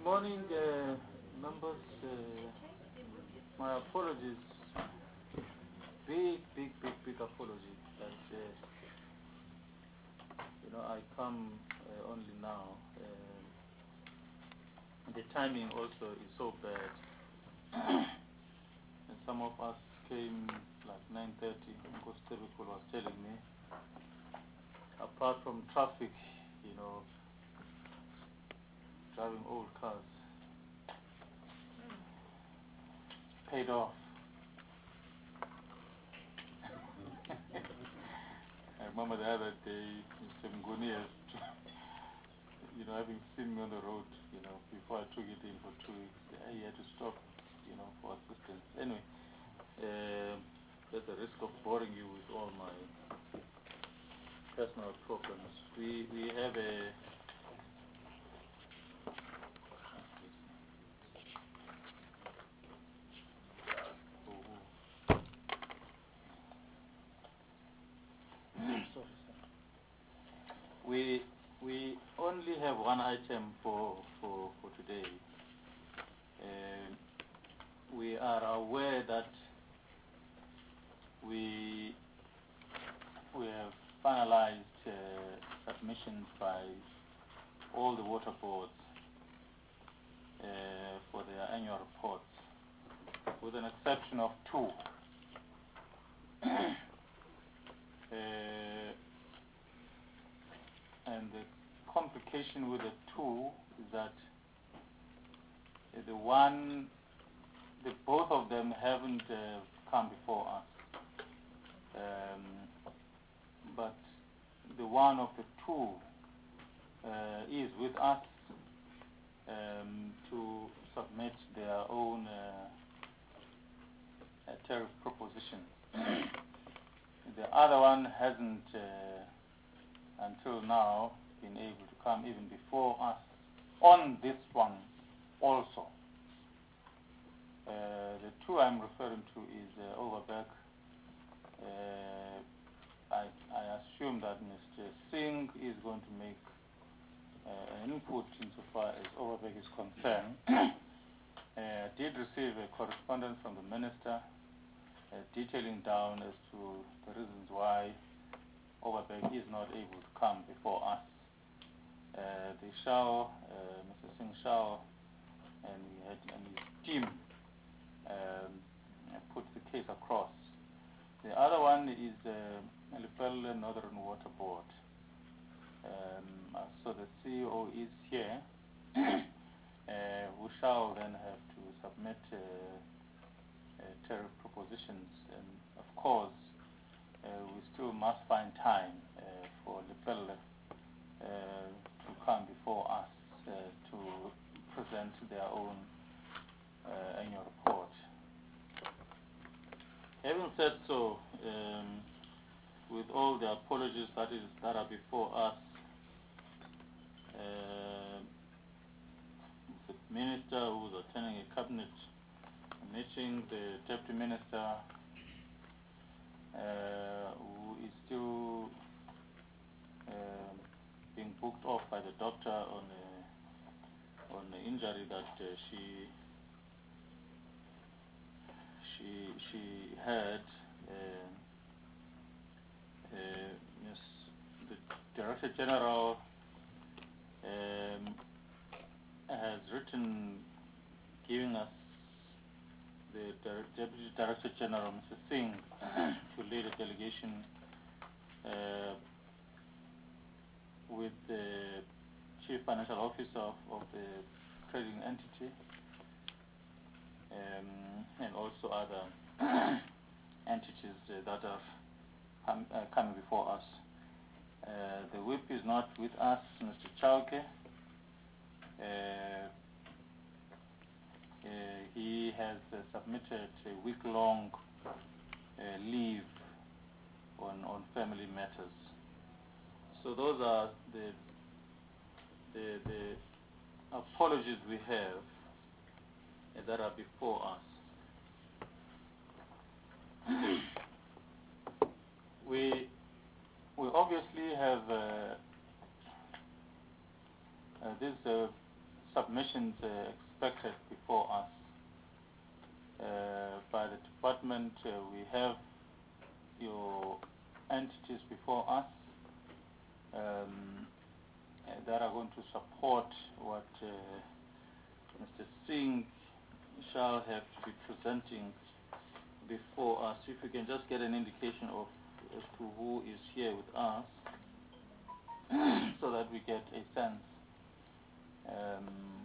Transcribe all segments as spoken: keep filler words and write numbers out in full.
Morning, uh, members. Uh, my apologies. Big, big, big, big apology that uh, you know I come uh, only now. Uh, the timing also is so bad. And some of us came like nine thirty. Because Tebekul was telling me, apart from traffic, you know, driving old cars, paid off. I remember the other day, Mister Mguni has, you know, having seen me on the road, you know, before I took it in for two weeks, he had to stop, you know, for assistance. Anyway, uh, there's a risk of boring you with all my personal problems. We we have a sorry, sir. We we only have one item for for for today. Uh, we are aware that we we have finalized uh, submissions by all the water boards uh, for their annual reports, with an exception of two. uh, and the complication with the two is that uh, the one, the both of them haven't uh, come before us. Um, but the one of the two uh, is with us um, to submit their own uh, uh, tariff propositions. The other one hasn't, uh, until now, been able to come even before us on this one also. Uh, the two I'm referring to is uh, Overbeck. Uh, I, I assume that Mister Singh is going to make uh, an input insofar as Overbeck is concerned. uh, did receive a correspondence from the Minister uh, detailing down as to the reasons why Overbeck is not able to come before us. Uh, the Shao, uh, Mister Singh Shao, and, he had, and his team um, put the case across. The other one is uh, Lefel Northern Water Board. Um, so the C E O is here, uh, who shall then have to submit uh, uh, tariff propositions. And of course, uh, we still must find time uh, for Lefel uh, to come before us uh, to present their own uh, annual report. Having said so, um, with all the apologies that is that are before us, uh, the minister who was attending a cabinet meeting, the deputy minister uh, who is still uh, being booked off by the doctor on a, on an injury that uh, she she she had. Uh, uh, yes, the Director General um, has written giving us the Deputy Director General, Mister Singh, to lead a delegation uh, with the Chief Financial Officer of, of the trading entity um, and also other entities uh, that are com uh, coming before us. Uh, the whip is not with us, Mister Chauke. Uh, uh, he has uh, submitted a week-long uh, leave on, on family matters. So those are the, the, the apologies we have uh, that are before us. we, we obviously have uh, uh, this uh, submissions uh, expected before us uh, by the department. Uh, we have your entities before us um, that are going to support what uh, Mister Singh shall have to be presenting before us. If we can just get an indication of as to who is here with us so that we get a sense. Um,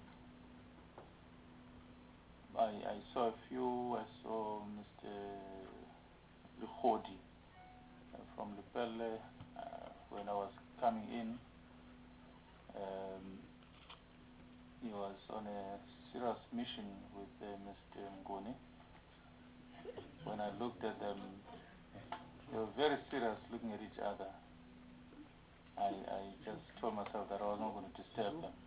I, I saw a few. I saw Mister Lukhodi uh, from Lepelle uh, when I was coming in. Um, he was on a serious mission with uh, Mister Ngoni. When I looked at them, they were very serious looking at each other. I, I just told myself that I was not going to disturb them.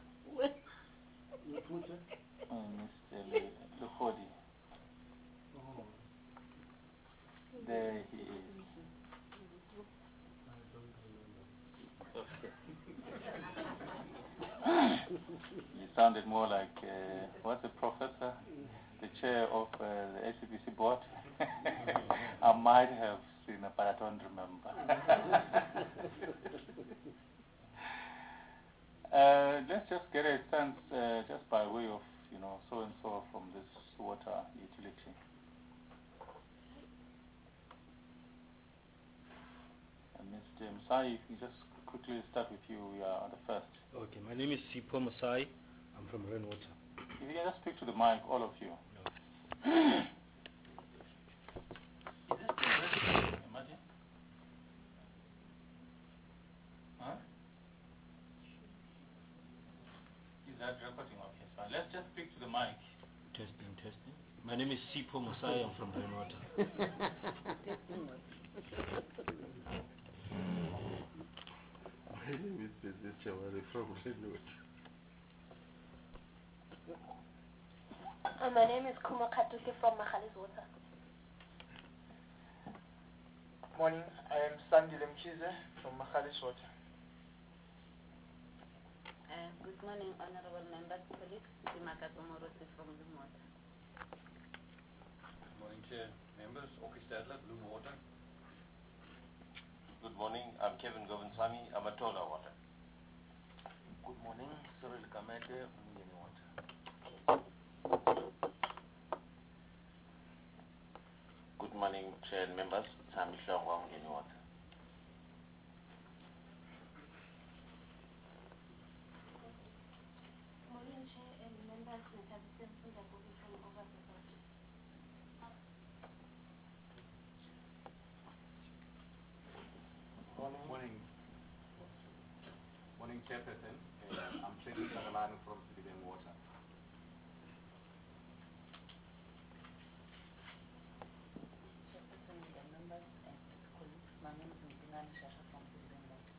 uh, Mister Lukhodi. Oh. There he is. Okay. You sounded more like, uh, what's the professor? The chair of uh, the A C B C board. I might have seen it, but I don't remember. uh, let's just get a sense, uh, just by way of, you know, so and so from this water utility. Uh, Mister Msai, if you just quickly start with you, we are the first. Okay, my name is Sipho Masai. I'm from Rainwater. If you can just speak to the mic, all of you. No. Is this recording? Imagine. Huh? Is that recording? Okay, so let's just speak to the mic. Testing, testing. My name is Sipho Masai. I'm from Rainwater. My name is Bezet Chawari from Rainwater. Uh, my name is Kuma Katuki from Mahalis Water. Morning, I am Sandy Lemchize from Mahalis Water. Uh, good morning, honorable members, colleagues. Simakato Morosi from Bloem Water. Good morning, Chair, members. Oki Stadler, Bloem Water. Good morning, I'm Kevin Govinswamy, I'm at Tola Water. Good morning, Cyril Kamete, Mungeni Water. Good morning, Chair and members. Sami Shongwa, Mungeni Water. Morning, Chair and members, Natabisa Mfundabuki from Overseas Water. Morning. Morning. Morning, Chairperson. Uh, I'm Teddy Sagalani from Citizen Water. Chairperson, the members and colleagues, my name is Mpingani Shasha from Citizen Water.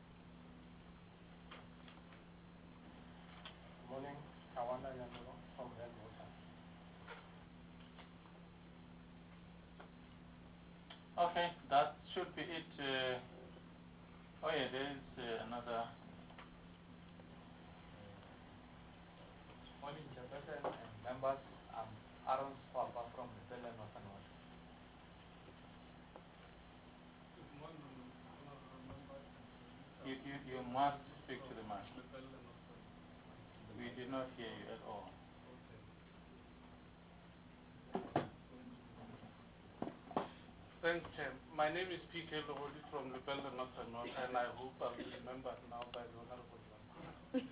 Morning, Kawanda Yandoro from Red Water. Okay, that should be it. Uh, oh yeah, there is uh, another. Morning, Chairperson and members. I'm Aaron Swapa from Lepelle Northern Water. Good morning, honorable members. You, you, you must speak to the mic. We did not hear you at all. Thanks, Chair. My name is P K Lowodi from Lepelle Northern North, and I hope I'll be remembered now by the honorable one.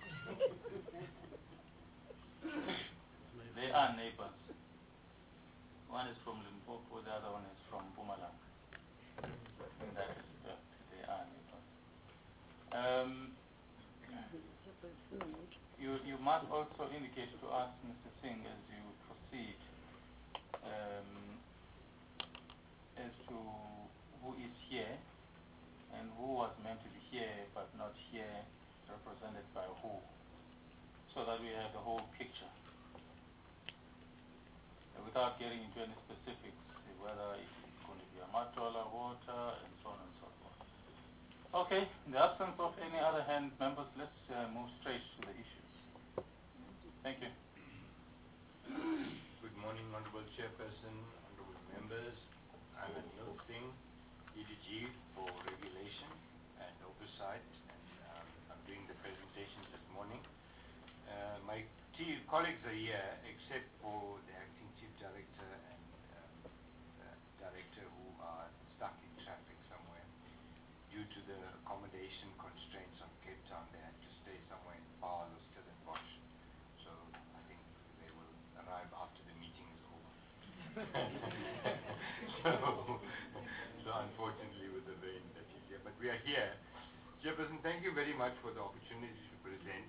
They are neighbors. One is from Limpopo, the other one is from Mpumalanga. In that respect, they are neighbors. Um, you, you must also indicate to us, Mister Singh, as you proceed, um, as to who is here and who was meant to be here but not here, represented by who, so that we have the whole picture. Without getting into any specifics, whether it's going to be a Matola water and so on and so forth. Okay, in the absence of any other hand, members, let's uh, move straight to the issues. Thank you. Singh, E D G for regulation and oversight, and um, I'm doing the presentation this morning. Uh, my two colleagues are here, except for the acting chief director and um, the director who are stuck in traffic somewhere due to the accommodation constraints on Cape Town. They had to stay somewhere in Paarl or Stellenbosch. So I think they will arrive after the meeting is over. so, so unfortunately with the rain that is here. But we are here. Chairperson, thank you very much for the opportunity to present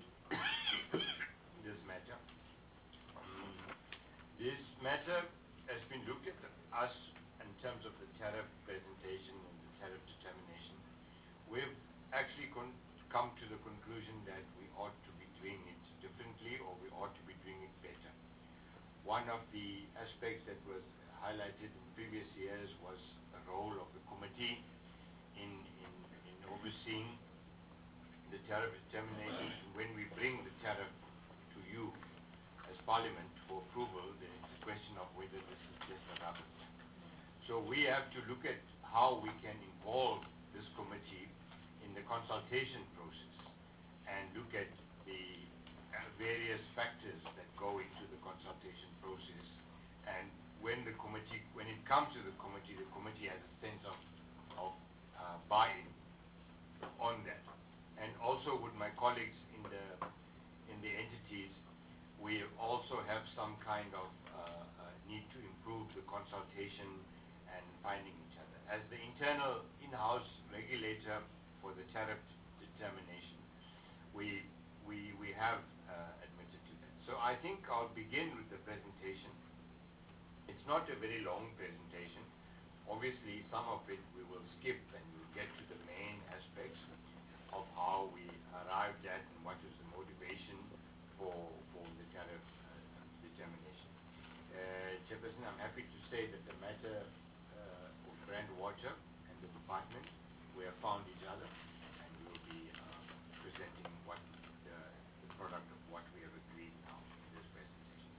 this matter. Um, this matter has been looked at us in terms of the tariff presentation and the tariff determination. We've actually con come to the conclusion that we ought to be doing it differently, or we ought to be doing it better. One of the aspects that was highlighted in previous years was the role of the committee in, in, in overseeing the tariff determination. When we bring the tariff to you as Parliament for approval, there is a question of whether this is just a rubber stamp. So we have to look at how we can involve this committee in the consultation process and look at the uh, various factors that go into the consultation process. And when the committee, when it comes to the committee, the committee has a sense of, of uh, buy-in on that. And also with my colleagues in the in the entities, we also have some kind of uh, uh, need to improve the consultation and finding each other. As the internal in-house regulator for the tariff determination, we we we have uh, admitted to that. So I think I'll begin with the presentation. It's not a very long presentation. Obviously, some of it we will skip and we'll get to the main aspects of how we arrived at and what is the motivation for, for the tariff uh, determination. Uh, Chairperson, I'm happy to say that the matter uh, of Brand Water and the department, we have found each other, and we will be uh, presenting what the, the product of what we have agreed now in this presentation.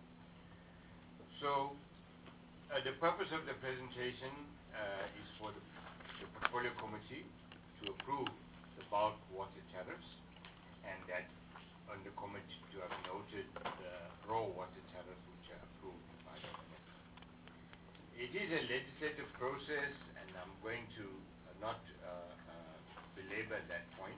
So, uh, the purpose of the presentation uh, is for the, the Portfolio Committee to approve the bulk water tariffs, and that on the committee to have noted the raw water tariffs which are approved by the minister. It is a legislative process, and I'm going to uh, not uh, uh, belabor that point.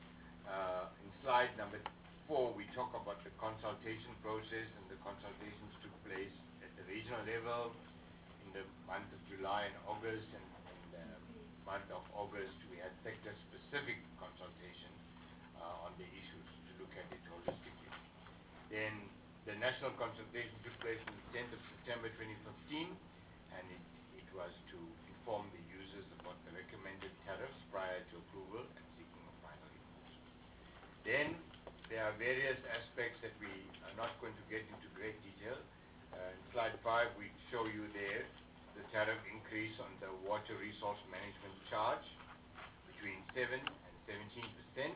Uh, in slide number four, we talk about the consultation process, and the consultations took place at the regional level in the month of July and August, and in the month of August we had sector-specific consultation uh, on the issues to look at it holistically. Then the national consultation took place on the tenth of September twenty fifteen, and it, it was to inform the users about the recommended tariffs prior to approval and seeking of final enforcement. Then there are various aspects that we are not going to get into great detail. Uh, in slide five, we show you there the tariff increase on the water resource management charge between seven and seventeen percent.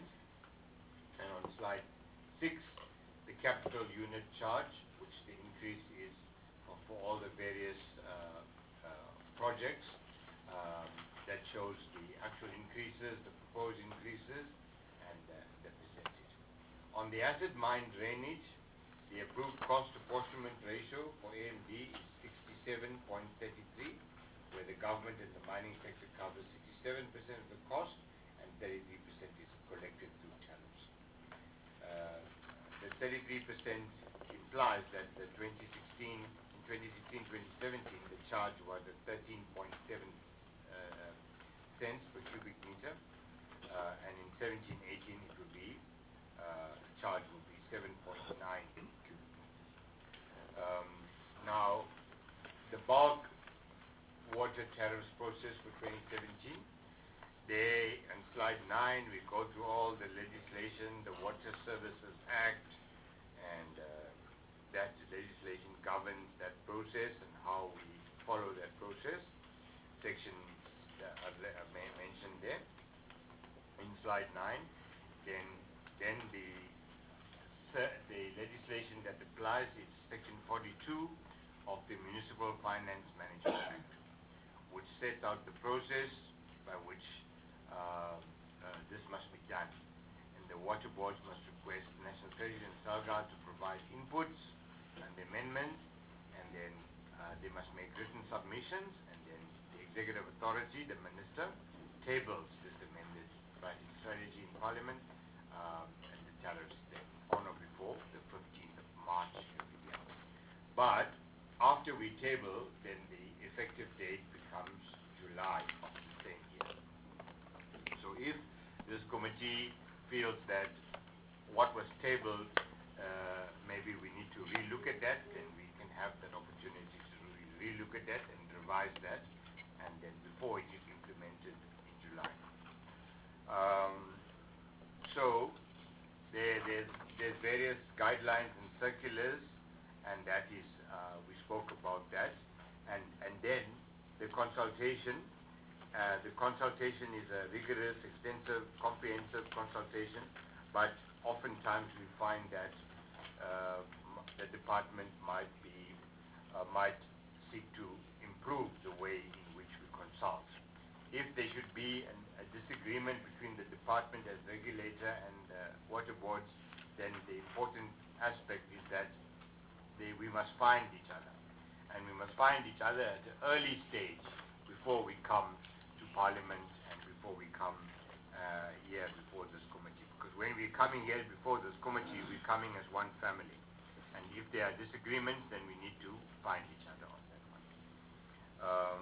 And on slide six, the capital unit charge, which the increase is for, for all the various uh, uh, projects. Um, that shows the actual increases, the proposed increases, and uh, the percentage. On the acid mine drainage, the approved cost apportionment ratio for A and D is sixty-seven point three three, where the government and the mining sector covers sixty-seven percent of the cost and thirty-three percent is collected through tariffs. Uh, the thirty-three percent implies that the twenty sixteen, in twenty sixteen twenty seventeen, the charge was at thirteen point seven uh, cents per cubic meter, uh, and in seventeen eighteen it would be, uh, charge would be seven point nine cubic meters. Um, now, the bulk water tariffs process for twenty seventeen, there on slide nine we go through all the legislation, the Water Services Act, and uh, that legislation governs that process and how we follow that process. Sections uh, are, are mentioned there in slide nine. Then, then the the legislation that applies is section forty-two of the Municipal Finance Management Act, which sets out the process by which uh, uh, this must be done. And the water boards must request National Treasury and SALGA to provide inputs and the amendments, and then uh, they must make written submissions, and then the executive authority, the minister, tables this amended writing strategy in Parliament, um, and the tariffs then on or before the fifteenth of March every year. But after we table, then the effective date becomes July of the same year. So if this committee feels that what was tabled, uh, maybe we need to relook at that, then we can have that opportunity to re- relook at that and revise that, and then before it is implemented in July. Um, so there, there's, there's various guidelines and circulars, and that is, uh, we spoke about that, and, and then the consultation. Uh, the consultation is a rigorous, extensive, comprehensive consultation, but oftentimes we find that uh, the department might be, uh, might seek to improve the way in which we consult. If there should be an, a disagreement between the department as regulator and uh, water boards, then the important aspect is that they, we must find each other. And we must find each other at an early stage before we come to Parliament and before we come uh, here before this committee. Because when we're coming here before this committee, we're coming as one family. And if there are disagreements, then we need to find each other on that one. Um,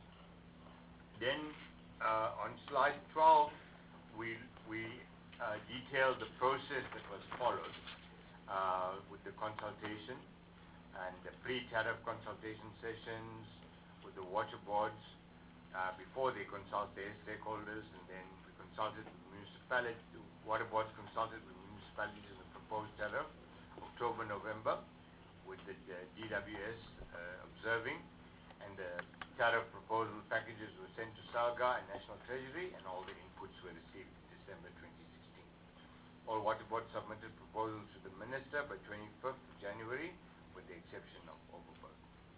then uh, on slide twelve, we, we uh, detail the process that was followed uh, with the consultation and the pre-tariff consultation sessions with the water boards uh, before they consult their stakeholders, and then we consulted with municipalities, the water boards consulted with municipalities in the proposed tariff, October, November, with the, the D W S uh, observing, and the tariff proposal packages were sent to SALGA and National Treasury, and all the inputs were received in December twenty sixteen. All water boards submitted proposals to the Minister by twenty-fifth of January, with the exception of Overberg.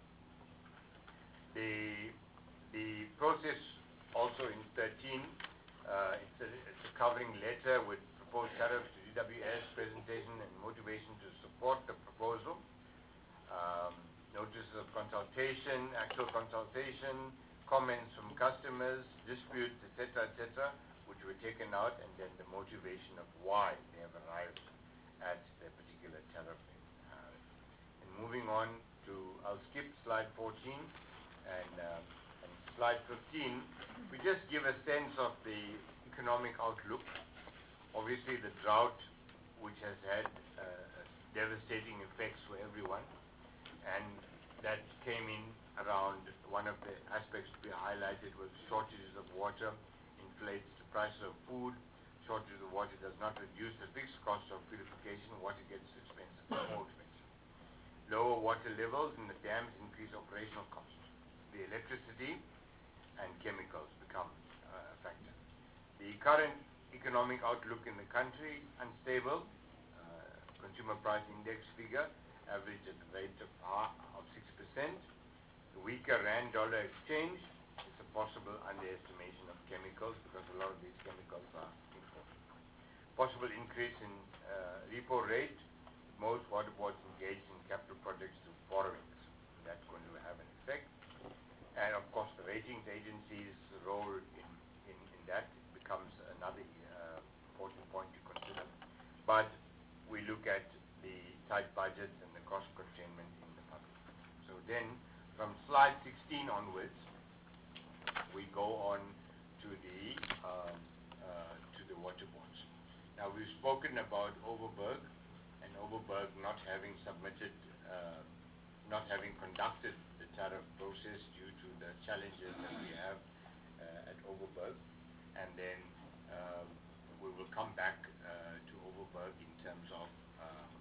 The, the process also in thirteen, uh, it's, a, it's a covering letter with proposed tariffs to D W S, presentation and motivation to support the proposal, um, notices of consultation, actual consultation, comments from customers, disputes, et cetera, et cetera, which were taken out, and then the motivation of why they have arrived at their particular tariff. Uh, and moving on to, I'll skip slide fourteen, and, um, and slide fifteen, we just give a sense of the economic outlook. Obviously the drought, which has had uh, devastating effects for everyone, and that came in around, one of the aspects to be highlighted was shortages of water, inflates the price of food. Shortage of water does not reduce the fixed cost of purification. Water gets expensive, more expensive. Lower water levels in the dams increase operational costs. The electricity and chemicals become uh, a factor. The current economic outlook in the country, unstable. Uh, consumer price index figure average at the rate of, uh, of six percent. The weaker rand dollar exchange is a possible underestimation of chemicals, because a lot of these chemicals are imported. Possible increase in uh, repo rate. Most water boards engaged in capital projects through borrowings. That's going to have an effect. And of course the ratings agencies' role in, in, in that becomes another uh, important point to consider. But we look at the tight budgets and the cost containment in the public. So then from slide sixteen onwards, we go on to the um, uh, to the water boards. Now we've spoken about Overberg, and Overberg not having submitted, uh, not having conducted the tariff process due to the challenges that we have uh, at Overberg, and then um, we will come back uh, to Overberg in terms of um,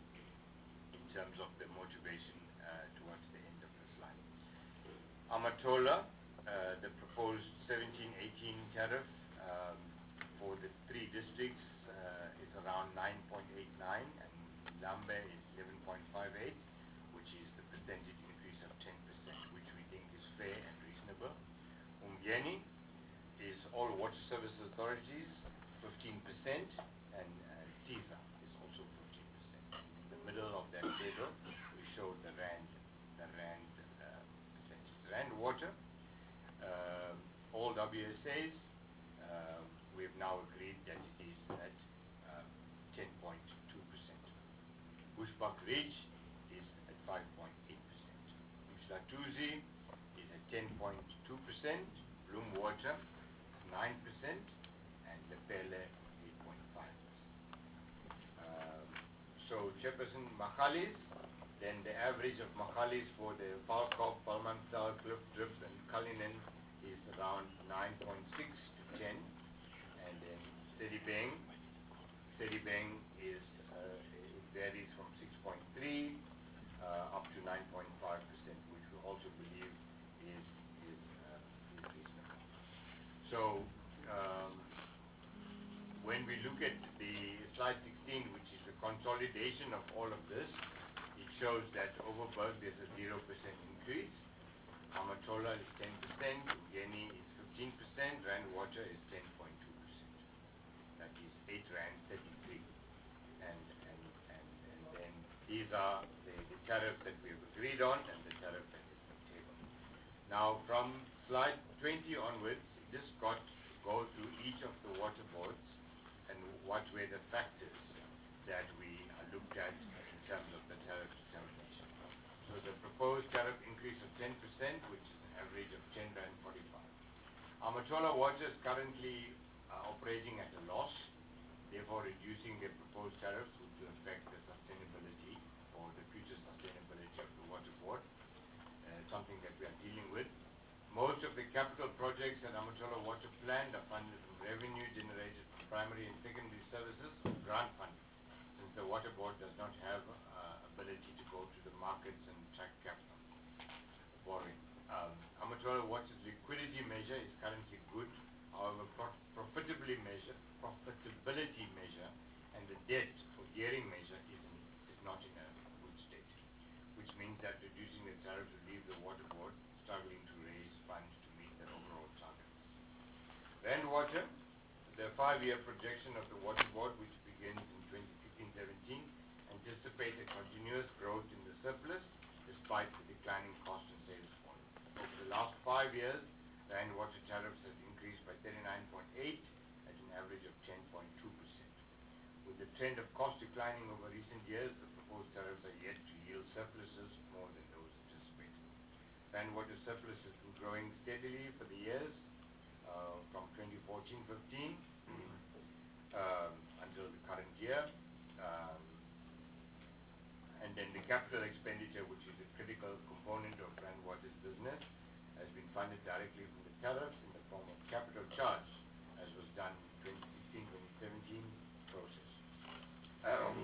in terms of the motivation uh, towards the end of the slide. Amatola, uh, the proposed seventeen eighteen tariff um, for the three districts uh, is around nine point eight nine, and Lambe is eleven point five eight, which is the percentage increase of ten percent, which we think is fair and reasonable. Ungeni is all water service authorities, fifteen percent, and uh, TISA is also fifteen percent. In the middle of that table, we showed the RAND, the RAND uh, percentage. RAND water, um, all W S As, um, we have now agreed that it is at um, ten point two percent. Bushbuck Ridge is at five point eight percent. Mhlatuzi is at ten point two percent, Bloem Water nine percent, and Lepelle eight point five percent. Um, so Chairperson, Magalies, then the average of Magalies for the Valkop, Palmantal, Klip, Drift, and Cullinan is around nine point six to ten, and then Sedibeng, Sedibeng is, uh, it varies from six point three uh, up to nine point five percent, which we also believe is, is, uh, is reasonable. So, um, when we look at the slide sixteen, which is the consolidation of all of this, it shows that Overberg there's a zero percent increase. Amatola is ten percent, Ungeni is fifteen percent, Rand Water is ten point two percent. That is eight Rand thirty-three. And, and, and, and then these are the, the tariffs that we have agreed on and the tariff that is on the table. Now from slide twenty onwards, just got to go through each of the water boards and what were the factors that we uh, looked at in terms of the tariff determination. So the proposed tariff increase of ten percent, which is an average of ten Rand forty-five. Amatola Water is currently uh, operating at a loss, therefore reducing their proposed tariffs would affect the sustainability or the future sustainability of the water board, uh, something that we are dealing with. Most of the capital projects at Amatola Water Plant are funded from revenue generated from primary and secondary services, grant funding, since the water board does not have uh, ability to go to the markets and track capital borrowing. Um, Amatola Water's liquidity measure is currently good, however pro profitability measure, profitability measure and the debt or gearing measure is, in, is not in a good state, which means that reducing the tariff will leave the water board struggling to raise funds to meet their overall targets. Rand Water, the five-year projection of the water board, which begins in twenty sixteen seventeen, anticipate a continuous growth in the surplus despite the declining cost and sales volume. Over the last five years, Rand Water tariffs have increased by thirty-nine point eight at an average of ten point two percent. With the trend of cost declining over recent years, the proposed tariffs are yet to yield surpluses more than those anticipated. Rand Water surplus has been growing steadily for the years uh, from twenty fourteen fifteen um, until the current year. Um, and then the capital expenditure, which is a critical component of Rand Water's business, has been funded directly from the tariffs in the form of capital charge, as was done in twenty sixteen twenty seventeen process. Um,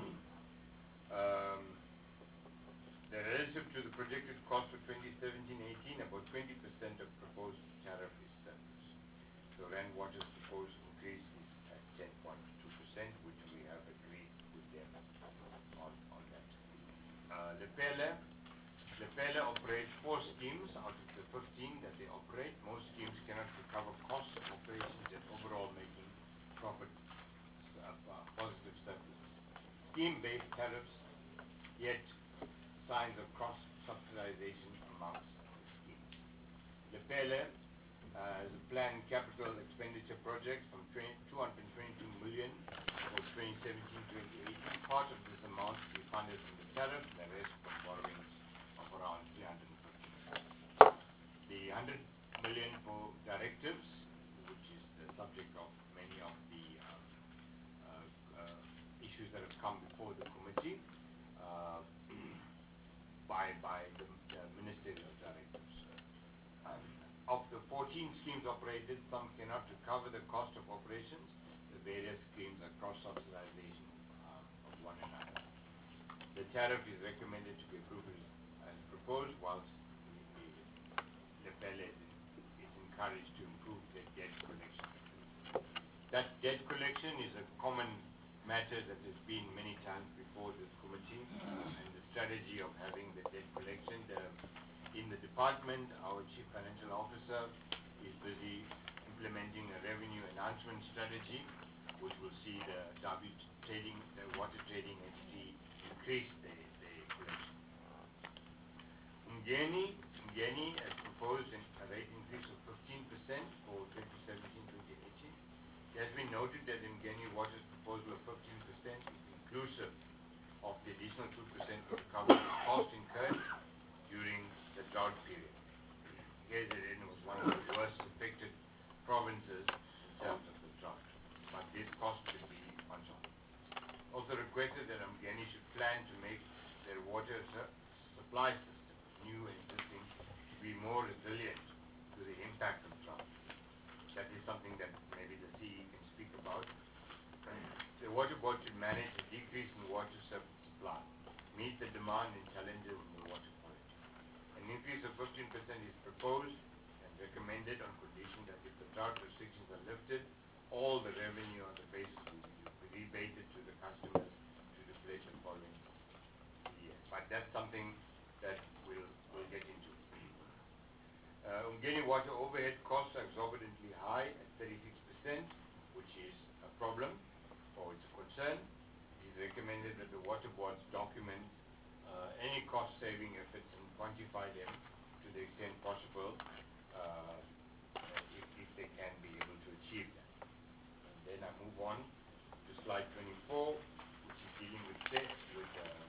um, the relative to the projected cost for twenty seventeen eighteen, about twenty percent of proposed tariff is surplus. So Rand Water's proposed increase is at ten point two percent, which we have agreed with them on, on that. Uh, Lepelle, Lepelle operates four schemes out of the fifteen that they operate. Most schemes cannot recover costs of operations and overall making profit uh, uh, positive surplus. Scheme-based tariffs, yet signs of cross-subsidization amongst the schemes. Lepelle uh, has a planned capital expenditure project from two hundred twenty-two million for twenty seventeen twenty eighteen. Part of this amount to be funded from the tariff, the rest from borrowings of around three hundred fifty million. The one hundred million for directives, which is the subject of many of the um, uh, uh, issues that have come before the committee uh, by, by the, the ministerial directives. Um, of the fourteen schemes operated, some cannot recover the cost of operations. The various schemes are cross-subsidization um, of one another. The tariff is recommended to be approved as proposed, whilst the Lepelle is encouraged to improve the debt collection. That debt collection is a common matter that has been many times before this committee, and the strategy of having the debt collection. The, in the department, our Chief Financial Officer is busy implementing a revenue enhancement strategy, which will see the W trading, the water trading entity increase their, their collection. Umgeni, Umgeni has proposed an, a rate increase of fifteen percent for twenty seventeen twenty eighteen. It has been noted that Umgeni Water's proposal of fifteen percent is inclusive of the additional two percent to recover the cost incurred during the drought period. K Z N was one of the worst affected provinces in terms of the drought, but this cost should be on top. Also requested that Umgeni should plan to make their water su supply system, new and existing, to be more resilient to the impact of drought. That is something that maybe the C E can speak about. The water board should manage a decrease in water supply, meet the demand and challenges in the water quality. An increase of fifteen percent is proposed and recommended on condition that if the drought restrictions are lifted, all the revenue on the basis will be rebated to the customers to replace the following year. But that's something that we'll, we'll get into. Uh, Umgeni water overhead costs are exorbitantly high at thirty-six percent, which is a problem or it's a concern. It is recommended that the water boards document uh, any cost saving efforts and quantify them to the extent possible uh, if, if they can be able to achieve that. And then I move on to slide twenty-four, which is dealing with debt with uh,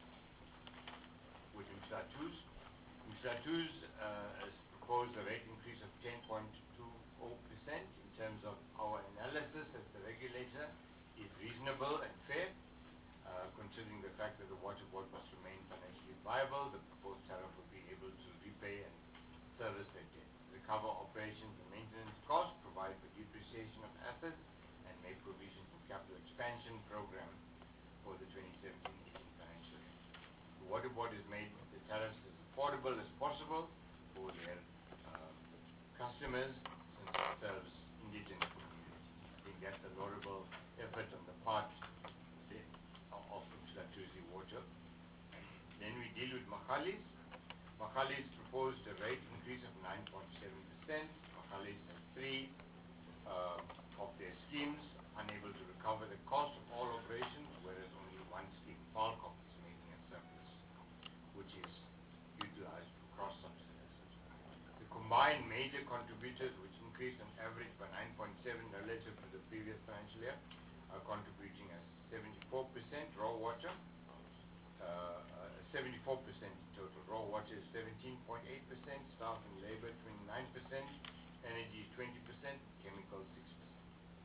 with Umsatuz. Umsatuz uh, has proposed a rate increase of ten point two zero percent. In terms of our analysis as the regulator is reasonable and fair, uh, considering the fact that the water board must remain financially viable. The proposed tariff will be able to repay and service their debt, recover operations and maintenance costs, provide for depreciation of assets, and make provision for capital expansion program for the twenty seventeen eighteen financial year. The water board has made the tariffs as affordable as possible for their uh, customers since it serves indigenous communities. I think that's a laudable effort on the part of, of Umsatuzi Water. Then we deal with Makhalis. Makhalis proposed a rate increase of nine point seven percent. Makhalis has three uh, of their schemes unable to recover the cost of all operations, whereas only one scheme, Falcop, is making a surplus, which is utilized for cross-subsidization. The combined major contributors, which increased on average by nine point seven relative to the previous financial year, are contributing as seventy-four percent raw water, uh, uh, seventy-four percent in total. Raw water is seventeen point eight percent, staff and labor twenty-nine percent, energy is twenty percent, chemicals six percent.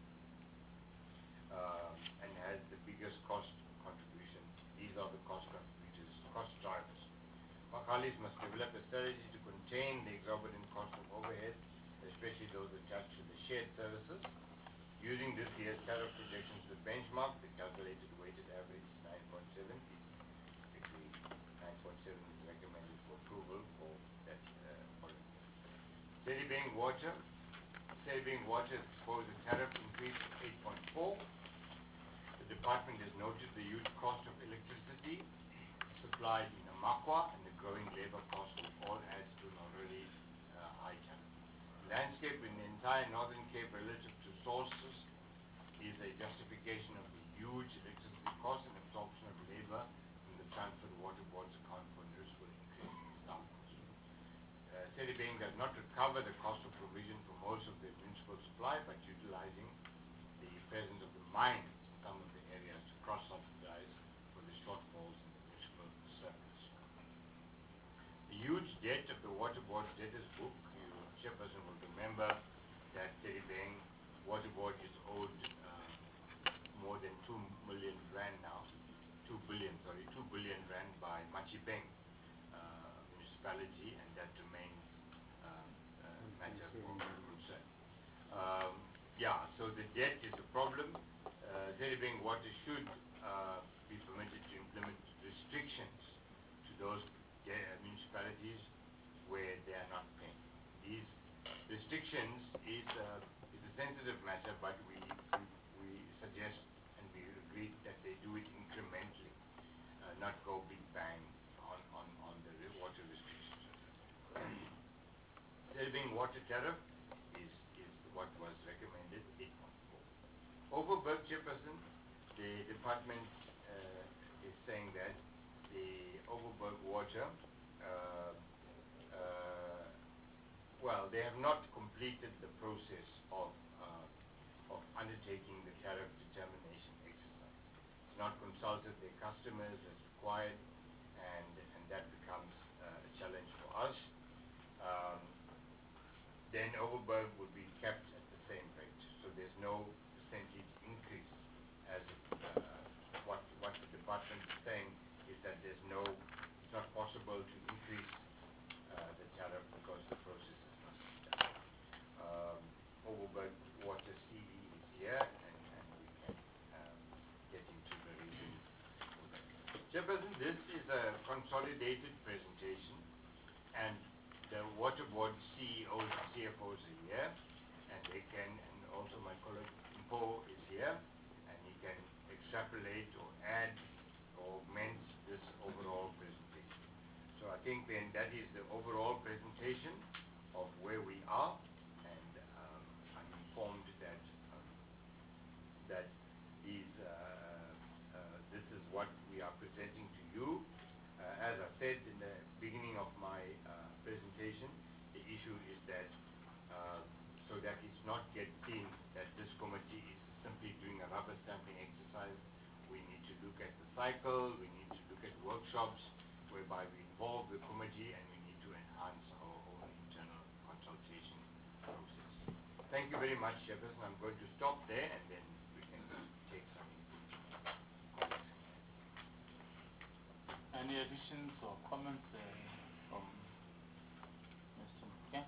Uh, and has the biggest cost contribution. These are the cost contributors, cost drivers. Makhalis must develop a strategy to contain the exorbitant cost of overhead, especially those attached to the shared services. Using this year's tariff projections as a benchmark, the calculated weighted average is nine point seven. Actually, nine point seven is recommended for approval for that uh, policy. Sedibeng Water. Sedibeng Water has proposed a tariff increase of eight point four. The department has noted the huge cost of electricity supplied in Amakwa and the growing labor cost, which all adds to an already uh, high tariff. Landscape in the entire Northern Cape relative to sources is a justification of the huge electricity cost and absorption of labor from the transferred water boards account for a noticeable increase in staff costs. Uh, Sedibeng does not recover the cost of provision for most of the municipal supply, but utilizing the presence of the mines in some of the areas to cross-subsidize for the shortfalls in the municipal surplus. The huge debt of the water board's debtors book, you, Chairperson, will remember that Sedibeng Water Board is owed uh, more than two million rand now, two billion, sorry, two billion rand by Machibeng uh, municipality, and that remains uh, uh, matter for concern. Um, yeah, so the debt is a problem. Uh, Sedibeng Water should uh, be permitted to implement restrictions to those uh, municipalities where they are not paying. These restrictions is, uh, is a sensitive matter, but we, we, we suggest and we agree that they do it incrementally, uh, not go big bang on, on, on the water restrictions. Sedibeng Water Tariff what was recommended, eight point four. Overberg, Chairperson, the department uh, is saying that the Overberg water, uh, uh, well, they have not completed the process of uh, of undertaking the tariff determination exercise. Not consulted their customers as required, and and that becomes uh, a challenge for us. Um, then Overberg would be kept at the same rate, so there's no percentage increase. As it, uh, what what the department is saying is that there's no, it's not possible to increase uh, the tariff because the process is not done. Um, Overberg Water C V is here, and, and we can um, get into the reasons for that. Chairperson, this is a consolidated presentation, and the Water Board C E Os and C F Os are here, and they can, and also my colleague Mpo is here, and he can extrapolate or add or augment this overall presentation. So I think then that is the overall presentation of where we are, and um, I'm informed that um, that these, uh, uh, this is what we are presenting to you. Uh, as I said in the beginning of my uh, presentation, the issue is that uh, so that it's not yet seen that this committee is simply doing a rubber stamping exercise. We need to look at the cycle, we need to look at workshops whereby we involve the committee, and we need to enhance our own internal consultation process. Thank you very much, Chairperson. I'm going to stop there, and then we can take some input. Any additions or comments uh, from Mister McKen?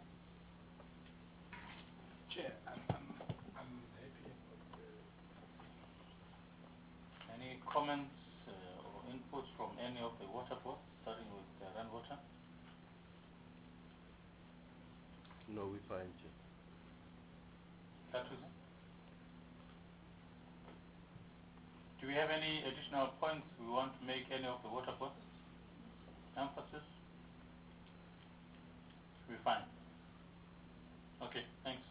Chair, I'm, I'm, I'm happy about the... Any comments uh, or inputs from any of the water boards, starting with uh, Rainwater? No, we fine, Chair. Kathuza? Do we have any additional points we want to make any of the water boards? Emphasis? We're fine. Okay, thanks.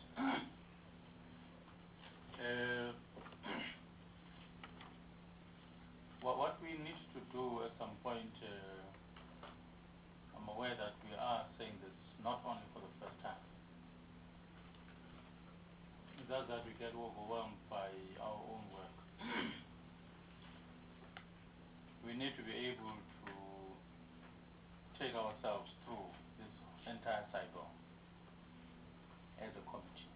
uh, what, what we need to do at some point, uh, I'm aware that we are saying this not only for the first time. It's just that we get overwhelmed by our own work. We need to be able to take ourselves through this entire cycle as a committee,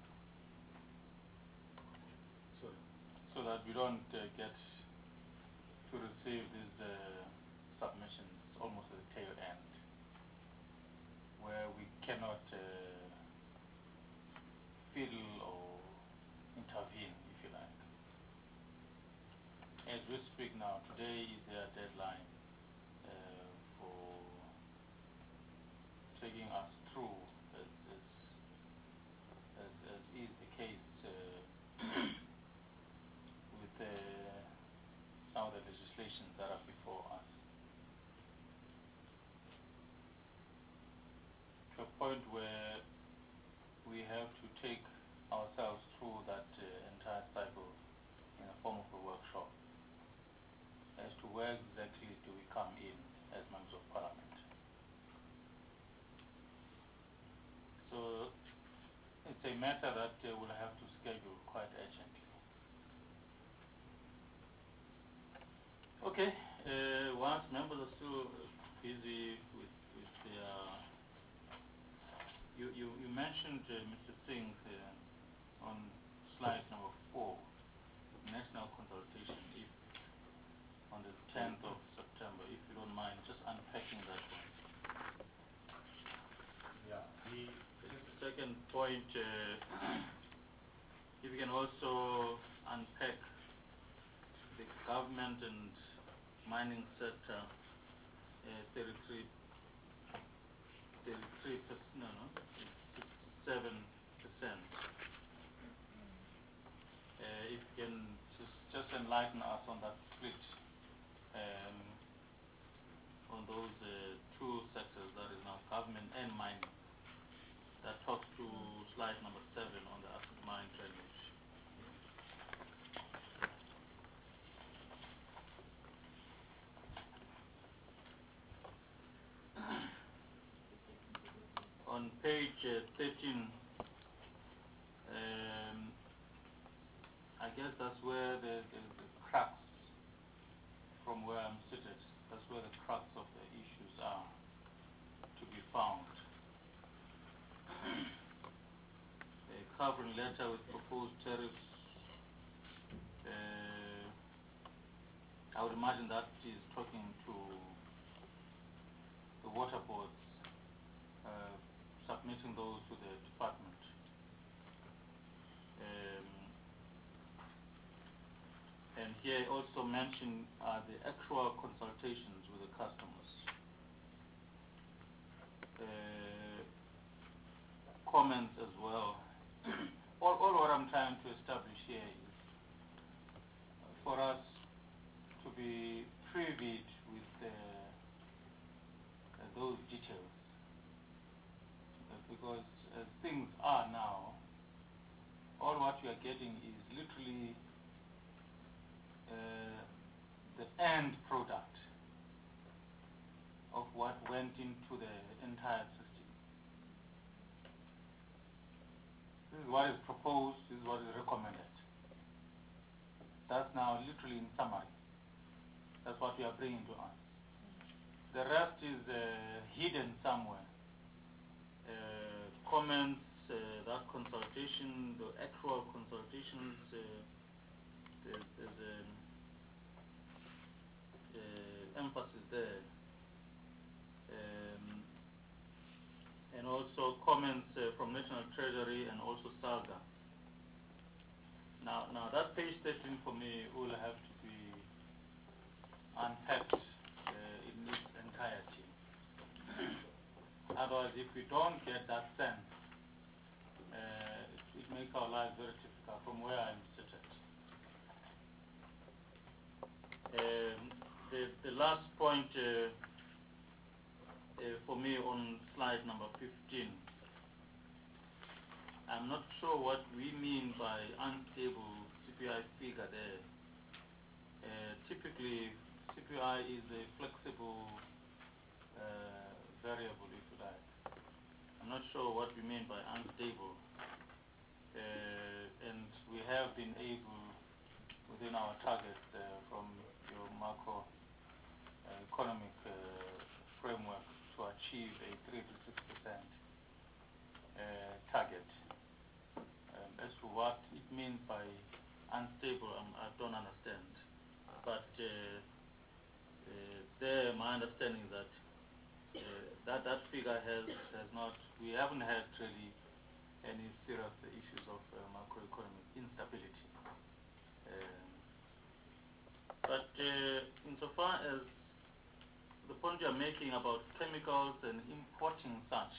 so, so that we don't uh, get to receive these uh, submissions almost at the tail end, where we cannot uh, fiddle or intervene, if you like. As we speak now, today is their deadline uh, for taking us through, as, as, as, as is the case uh, with uh, some of the legislations that are before us. To a point where we have to take ourselves through that uh, entire cycle in the form of a workshop as to where exactly do we come in as members of parliament. So it's a matter that uh, we'll have to schedule quite urgently. Okay, uh, once members are still busy with, with their, you, you, you mentioned, uh, Mister Singh, uh, on slide number four, national consultation, if on the tenth of September, if you don't mind just unpacking that one. Yeah, the, The second point, uh, if you can also unpack the government and mining sector, uh, thirty-three, thirty-three percent, no, no, seven percent. Uh, if you can just, just enlighten us on that split, um, on those uh, two sectors, that is now government and mining. That talks to slide number seven on the asset mining. on page uh, thirteen, um, I guess that's where the, the, the crux, from where I'm seated, that's where the crux of the issues are to be found. A covering letter with proposed tariffs. Uh, I would imagine that is talking to the water boards, uh, submitting those to the department. Um, and here also mentioned uh, the actual consultations with the customers. Uh, comments as well. all, all what I'm trying to establish here is uh, for us to be privy with uh, uh, those details. Uh, because as things are now, all what you are getting is literally uh, the end product of what went into the entire system. This is what is proposed, this is what is recommended. That's now literally in summary. That's what we are bringing to us. The rest is uh, hidden somewhere. Uh, comments, uh, that consultation, the actual consultations, uh, there's, there's um, uh, emphasis there. Um, and also comments uh, from National Treasury and also SALGA. Now, now that page thirteen for me will have to be unpacked uh, in its entirety. Otherwise, if we don't get that sense, uh, it, it makes our lives very difficult from where I'm seated. Um, the, the last point uh, uh, for me on slide number fifteen, I'm not sure what we mean by unstable C P I figure there. Uh, typically, C P I is a flexible uh, variable, if you like. I'm not sure what we mean by unstable. Uh, and we have been able, within our targets uh, from your macro uh, economic uh, framework, to achieve a three to six percent uh, target. Um, as to what it means by unstable, um, I don't understand. But uh, uh, there, my understanding is that uh, that that figure has has not. We haven't had really any serious issues of uh, macroeconomic instability. Um, but uh, insofar as the point you are making about chemicals and importing such,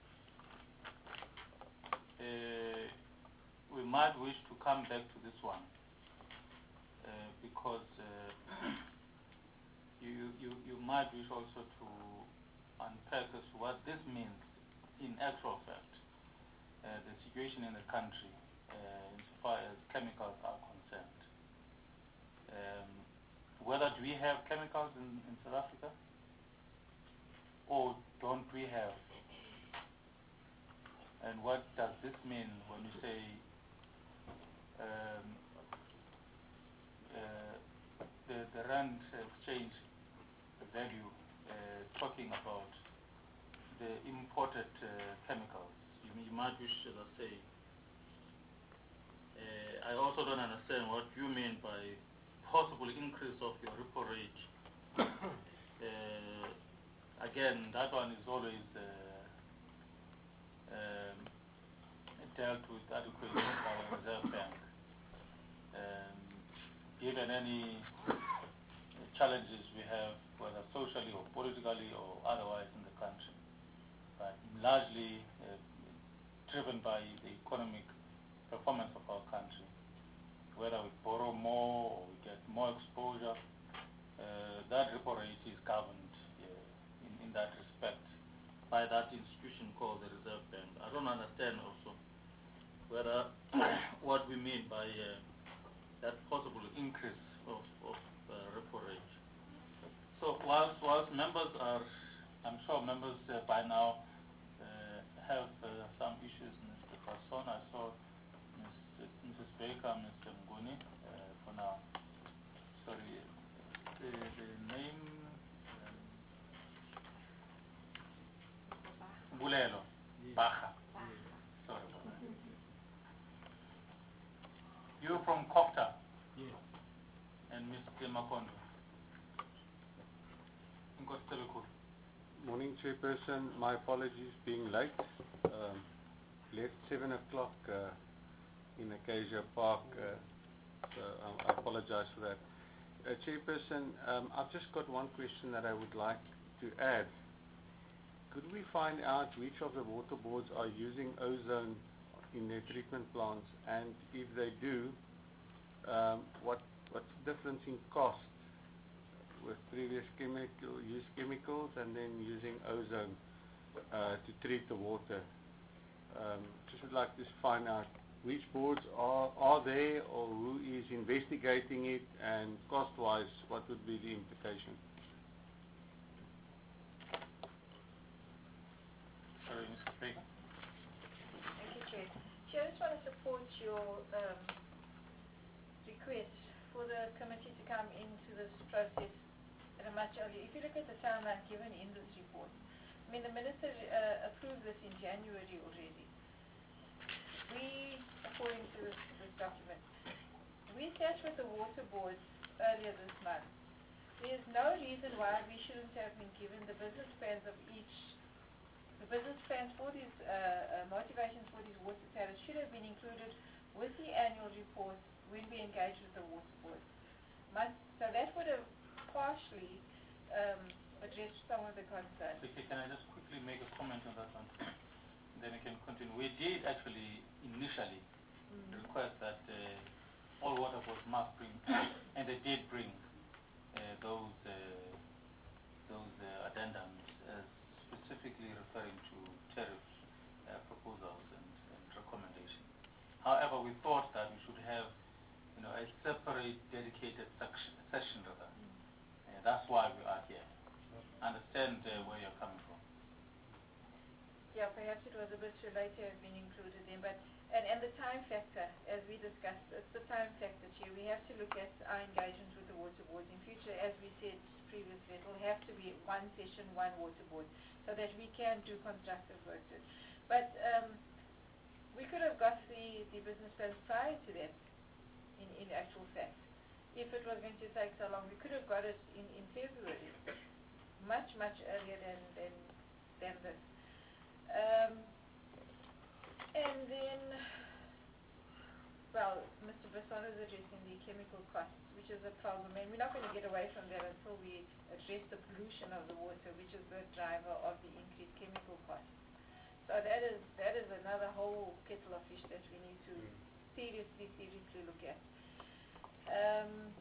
uh, we might wish to come back to this one uh, because uh, you, you, you might wish also to unpack as to what this means in actual fact, uh, the situation in the country uh, insofar as chemicals are concerned. Um, whether do we have chemicals in, in South Africa or don't we have? And what does this mean when you say um, uh, the, the rand exchange value uh, talking about the imported uh, chemicals? You, you might wish to say, uh, I also don't understand what you mean by possible increase of your repo rate. uh, again, that one is always uh, um, dealt with adequately by the Reserve Bank. Um, given any challenges we have, whether socially or politically or otherwise in the country, but largely uh, driven by the economic performance of our country, whether we borrow more or we get more exposure, uh, that repo rate is governed uh, in, in that respect by that institution called the Reserve Bank. I don't understand also whether what we mean by uh, that possible increase of, of uh, repo rate. So whilst, whilst members are, I'm sure members uh, by now uh, have uh, some issues, Mister Basson. I saw Mister Missus Baker, Mister Mguni, uh, for now. Sorry, the, the name, um, Bulelo, Baja. Sorry about that. You're from Kokta? Yes. And Mister Makondo? Morning, Chairperson. My apologies being late. Um, left seven o'clock uh, in Acacia Park, uh, so I, I apologize for that. Uh, Chairperson, um, I've just got one question that I would like to add. Could we find out which of the water boards are using ozone in their treatment plants, and if they do, um, what what's the difference in cost with previous chemical use chemicals and then using ozone uh, to treat the water? Um, just would like to find out which boards are are there, or who is investigating it, and cost-wise, what would be the implication? Sorry, Mister Baker. Thank you, Chair. Chair, I just want to support your um, request for the committee to come into this process at a much earlier. If you look at the timeline given in this report, I mean, the Minister uh, approved this in January already. We, according to this, this document, we sat with the water boards earlier this month. There is no reason why we shouldn't have been given the business plans of each. The business plans for these uh, uh, motivations for these water tariffs should have been included with the annual report when we engage with the water boards. Must, so that would have partially um, addressed some of the concerns. Okay, can I just quickly make a comment on that one? Then I can continue. We did actually initially mm. request that uh, all water boards must bring, and they did bring uh, those uh, those uh, addendums, uh, specifically referring to tariff uh, proposals and, and recommendations. However, we thought that we should have, you know, a separate, dedicated section, session rather. Mm. Uh, that's why we are here. Understand uh, where you're coming from. Yeah, perhaps it was a bit too late to have been included in, but and, and the time factor, as we discussed, it's the time factor, Chair. We have to look at our engagement with the water boards in future. As we said previously, it will have to be one session, one water board, so that we can do constructive work to it. But um, we could have got the, the business plans prior to that, in, in actual fact. If it was going to take so long, we could have got it in, in February, much, much earlier than, than, than this. Um, and then, well, Mister Basson is addressing the chemical costs, which is a problem, and we're not going to get away from that until we address the pollution of the water, which is the driver of the increased chemical costs. So that is that is another whole kettle of fish that we need to seriously, seriously look at. Um,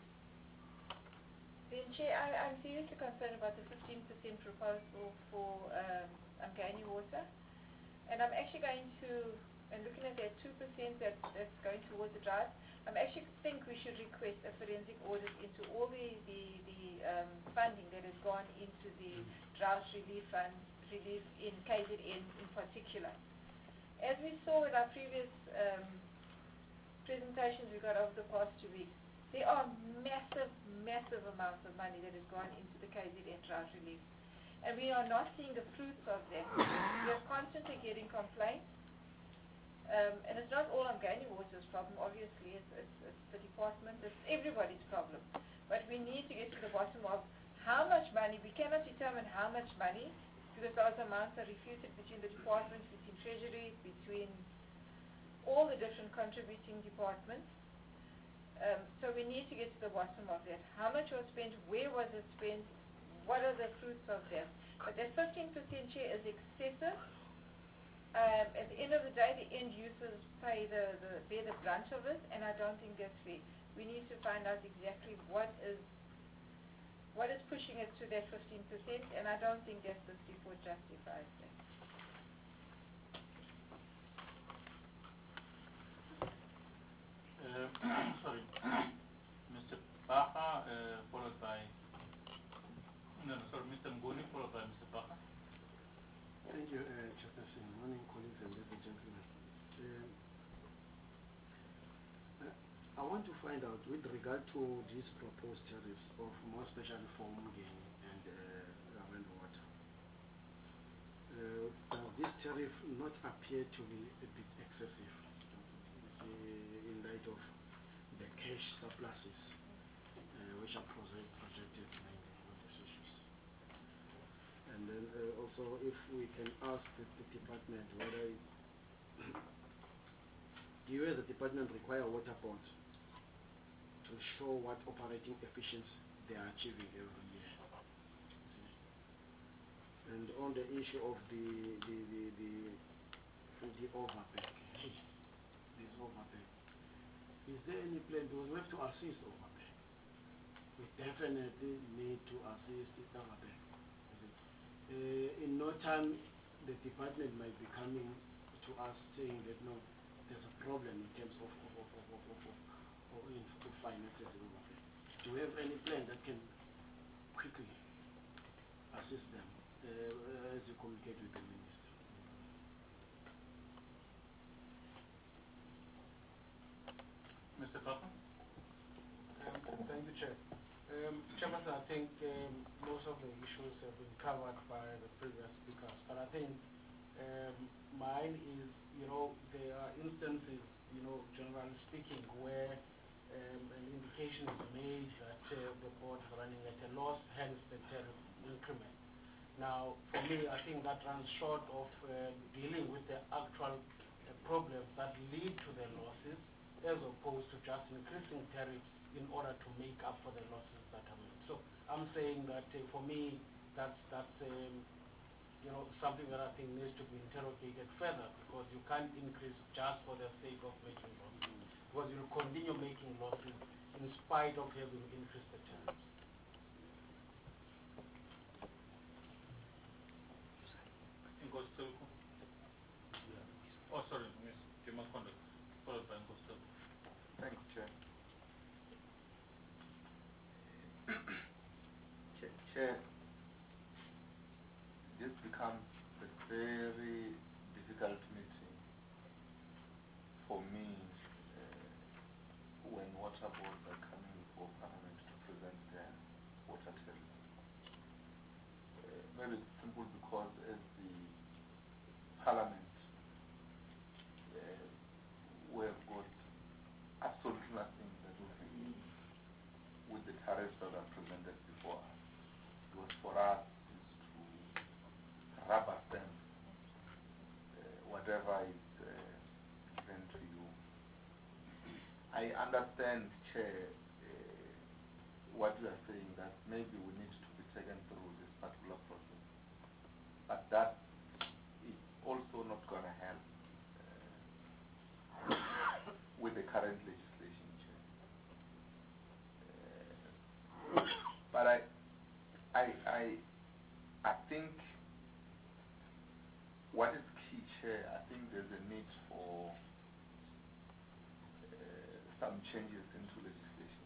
then, Chair, I, I'm seriously concerned about the fifteen percent proposal for um, Umgani water. And I'm actually going to, and looking at that two percent that, that's going towards the drought, I actually think we should request a forensic audit into all the, the, the um, funding that has gone into the drought relief fund, relief in K Z N in particular. As we saw in our previous um, presentations we got over the past two weeks, there are massive, massive amounts of money that has gone into the K Z N drought relief. And we are not seeing the fruits of that. We are constantly getting complaints. Um, and it's not all Umgani Water's problem, obviously. It's, it's, it's the department. It's everybody's problem. But we need to get to the bottom of how much money. We cannot determine how much money, because those amounts are refuted between the departments, between Treasury, between all the different contributing departments. Um, so we need to get to the bottom of that. How much was spent? Where was it spent? What are the fruits of that? But that fifteen percent share is excessive. Um, at the end of the day, the end users pay the, the bear the brunt of it, and I don't think that's fair. We need to find out exactly what is what is pushing it to that fifteen percent, and I don't think that this report justifies that. Uh, sorry, Mister Baha, uh, followed by. No, no, sorry, Mister Mguni, followed by Mister Baha. Thank you, uh, Chairperson. Morning, colleagues and ladies and gentlemen. Um, uh, I want to find out, with regard to these proposed tariffs, of more especially for Mungeni and uh, Lavender Water, uh, does this tariff not appear to be a bit excessive uh, in light of the cash surpluses uh, which are project projected mainly on these issues? And then uh, also, if we can ask the, the department whether it do you as a department require water boards to show what operating efficiency they are achieving every year? See? And on the issue of the the the the, the overpay, hey, this overpay, is there any plan? Because we have to assist overpay. We definitely need to assist the overpay. Uh, in no time, the department might be coming to us saying that no, there's a problem in terms of of of of of, of, of, of in, to finances and overpay. Do we have any plan that can quickly assist them uh, as you communicate with the minister? Mister Papa? Um, thank you, Chair. Um, Chairperson, I think um, most of the issues have been covered by the previous speakers, but I think um, mine is, you know, there are instances, you know, generally speaking, where um, an indication is made that uh, the board is running at a loss, hence the tariff increment. Now, for me, I think that runs short of uh, dealing with the actual uh, problems that lead to the losses, as opposed to just increasing tariffs in order to make up for the losses that are made. So I'm saying that uh, for me, that's that's um, you know, something that I think needs to be interrogated further, because you can't increase just for the sake of making losses, because you'll continue making losses in spite of having increased the tariffs. Ngostilku. Oh, sorry, Miz Jimakonda, followed by Ngostilku. Thank you, Chair. Chair, Chair, this becomes a very difficult meeting for me uh, when water boards are coming before Parliament to present their water tariff. Uh, very simple, because as the Parliament, uh, we have got absolutely nothing that we can do with the tariffs that are presented before us. Because for us is to rubber stamp uh, whatever is uh, given to you. I understand, Chair, uh, what you are saying, that maybe we need to be taken through this particular process. But that is also not going to help uh, with the current legislation, Chair. Uh, but I, I, I, I think what is key, Chair, I think there's a need for uh, some changes into legislation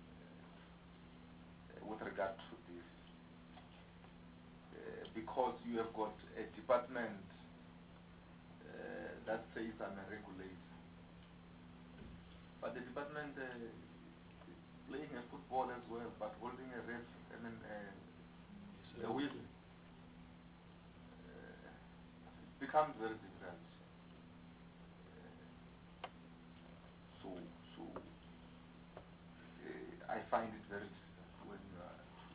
uh, with regard to this. Uh, because you have got a department uh, that says I'm a regulator. But the department uh, is playing a football as well, but holding a ref, I mean, uh, a whistle. Uh, it becomes very difficult. Uh, so, so uh, I find it very difficult when you are to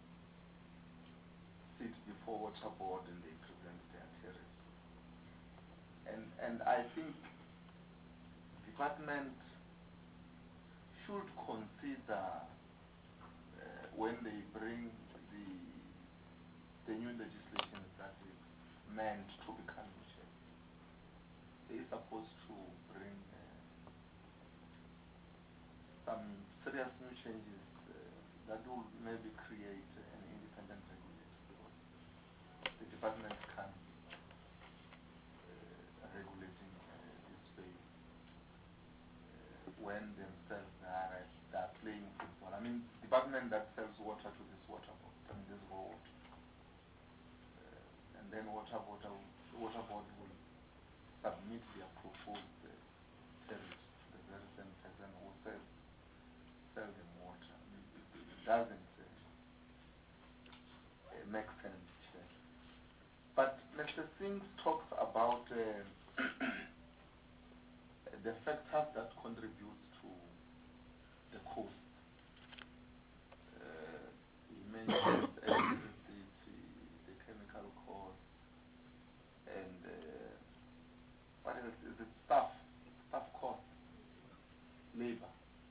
sit before water board and they present their tariffs. And and I think department should consider uh, when they bring the the new legislation that is meant to become law, they are supposed to bring uh, some serious new changes uh, that will maybe create an independent regulator, because the department can uh, regulating uh, this space uh, when themselves are, they are playing football. I mean, department that sells water to this water board, I mean, this road, uh, and then water board, water board will submit their proposed uh, tariffs to the very same person who sells sell them water. It, it, it doesn't uh, uh, make sense. Chair. But Mister Singh talks about uh, the factors that contribute to the cost. Uh, he mentions electricity, the chemical cost, and uh, what else is it? Staff, staff cost, labor.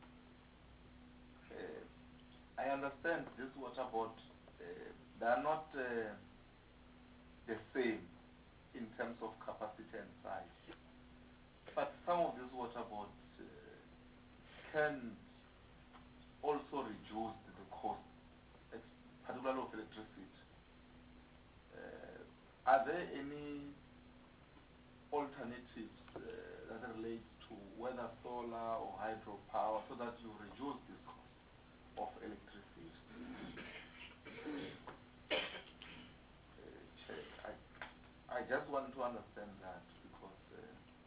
Uh, I understand this water board, uh, they are not uh, the same in terms of capacity and size. But some of these water boards uh, can also reduce the cost, particularly of electricity. Uh, are there any alternatives uh, that relate to whether solar or hydropower so that you reduce this cost of electricity? uh, I, I just want to understand that because uh,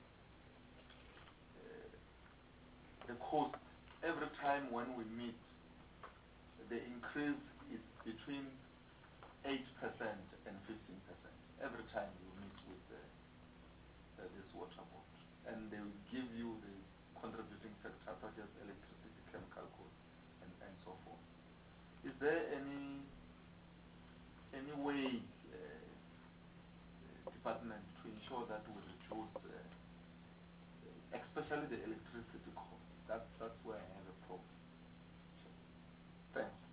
uh, the cost, every time when we meet, the increase is between eight percent and fifteen percent. Every time you meet with uh, uh, this water board. And they will give you the contributing factors such as electricity, chemical cost, and, and so forth. Is there any any way, uh, department, to ensure that we reduce, uh, especially the electricity cost? That's that's where I have a problem. Thanks.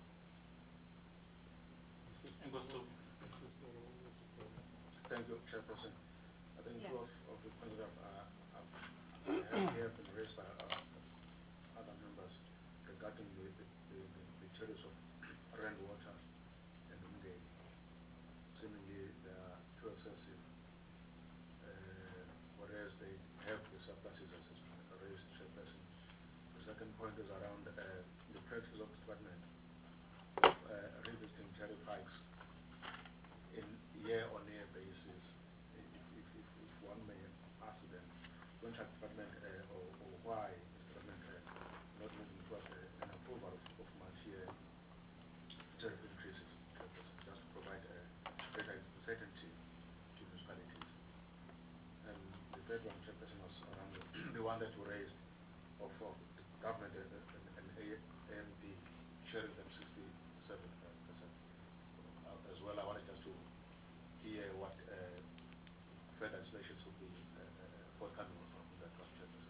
Thank you, Chairperson. I think Yeah. two of, of the points that uh, have, have been raised by uh, other members regarding the, the, the, the tariffs of rainwater and Umgay. Seemingly they are too excessive, uh, whereas they have the surpluses as is raised, Chairperson. The second point is around uh, the practice of the department of uh, revisiting tariff hikes in year-on-year basis. If, if, if, if one may ask them, don't have department uh, or, or why is department uh, not moving towards uh, an approval of, of multi-year tariff increases, just to provide uh, greater certainty to municipalities. And the third one, Chairperson, was around the, the one that you raised of, of the government and, and, and A M D sharing them sixty-seven percent. Uh, as well, I wanted just to hear what uh, further explanations would be uh, uh, forthcoming from that one, Chairperson.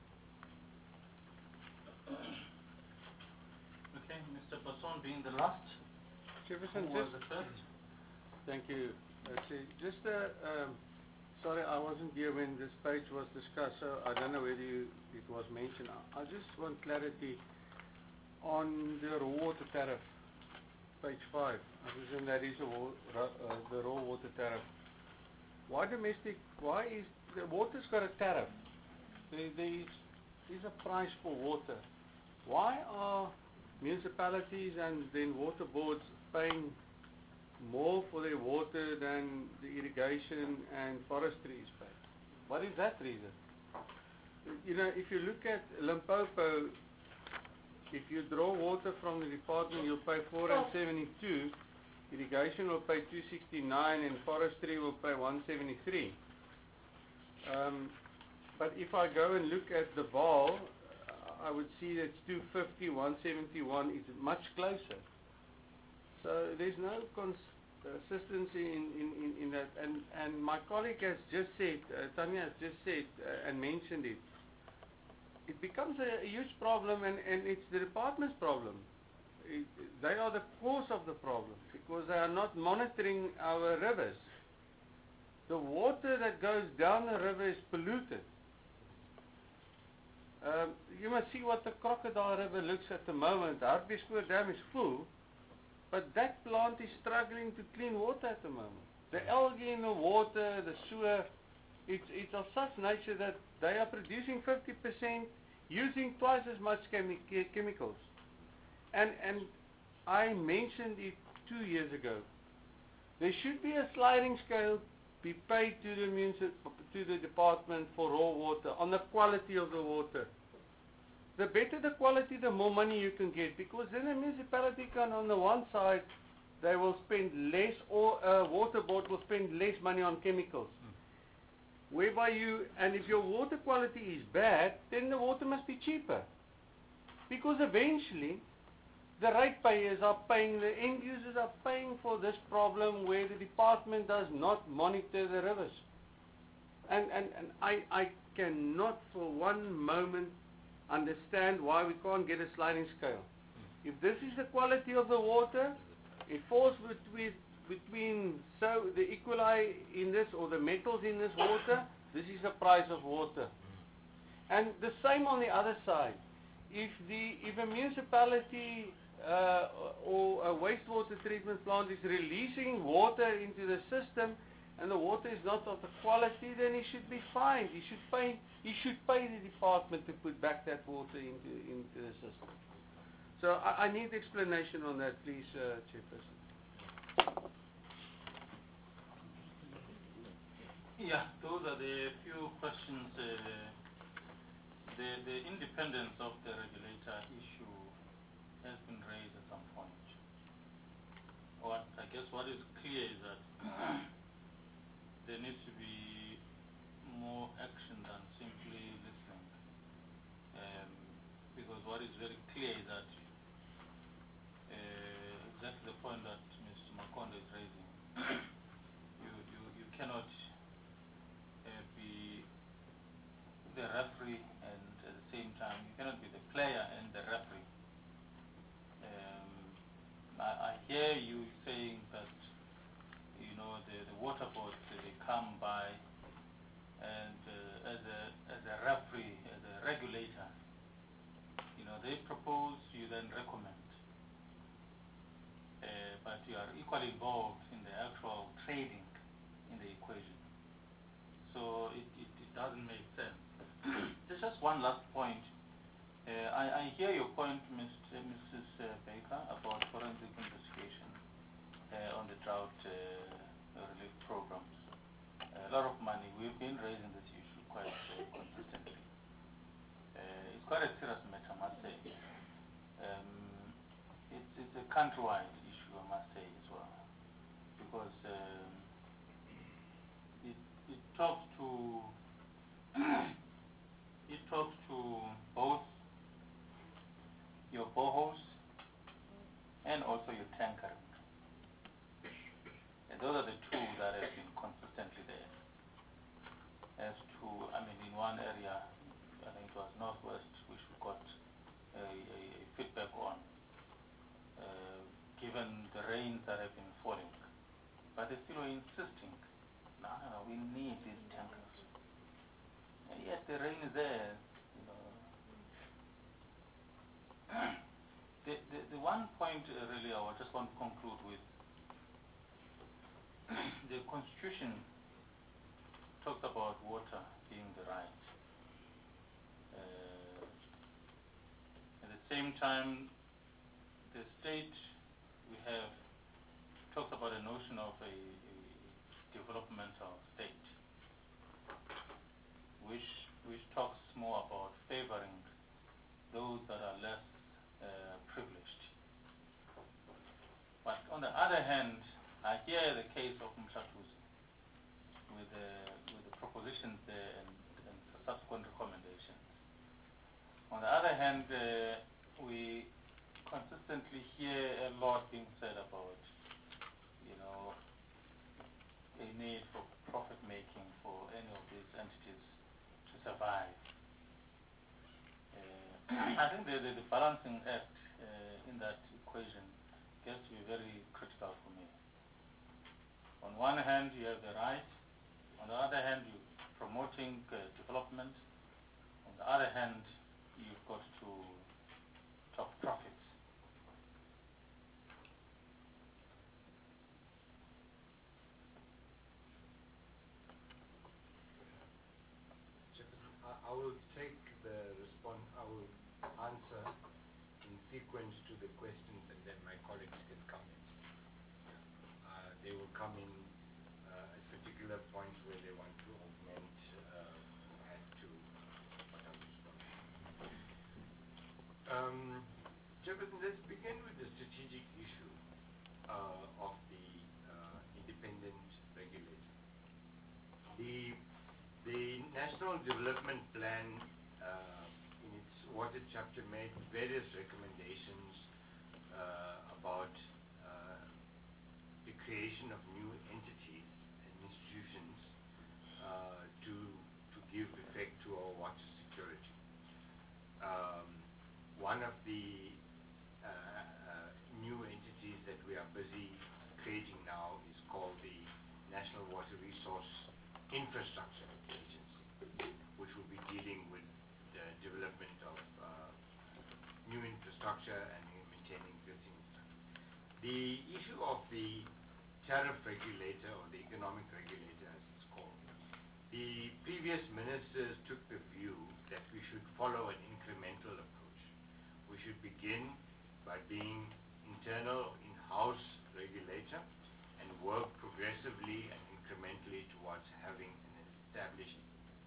Okay, Mister Passon being the last. Chairperson, Who was just the first? thank you. Actually, just uh, um, sorry, I wasn't here when this page was discussed, so I don't know whether you, it was mentioned. I, I just want clarity on the raw water tariff, page five. I presume that is a wa uh, the raw water tariff. Why domestic? Why is the water's got a tariff? There, there is, is a price for water. Why are municipalities and then water boards paying more for their water than the irrigation and forestry is paid? What is that reason? You know, if you look at Limpopo, if you draw water from the department, you'll pay four and seventy-two. Irrigation will pay two sixty-nine, and forestry will pay one seventy-three. Um, but if I go and look at the Vaal, I would see that two fifty, one seventy-one is much closer. So there's no consistency in, in, in, in that. And, and my colleague has just said, uh, Tanya has just said uh, and mentioned it. It becomes a, a huge problem, and, and it's the department's problem. It, they are the cause of the problem because they are not monitoring our rivers. The water that goes down the river is polluted. Um, you must see what the Crocodile River looks at the moment. The Hartbeespoort Dam is full, but that plant is struggling to clean water at the moment. The algae in the water, the sewer, it's, it's of such nature that they are producing fifty percent using twice as much chemi chemicals. And, and I mentioned it two years ago. There should be a sliding scale be paid to the municip- to the department for raw water on the quality of the water. The better the quality, the more money you can get, because then the municipality can, on the one side, they will spend less, or a water board will spend less money on chemicals. Mm. Whereby you, and if your water quality is bad, then the water must be cheaper. Because eventually, the ratepayers are paying, the end users are paying for this problem where the department does not monitor the rivers. And, and, and I, I cannot for one moment understand why we can't get a sliding scale. Mm. If this is the quality of the water, it falls between, between so the equali in this or the metals in this water, this is the price of water. Mm. And the same on the other side. If, the, if a municipality uh, or a wastewater treatment plant is releasing water into the system and the water is not of the quality, then he should be fined. He should pay, he should pay the department to put back that water into, into the system. So I, I need explanation on that, please, uh, Chairperson. Yeah, those are the few questions. Uh, the, the independence of the regulator issue has been raised at some point. What I guess what is clear is that there needs to be more action than simply listening. Um, because what is very clear is that uh, exactly the point that Mister Makonde is raising, you, you, you cannot uh, be the referee and at the same time you cannot be the player and the referee. Um, I, I hear you saying that you know the, the water boards uh, they come by and uh, as a as a referee, as a regulator, you know they propose, you then recommend, uh, but you are equally involved in the actual trading in the equation. So it, it, it doesn't make sense. There's just one last point. Uh, I, I hear your point, Mister Missus Uh, Baker, about forensic investigation uh, on the drought uh, relief programs. Uh, a lot of money. We've been raising this issue quite uh, consistently. Uh, it's quite a serious matter, I must say. Um, it's, it's a countrywide issue, I must say, as well, because um, it, it talks to it talks to both your boreholes and also your tankering. And those are the two that have been consistently there. As to, I mean, in one area, I think it was Northwest, which we got a, a, a feedback on, uh, given the rains that have been falling. But they still were insisting, no, no, no, we need these tankers. And yes, the rain is there, you know. The, the, the one point uh, really I just want to conclude with, the Constitution talks about water being the right. Uh, at the same time, the state we have talks about a notion of a, a developmental state, which, which talks more about favoring those that are less Uh, privileged. But on the other hand, I hear the case of Mshatuzi with the, with the propositions there and, and subsequent recommendations. On the other hand, uh, we consistently hear a lot being said about, you know, a need for profit making for any of these entities to survive. I think the, the, the balancing act uh, in that equation gets to be very critical for me. On one hand, you have the right. On the other hand, you're promoting uh, development. On the other hand, you've got to talk profits. Jefferson, I, I will take the response, I will answer in sequence to the questions and then my colleagues can comment. Uh, they will come in uh, at particular points where they want to augment, uh, add to what I'm responding. Um, Chairperson, let's begin with the strategic issue uh, of the uh, independent regulator. The, the National Development Plan uh, in its water chapter made various recommendations uh, about uh, the creation of new entities and institutions uh, to, to give effect to our water security. Um, one of the uh, uh, new entities that we are busy creating now is called the National Water Resource Infrastructure Agency, which will be dealing with the development of uh, new infrastructure and maintaining existing infrastructure. The issue of the tariff regulator, or the economic regulator as it's called, the previous ministers took the view that we should follow an incremental approach. We should begin by being internal, in-house regulator and work progressively and incrementally towards having an established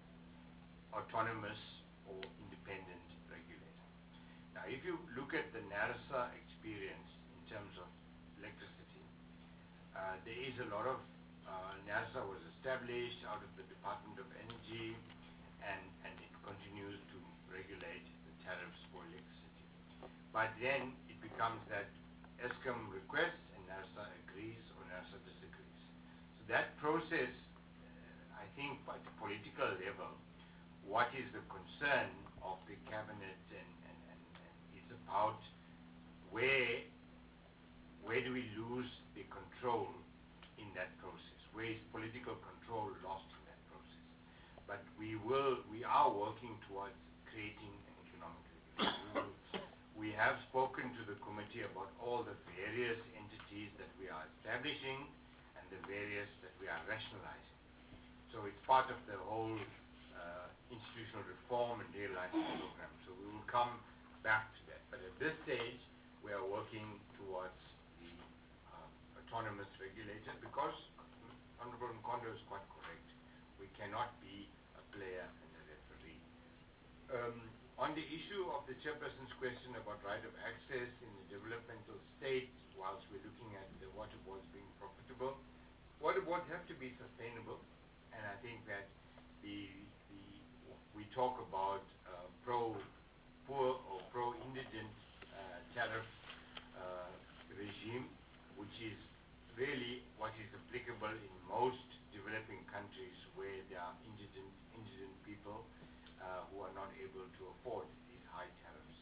autonomous or independent regulator. Now, if you look at the NERSA experience in terms of electricity, uh, there is a lot of, uh, NERSA was established out of the Department of Energy, and, and it continues to regulate the tariffs for electricity. But then it becomes that ESCOM requests and NERSA agrees or NERSA disagrees. So that process, uh, I think at the political level, what is the concern of the cabinet, and, and, and, and it's about where, where do we lose the control in that process? Where is political control lost in that process? But we will, we are working towards creating an economic regulation. We have spoken to the committee about all the various entities that we are establishing and the various that we are rationalizing. So it's part of the whole uh, institutional reform and realigning program. So we will come back to that. But at this stage, we are working towards the uh, autonomous regulator, because Honorable Mkondo is quite correct. We cannot be a player and a referee. Um, on the issue of the chairperson's question about right of access in the developmental state, whilst we're looking at the water boards being profitable, water boards have to be sustainable, and I think that the, the we talk about uh, pro-poor or pro-indigent uh, tariff uh, regime, which is really what is applicable in most developing countries where there are indigent, indigent people uh, who are not able to afford these high tariffs.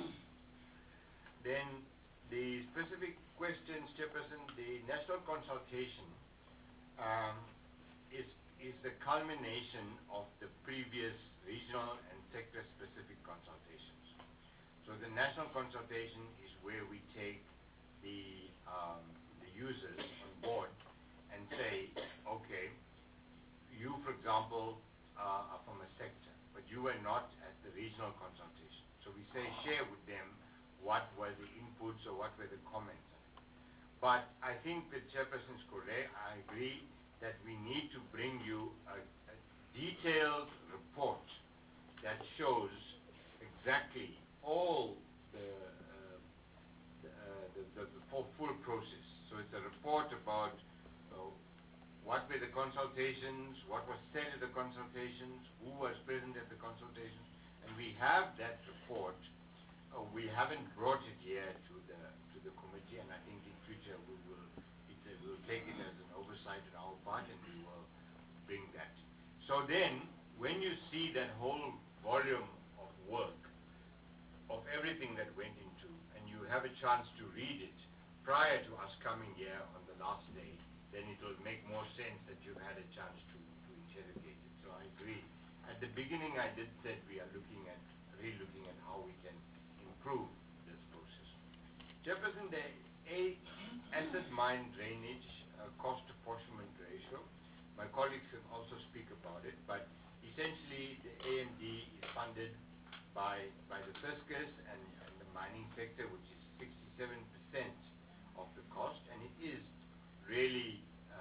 Then the specific questions, Chairperson, the national consultation um, is, is the culmination of the previous regional and sector-specific consultations. So the national consultation is where we take the, um, the users on board and say, okay, you, for example, uh, are from a sector, but you were not at the regional consultation. So we say share with them what were the inputs or what were the comments. But I think the chairperson is correct. I agree that we need to bring you a, a detailed report that shows exactly all the, uh, the, uh, the, the, the full, full process. So it's a report about uh, what were the consultations, what was said at the consultations, who was present at the consultations, and we have that report. Uh, we haven't brought it here to the to the committee, and I think in future we will it, uh, we'll take it as an oversight on our part, and we will bring that. So then, when you see that whole volume of work, of everything that went into, and you have a chance to read it prior to us coming here on the last day, then it will make more sense that you've had a chance to, to interrogate it. So I agree. At the beginning I did say we are looking at, re-looking at how we can improve this process. Chairperson, the A asset mine drainage uh, cost apportionment ratio, my colleagues can also speak about it, but essentially the A M D is funded by, by the fiscus and, and the mining sector, which is sixty-seven percent of the cost, and it is really uh,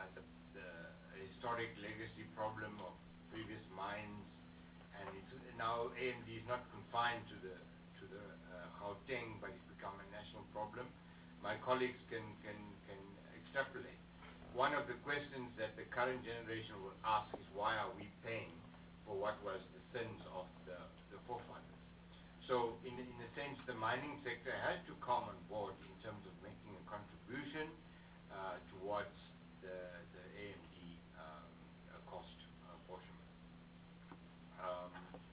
problem of previous mines, and it's, now A M D is not confined to the to the uh, Gauteng, but it's become a national problem. My colleagues can can can extrapolate. One of the questions that the current generation will ask is, why are we paying for what was the sins of the, the forefathers? So in, in a sense, the mining sector has to come on board in terms of making a contribution uh, towards the, the A M D um, uh, cost uh, portion. Um,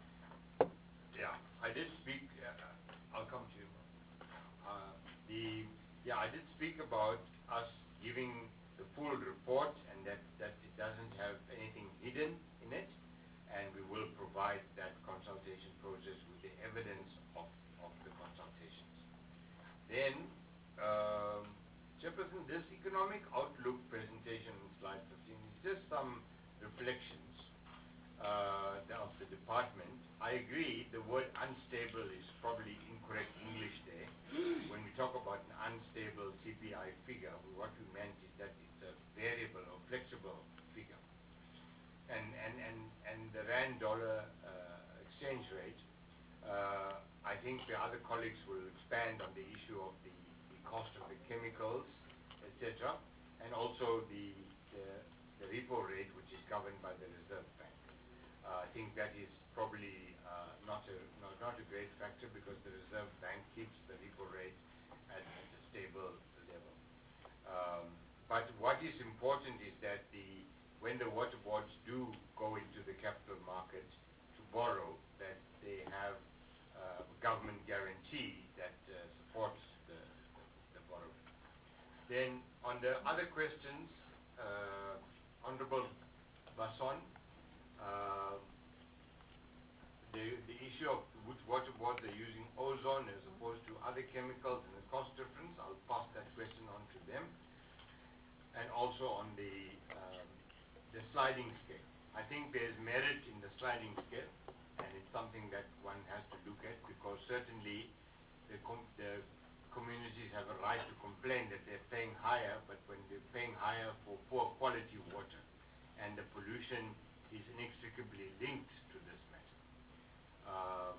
yeah, I did speak, uh, I'll come to you. Uh, the, yeah, I did speak about us giving the full report, and that, that it doesn't have anything hidden in it, and we will provide that consultation process with the evidence of, of the consultations. Then, um, Chairperson, this economic outlook presentation on slide fifteen is just some reflections uh, of the department. I agree the word unstable is probably incorrect English there. When we talk about an unstable C P I figure, what we meant is that it's a variable or flexible figure. And, and, and, and the rand dollar uh, exchange rate, uh, I think the other colleagues will expand on the issue of the, the cost of the chemicals, et cetera, and also the, the, the repo rate, which is governed by the Reserve Bank. Uh, I think that is probably uh, not, a, not, not a great factor, because the Reserve Bank keeps the repo rate at, at a stable level. Um, but what is important is that the when the water boards do go into the capital market to borrow, that they have uh, government guarantee that uh, supports the, the, the borrowing. Then on the other questions, uh, Honorable Basson, uh, the, the issue of which water boards are using ozone as opposed to other chemicals and the cost difference, I'll pass that question on to them. And also on the um, the sliding scale. I think there's merit in the sliding scale, and it's something that one has to look at, because certainly the, com the communities have a right to complain that they're paying higher, but when they're paying higher for poor quality water, and the pollution is inextricably linked to this matter. Um,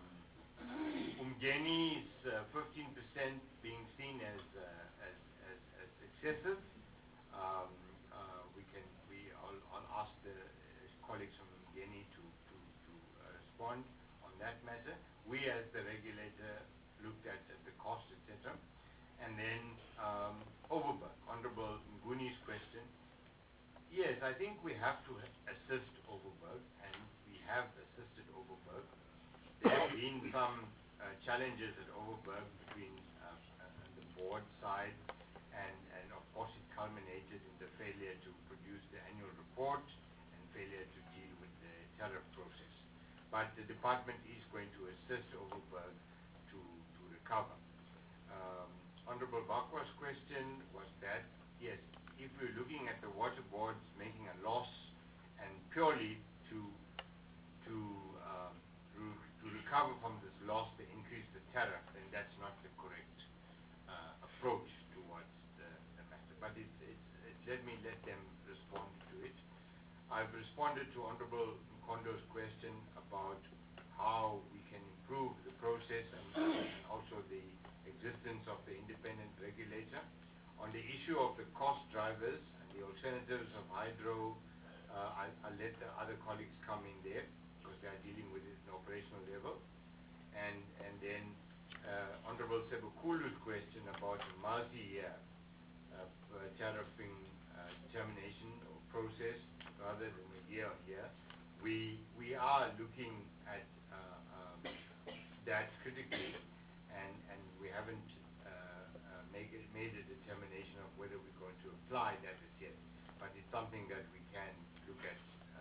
Umgeni is uh, fifteen percent being seen as, uh, as, as, as excessive. Um, uh, we can, we, I'll, I'll ask the uh, colleagues from Umgeni to, to, to uh, respond on that matter. We as the regulator looked at, at the cost, et cetera. And then um, Overberg, Honorable Nguni's question. Yes, I think we have to assist Overberg, and we have assisted Overberg. There have been some uh, challenges at Overberg between uh, uh, the board side, and, and of course it culminated in the failure to produce the annual report and failure to deal with the tariff process. But the department is going to assist Overberg to, to recover. Um, Honorable Bakwa's question was that, yes, if we're looking at the water boards making a loss and purely to, to, um, to recover from this loss, they increase the tariff, then that's not the correct uh, approach towards the, the matter. But it's, it's, it's, let me let them respond to it. I've responded to Honorable Mkondo's question about how we can improve the process and, and also the existence of the independent regulator. On the issue of the cost drivers and the alternatives of hydro, uh, I, I'll let the other colleagues come in there, because they are dealing with it at an operational level. And, and then uh, Honorable Sebukulu's question about a multi-year uh, tariffing uh, determination or process rather than a year on year. We, we are looking at uh, um, that critically, and, and we haven't uh, uh, make it, made a determination of whether we're going to apply that as yet, but it's something that we can look at.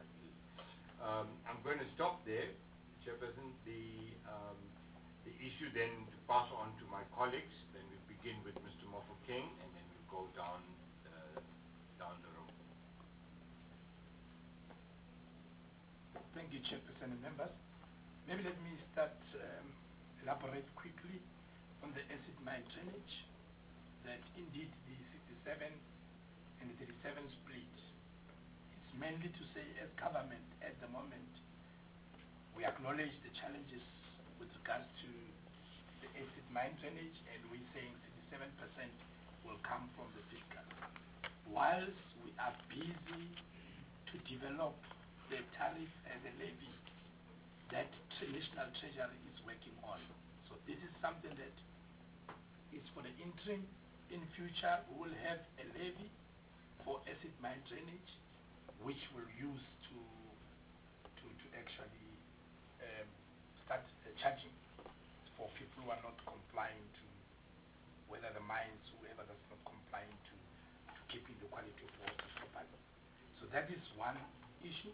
Uh, um, I'm going to stop there, Chairperson. The, um, the issue then to pass on to my colleagues, then we begin with Mister Mofokeng, and then we go down, uh, down the road. Thank you, Chairperson and members. Maybe let me start, um, elaborate quickly on the acid mine drainage, that indeed the sixty-seven and the thirty-seven split is mainly to say, as government at the moment, we acknowledge the challenges with regards to the acid mine drainage, and we're saying sixty-seven percent will come from the fiscal. Whilst we are busy to develop the tariff and the levy that National Treasury is working on. So this is something that is for the interim. In future, we will have a levy for acid mine drainage, which we'll use to to, to actually um, start uh, charging for people who are not complying to whether the mines, whoever that's not complying to, to keeping the quality of water properly. So that is one issue.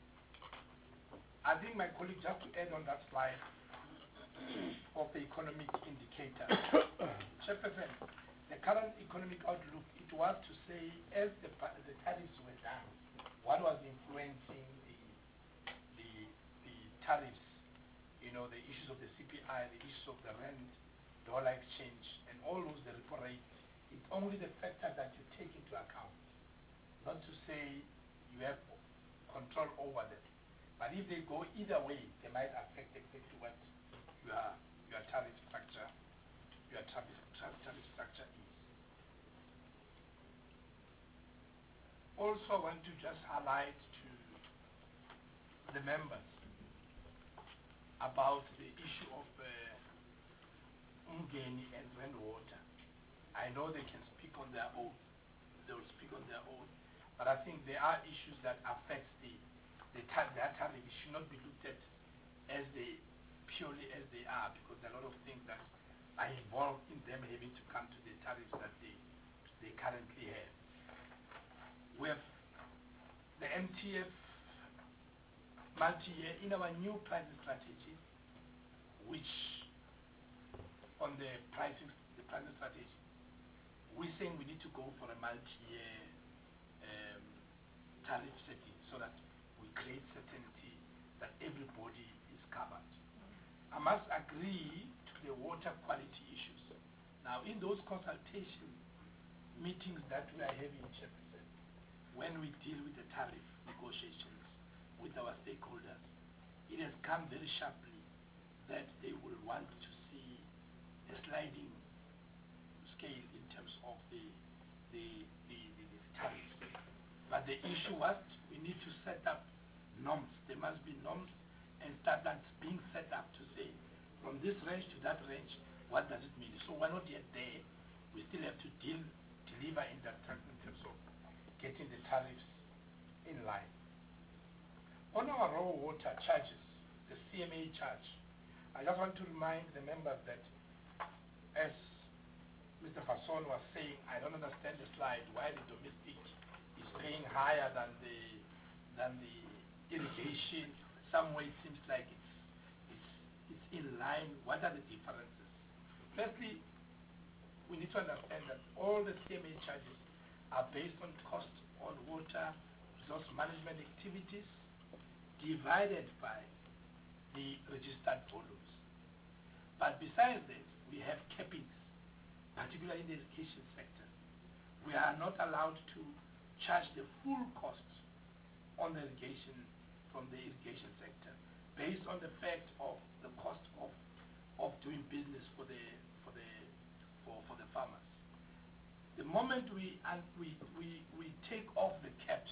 I think my colleague, just to add on that slide of the economic indicator, Chairperson, the current economic outlook, it was to say as the, the tariffs were done, what was influencing the, the, the tariffs, you know, the issues of the C P I, the issues of the rand, dollar exchange, and all those, the repo rate, it's only the factor that you take into account. Not to say you have control over that. But if they go either way, they might affect exactly what your, your tariff structure, your tariff, tariff structure is. Also, I want to just highlight to the members about the issue of uh, Umgeni and Rainwater. I know they can speak on their own. They will speak on their own. But I think there are issues that affect the The tar their tariff should not be looked at as they purely as they are, because there are a lot of things that are involved in them having to come to the tariffs that they they currently have. We have the M T F multi-year in our new pricing strategy, which on the pricing the pricing strategy, we're saying we need to go for a multi-year um, tariff setting so that we create certainty that everybody is covered. I must agree to the water quality issues. Now, in those consultation meetings that we are having, Chairperson, when we deal with the tariff negotiations with our stakeholders, it has come very sharply that they will want to see a sliding scale in terms of the, the, the, the, the tariffs. But the issue was we need to set up norms. There must be norms and standards being set up to say from this range to that range, what does it mean? So we're not yet there. We still have to deal, deliver in that term, in terms of getting the tariffs in line. On our raw water charges, the C M A charge, I just want to remind the members that as Mister Fasson was saying, I don't understand the slide, why the domestic is paying higher than the than the irrigation. Somewhere it seems like it's it's it's in line. What are the differences? Firstly, we need to understand that all the C M A charges are based on cost on water resource management activities divided by the registered volumes. But besides this, we have cappings, particularly in the irrigation sector. We are not allowed to charge the full cost on the irrigation from the irrigation sector based on the fact of the cost of of doing business for the for the for, for the farmers. The moment we and we, we we take off the caps,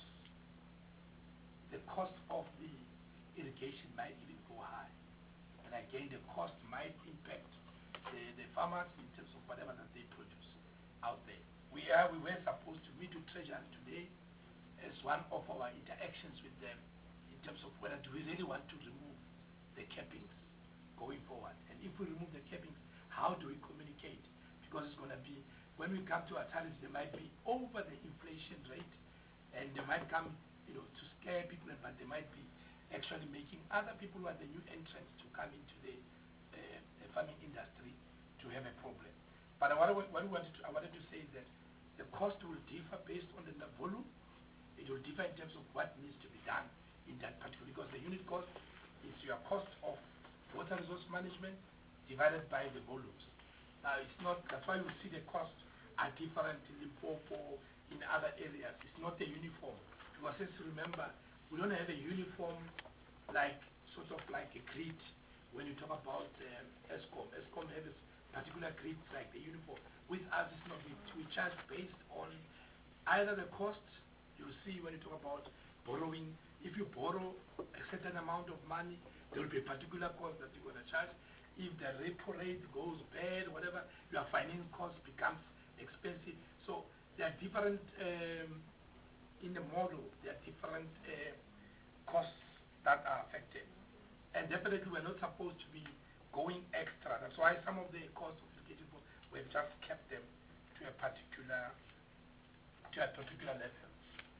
the cost of the irrigation might even go high. And again, the cost might impact the, the farmers in terms of whatever that they produce out there. We are we were supposed to meet with Treasury today as one of our interactions with them in terms of whether do we really want to remove the cappings going forward. And if we remove the cappings, how do we communicate? Because it's going to be, when we come to our tariffs, they might be over the inflation rate, and they might come, you know, to scare people, but they might be actually making other people who are the new entrants to come into the uh, farming industry to have a problem. But what I, what I, wanted to, I wanted to say is that the cost will differ based on the volume. It will differ in terms of what needs to be done in that particular, because the unit cost is your cost of water resource management divided by the volumes. Now, it's not, that's why you see the costs are different in Limpopo, in other areas. It's not a uniform Because since remember, we don't have a uniform, like, sort of like a grid when you talk about um, ESCOM. ESCOM has particular grids like the uniform. With us, it's not. We, we charge based on either the cost, you'll see when you talk about borrowing, if you borrow a certain amount of money, there will be a particular cost that you're going to charge. If the repo rate goes bad, whatever, your finance cost becomes expensive. So there are different, um, in the model, there are different uh, costs that are affected. And definitely we're not supposed to be going extra. That's why some of the costs of education, we've just kept them to a particular, to a particular level.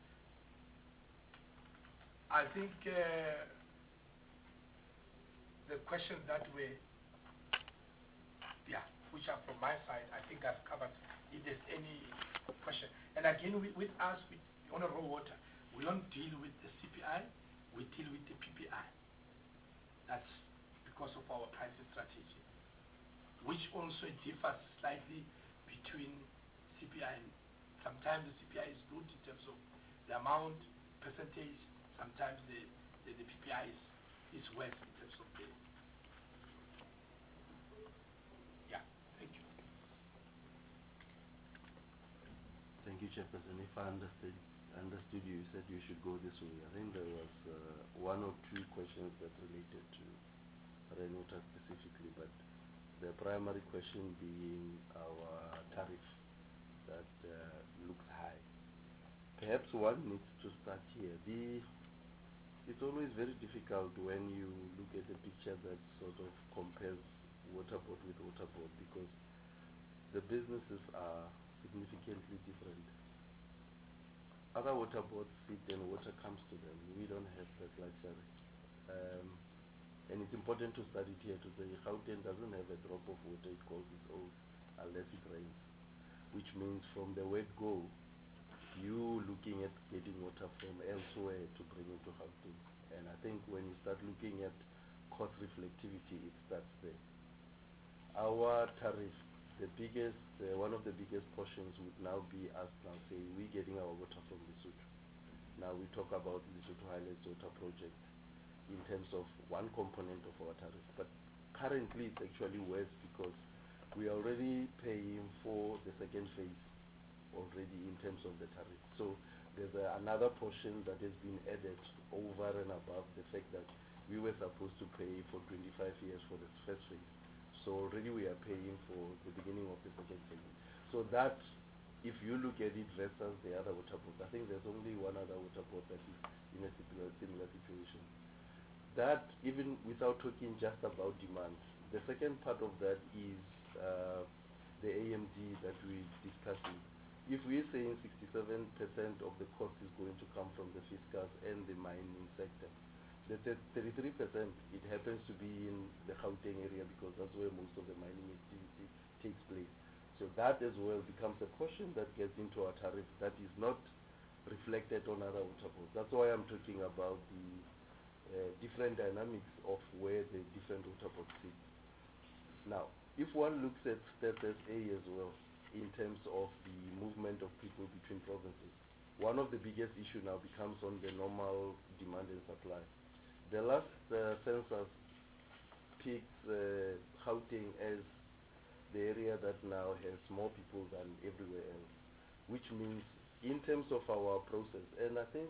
I think uh, the questions that were, yeah, which are from my side, I think I've covered. If there's any question, and again, with, with us, with on a raw water, we don't deal with the C P I, we deal with the P P I. That's because of our pricing strategy, which also differs slightly between C P I and sometimes the C P I is good in terms of the amount, percentage, sometimes the, the, the P P I is, is worse in terms of the, yeah, thank you. Thank you, Chairperson. If I understood, understood you, you said you should go this way. I think there was uh, one or two questions that related to Reynota specifically, but the primary question being our tariff that uh, looks high. Perhaps one needs to start here. The, it's always very difficult when you look at a picture that sort of compares Waterboard with Waterboard, because the businesses are significantly different. Other waterboards sit and water comes to them. We don't have that luxury. Um, and it's important to start it here to say Gauteng doesn't have a drop of water it calls its own unless it rains, which means from the word go, you looking at getting water from elsewhere to bring it to Gauteng. And I think when you start looking at cost reflectivity, it starts there. Our tariff, the biggest, uh, one of the biggest portions would now be us now saying we're getting our water from Lesotho. Now we talk about Lesotho Highlands Water Project in terms of one component of our tariff. But currently it's actually worse because we are already paying for the second phase already in terms of the tariff. So there's uh, another portion that has been added over and above the fact that we were supposed to pay for twenty-five years for the first phase. So already we are paying for the beginning of the second phase. So that, if you look at it versus the other water boards, I think there's only one other water board that is in a similar, similar situation. That, even without talking just about demand, the second part of that is uh, the A M D that we're discussing. If we're saying sixty-seven percent of the cost is going to come from the fiscals and the mining sector, the thirty-three percent, it happens to be in the Gauteng area because that's where most of the mining activity takes place. So that as well becomes a portion that gets into our tariff that is not reflected on other water boards. That's why I'm talking about the uh, different dynamics of where the different water boards sit. Now, if one looks at Status A as well, in terms of the movement of people between provinces, one of the biggest issues now becomes on the normal demand and supply. The last uh, census picks uh, Gauteng as the area that now has more people than everywhere else, which means in terms of our process, and I think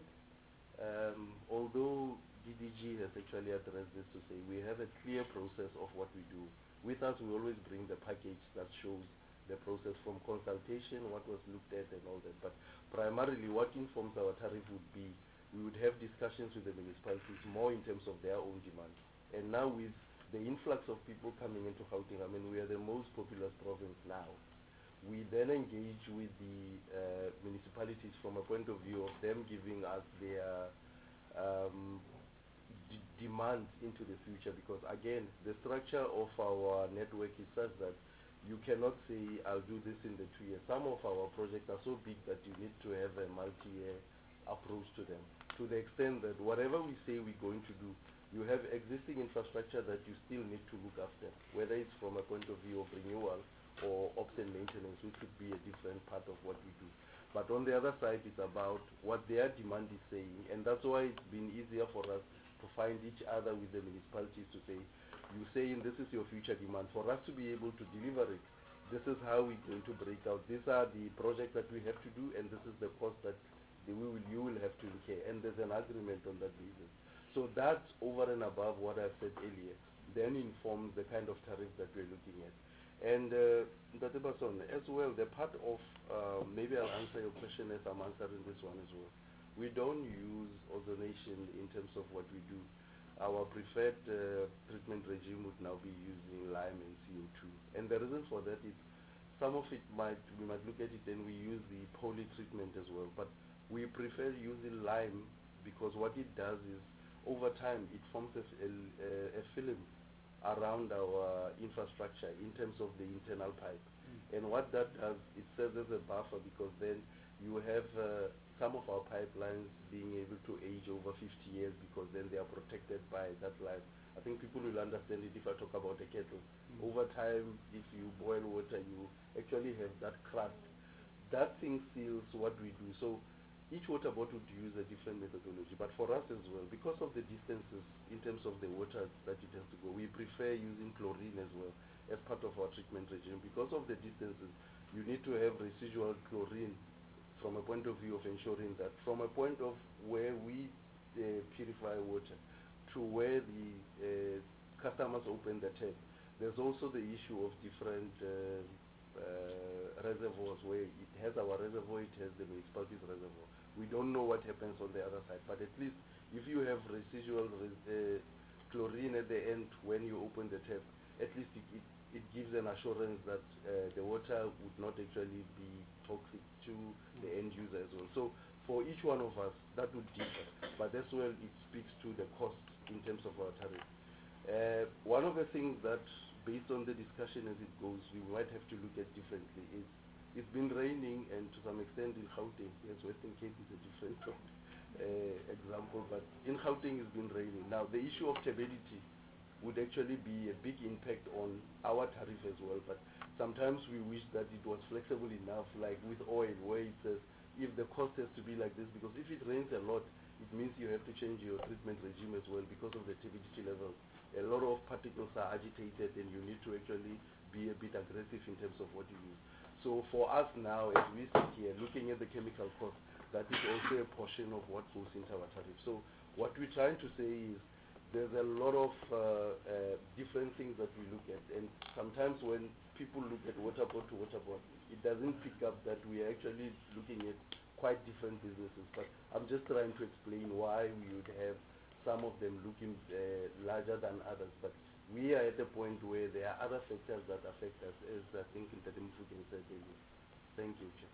um, although D D G has actually addressed this to say we have a clear process of what we do. With us, we always bring the package that shows the process from consultation, what was looked at and all that, but primarily what informs our tariff would be we would have discussions with the municipalities more in terms of their own demand. And now with the influx of people coming into Gauteng, I mean, we are the most populous province now. We then engage with the uh, municipalities from a point of view of them giving us their um, d demands into the future, because again, the structure of our network is such that you cannot say, I'll do this in the two years. Some of our projects are so big that you need to have a multi-year approach to them, to the extent that whatever we say we're going to do, you have existing infrastructure that you still need to look after, whether it's from a point of view of renewal or ops and maintenance, which could be a different part of what we do. But on the other side, it's about what their demand is saying, and that's why it's been easier for us to find each other with the municipalities to say, you saying this is your future demand. For us to be able to deliver it, this is how we're going to break out. These are the projects that we have to do, and this is the cost that the, we will, you will have to incur. And there's an agreement on that basis. So that's over and above what I've said earlier. Then informs the kind of tariff that we're looking at. And uh, Ntate Bason, as well, the part of, uh, maybe I'll answer your question as I'm answering this one as well. We don't use ozonation in terms of what we do. Our preferred uh, treatment regime would now be using lime and C O two. And the reason for that is some of it might, we might look at it and we use the poly treatment as well. But we prefer using lime because what it does is over time it forms a, a, a film around our infrastructure in terms of the internal pipe. Mm. And what that does, it serves as a buffer because then you have uh, some of our pipelines being able to age over fifty years because then they are protected by that lime. I think people will understand it if I talk about a kettle. Mm. Over time, if you boil water, you actually have that crust. That thing seals what we do. So each water board would use a different methodology, but for us as well, because of the distances in terms of the water that it has to go, we prefer using chlorine as well as part of our treatment regime. Because of the distances, you need to have residual chlorine from a point of view of ensuring that from a point of where we uh, purify water to where the uh, customers open the tap, there's also the issue of different uh, uh, reservoirs where it has our reservoir, it has the municipality's reservoir. We don't know what happens on the other side, but at least if you have residual res uh, chlorine at the end when you open the tap, at least it, it, it gives an assurance that uh, the water would not actually be toxic to the end user as well. So for each one of us, that would differ, but as well it speaks to the cost in terms of our tariff. Uh, one of the things that, based on the discussion as it goes, we might have to look at differently is it's been raining, and to some extent in Gauteng, yes, Western Cape is a different uh, example, but in Gauteng it's been raining. Now the issue of turbidity would actually be a big impact on our tariff as well, but sometimes we wish that it was flexible enough, like with oil, where it says if the cost has to be like this, because if it rains a lot, it means you have to change your treatment regime as well because of the turbidity level. A lot of particles are agitated and you need to actually be a bit aggressive in terms of what you use. So for us now, as we sit here looking at the chemical cost, that is also a portion of what goes into our tariff. So what we're trying to say is there's a lot of uh, uh, different things that we look at, and sometimes when people look at water board to water board, it doesn't pick up that we are actually looking at quite different businesses. But I'm just trying to explain why we would have some of them looking uh, larger than others. But we are at a point where there are other factors that affect us, as I think Ntate Mofokeng said earlier. Thank you, Chair.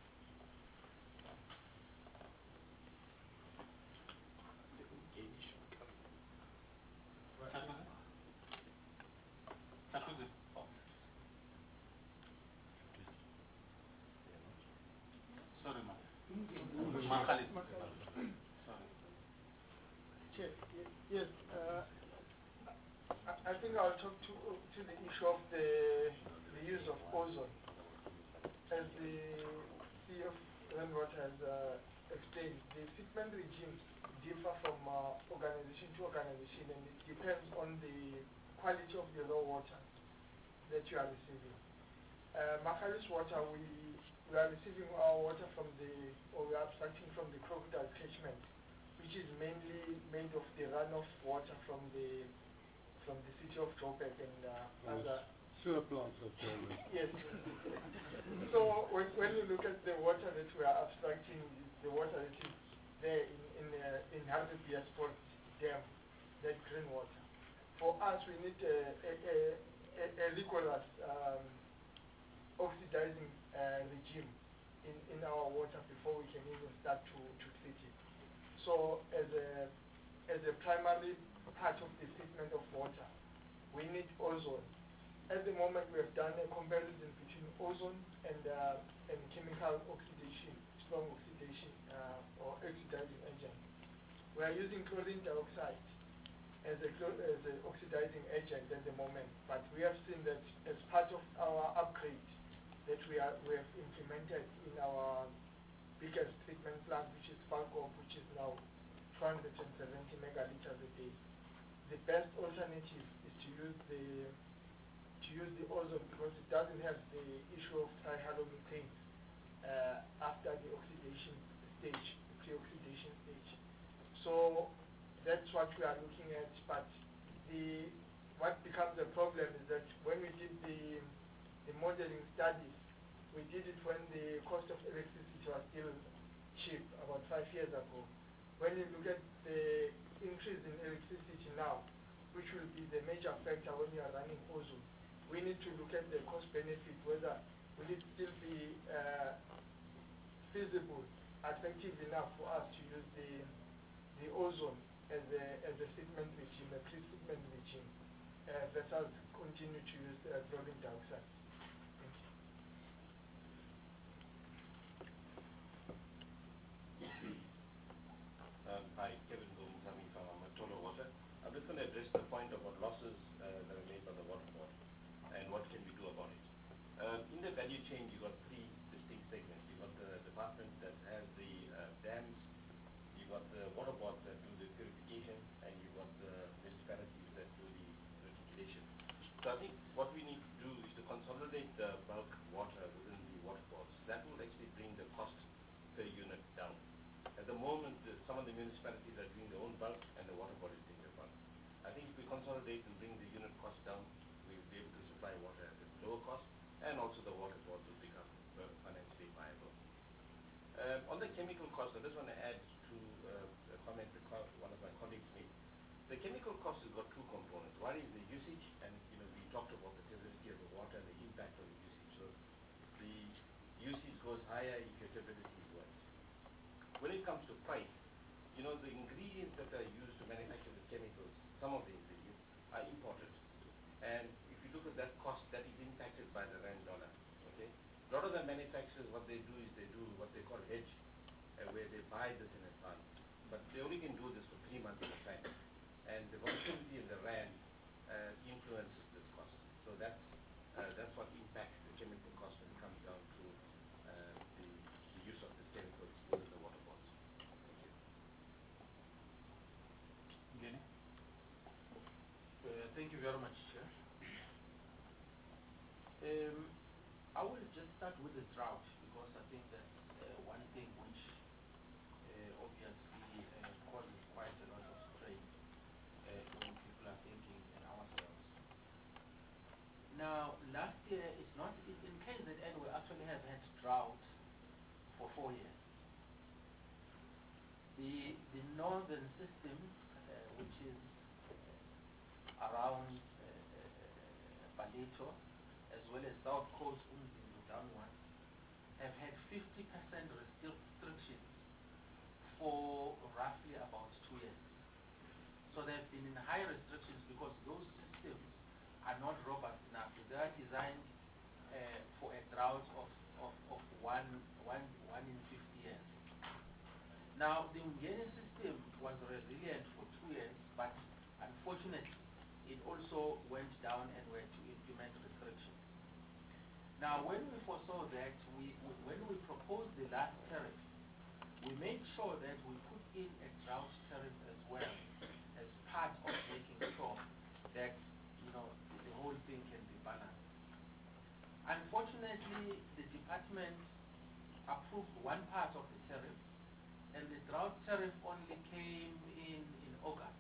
Sorry, ma'am. Chair, y- yes, uh, I, I think I'll talk to to the issue of the the use of ozone. As the C E O of Rainwater has uh, explained, the treatment regimes differ from uh, organization to organization, and it depends on the quality of the raw water that you are receiving. Uh, Makali's water, we we are receiving our water from the, or we are abstracting from the crocodile catchment, which is mainly made of the runoff water from the from the city of Joburg and uh, other sewer plants of Germany. Yes. So when, when you look at the water that we are abstracting, the water that is there in in uh, in Harvard Sport Dam, that green water. For us, we need a a, a, a, a rigorous um, oxidizing uh, regime in, in our water before we can even start to, to treat it. So as a as a primary part of the treatment of water, we need ozone. At the moment, we have done a comparison between ozone and uh, and chemical oxidation, strong oxidation uh, or oxidizing agent. We are using chlorine dioxide as a as an oxidizing agent at the moment, but we have seen that as part of our upgrade that we are we have implemented in our biggest treatment plant, which is Falkop, which is now two hundred seventy megaliters a day. The best alternative is to use the to use the ozone because it doesn't have the issue of trihalomethane uh, after the oxidation stage, the pre-oxidation stage. So that's what we are looking at. But the what becomes a problem is that when we did the the modeling studies, we did it when the cost of electricity was still cheap, about five years ago. When you look at the increase in electricity now, which will be the major factor when you are running ozone, we need to look at the cost benefit, whether will it still be uh, feasible, attractive enough for us to use the the ozone as a as a treatment regime, a pre-treatment regime, uh, versus continue to use uh, chlorine dioxide. Thank you. Um, hi, Kevin Gomzami from Amatolo Water. I'm just going to address the point about losses uh, that are made by the water board and what can we do about it. Uh, in the value chain, you've got three distinct segments. You've got the department that has the uh, dams, you've got the water boards that do the purification, and you've got the municipalities that do the reticulation. So I think what we need to do is to consolidate the bulk water within the water boards. That will actually bring the cost per unit down. At the moment, uh, some of the municipalities are doing their own bulk and the water board is doing their bulk. I think if we consolidate and bring the unit cost down, we'll be able to supply water at a lower cost, and also the water boards will become uh, financially viable. Uh, on the chemical cost, I just want to add to uh, a comment that one of my colleagues made. The chemical cost has got two components. One is the usage, and you know we talked about the turbidity of the water and the impact of the usage. So the usage goes higher if your turbidity is worse. When it comes to price, you know, the ingredients that are used to manufacture the chemicals, some of the ingredients are imported. And if you look at that cost, that is impacted by the rand dollar. Okay? A lot of the manufacturers, what they do is they do what they call hedge, uh, where they buy this in advance. But they only can do this for three months at a time. And the volatility in the rand uh, influences this cost. So that's, uh, that's what impacts the chemical cost when it comes down to uh, the, the use of the chemicals within the water boards. Thank you. Jenny? Uh, thank you very much, Chair. Um, I will just start with the drought because I think that's uh, one thing which uh, obviously uh, causes quite a lot of strain uh, when people are thinking and ourselves. Now, last year, it's not in, in K Z N we actually have had drought for four years. The the northern systems, uh, which is uh, around uh, uh, Baleto, as well as South Coast, Umzimba downwards, have had fifty percent restrictions for roughly about two years. So they've been in high restrictions because those systems are not robust enough. They are designed uh, for a drought of, of, of one, one, one in fifty years. Now, the Umgeni system was resilient for two years, but unfortunately, it also went down and we had to implement restrictions. Now, when we foresaw that, we, we, when we proposed the last tariff, we made sure that we put in a drought tariff as well, as part of making sure that, you know, the whole thing can be balanced. Unfortunately, the department approved one part of the tariff, and the drought tariff only came in in August.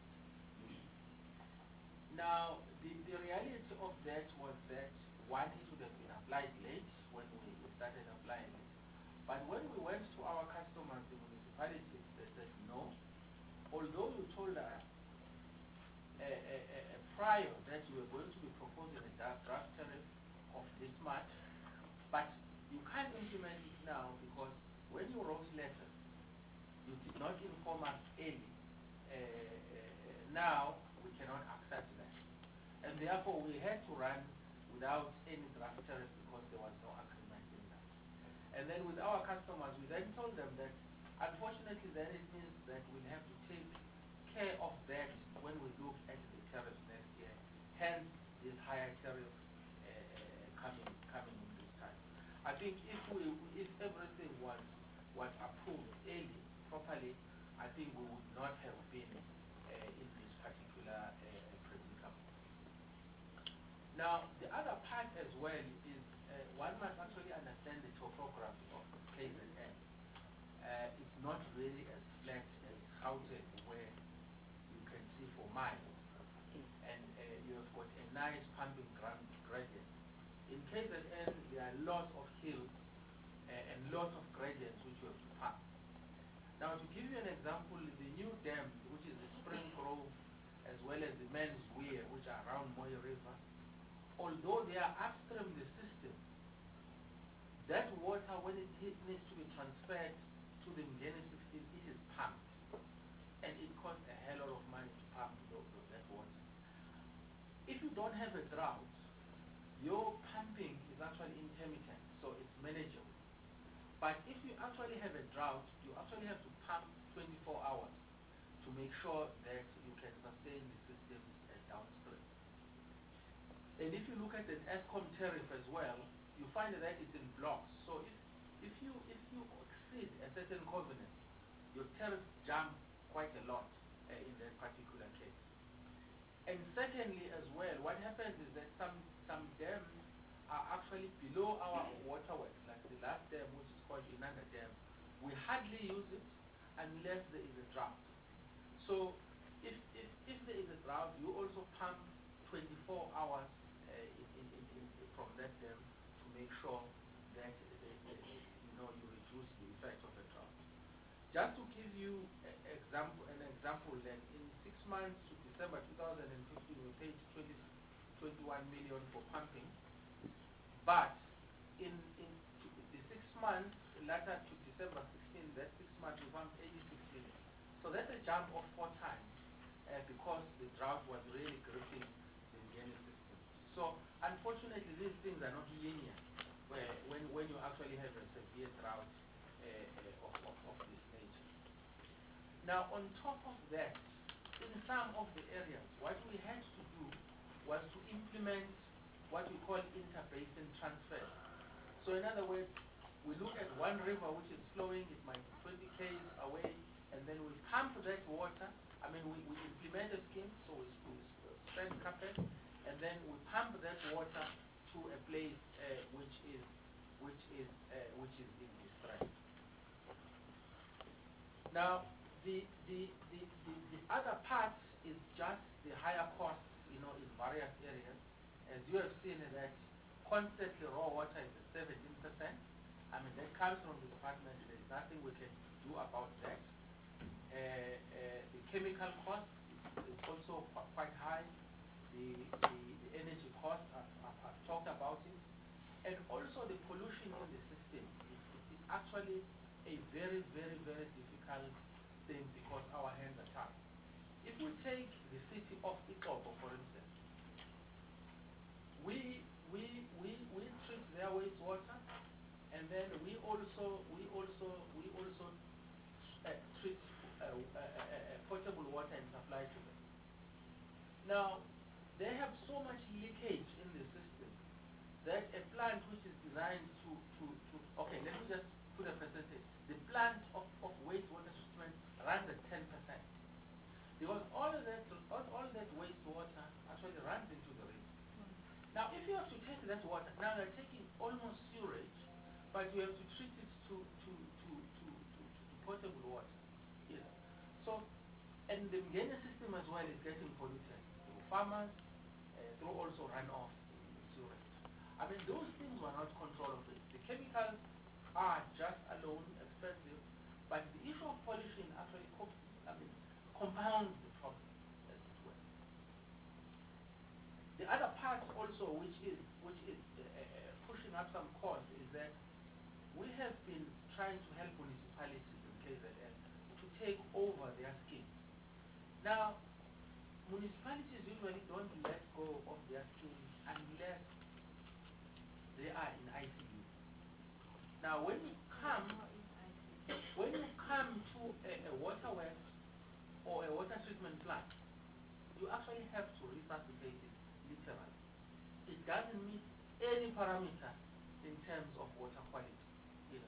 Now, the, the reality of that was that, one, it would have been applied late when we started applying it. But when we went to our customers, the municipalities, they said no. Although you told us uh, uh, uh, prior that you were going to be proposing a draft tariff of this much, but you can't implement it now because when you wrote letters, you did not inform us early. Uh, uh, now, we cannot accept that. And therefore, we had to run without any draft tariff because there was no agreement in that. And then with our customers, we then told them that, unfortunately, then it means that we'll have to take care of that when we look at the tariffs next year. Hence, this higher tariff uh, uh, coming coming in this time. I think if we if everything was was approved early, properly, I think we would not have been uh, in this particular uh, predicament. Now, the other part as well is uh, one must actually understand the topography of K Z N. Uh, it's not really as flat as Gauteng, where you can see for miles, and uh, you have got a nice pumping gradient. In K Z N, there are lots of hills uh, and lots of gradients which you have to pump. Now, to give you an example, the new dam, which is the Spring Grove, as well as the Men's Weir, which are around Moyo River, although they are upstream the system, that water, when it needs to be transferred to the Mgeni system, it is pumped. And it costs a hell lot of money to pump that water. If you don't have a drought, your pumping is actually intermittent, so it's manageable. But if you actually have a drought, you actually have to pump twenty-four hours to make sure that you can sustain the systems uh, downstream. And if you look at the ESCOM tariff as well, you find that it's in blocks. So if, if, you, if you exceed a certain covenant, your tariffs jump quite a lot uh, in that particular case. And secondly as well, what happens is that some, some dams are actually below our waterworks, like the last dam, which is called Inanga Dam. We hardly use it unless there is a drought. So if, if, if there is a drought, you also pump twenty-four hours uh, in, in, in, in, from that dam to make sure that uh, uh, you know, you reduce the effect of a drought. Just to give you a, example, an example, that in six months to December two thousand fifteen, we paid twenty, twenty-one million for pumping, but in, in the six months later to December sixteen, that six months we pumped eighty-six million. So that's a jump of four times uh, because the drought was really gripping the Mgeni system. So unfortunately, these things are not linear where, when, when you actually have a severe drought uh, uh, of, of, of this nature. Now, on top of that, in some of the areas, what we had to do was to implement what we call inter-basin transfers. So in other words, we look at one river which is flowing, it might be twenty k's away, and then we pump that water. I mean, we, we implement a scheme, so we, we spend capital, and then we pump that water to a place uh, which is which is uh, which is in distress. Now, the the, the the the other part is just the higher costs, you know, in various areas. As you have seen that constantly raw water is at seventeen percent. I mean, that comes from the department. There is nothing we can do about that. Uh, uh, the chemical cost is, is also qu quite high. The, the, the energy cost, I've, I've, I've talked about it. And also the pollution in the system. It, it is actually a very, very, very difficult thing because our hands are tied. If we take the city of Ikobo, for instance, we, we, we, we treat their wastewater, and then we also, we also, we also uh, treat uh, uh, uh, uh, potable water and supply to them. Now, they have so much leakage in the system that a plant which is designed to, to, to okay, let me just put a percentage. The plant of, of wastewater treatment runs at ten percent. Because all of that, all, all that wastewater actually runs into the river. Now, if you have to take that water, now you're taking almost sewage, but you have to treat it to, to, to, to, to, to potable water. Yeah. So, and the Mgeni system as well is getting polluted through farmers, uh, through also runoff in sewage. I mean, those things were not controllable. The chemicals are just alone expensive, but the issue of pollution actually co I mean, compounds the problem, as it were. The other part also, which is which is uh, uh, pushing up some costs, is that we have been trying to help municipalities in K Z N to take over their schemes. Now, municipalities usually don't let go of their schemes unless they are in I C U. Now, when you come, when you come to a, a waterworks or a water treatment plant, you actually have to resuscitate it literally. It doesn't meet any parameter in terms of water quality. You know. So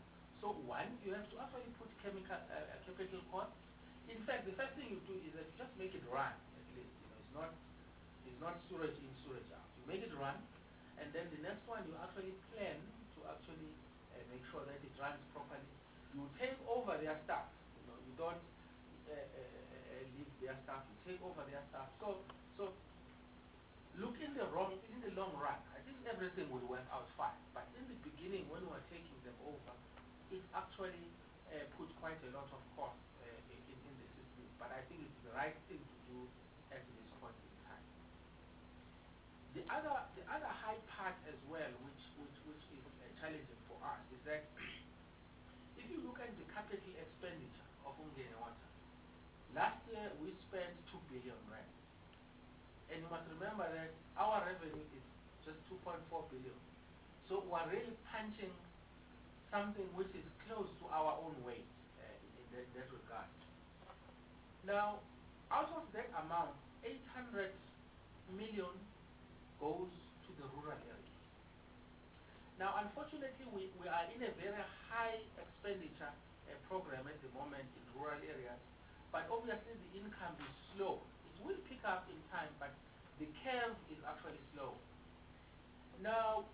So one, you have to actually put chemical uh, capital costs. In fact, the first thing you do is that you just make it run. At least, you know, it's not it's not storage in, storage out. You make it run, and then the next one you actually plan to actually uh, make sure that it runs properly. You take over their stuff. You know, you don't uh, uh, uh, leave their stuff. You take over their stuff. So so. Look in the wrong, in the long run, I think everything will work out fine. But in the beginning, when we are taking them over, it actually uh, put quite a lot of cost uh, in, in the system. But I think it's the right thing to do at this point in time. The other, the other high part as well, which, which, which is uh, challenging for us, is that if you look at the capital expenditure of Umgeni Water, last year we spent two billion rand. And you must remember that our revenue is just two point four billion. So we're really punching something which is close to our own weight uh, in that, that regard. Now, out of that amount, eight hundred million goes to the rural areas. Now, unfortunately, we, we are in a very high expenditure uh, program at the moment in rural areas, but obviously the income is slow. It will pick up in time, but the curve is actually slow. Now,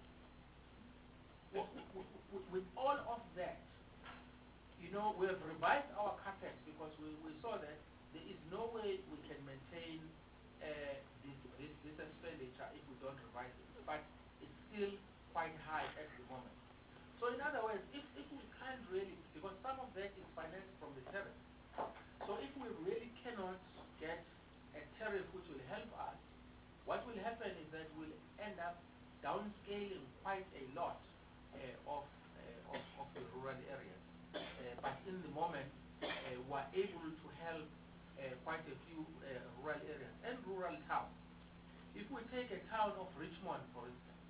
with all of that, you know, we have revised our capex because we, we saw that there is no way we can maintain uh, this, this, this expenditure if we don't revise it. But it's still quite high at the moment. So in other words, if, if we can't really, because some of that is financed from the tariff. So if we really cannot get a tariff which will help us, what will happen is that we'll end up downscaling quite a lot uh, of, uh, of, of the rural areas. Uh, but in the moment, uh, we're able to help uh, quite a few uh, rural areas and rural towns. If we take a town of Richmond, for instance,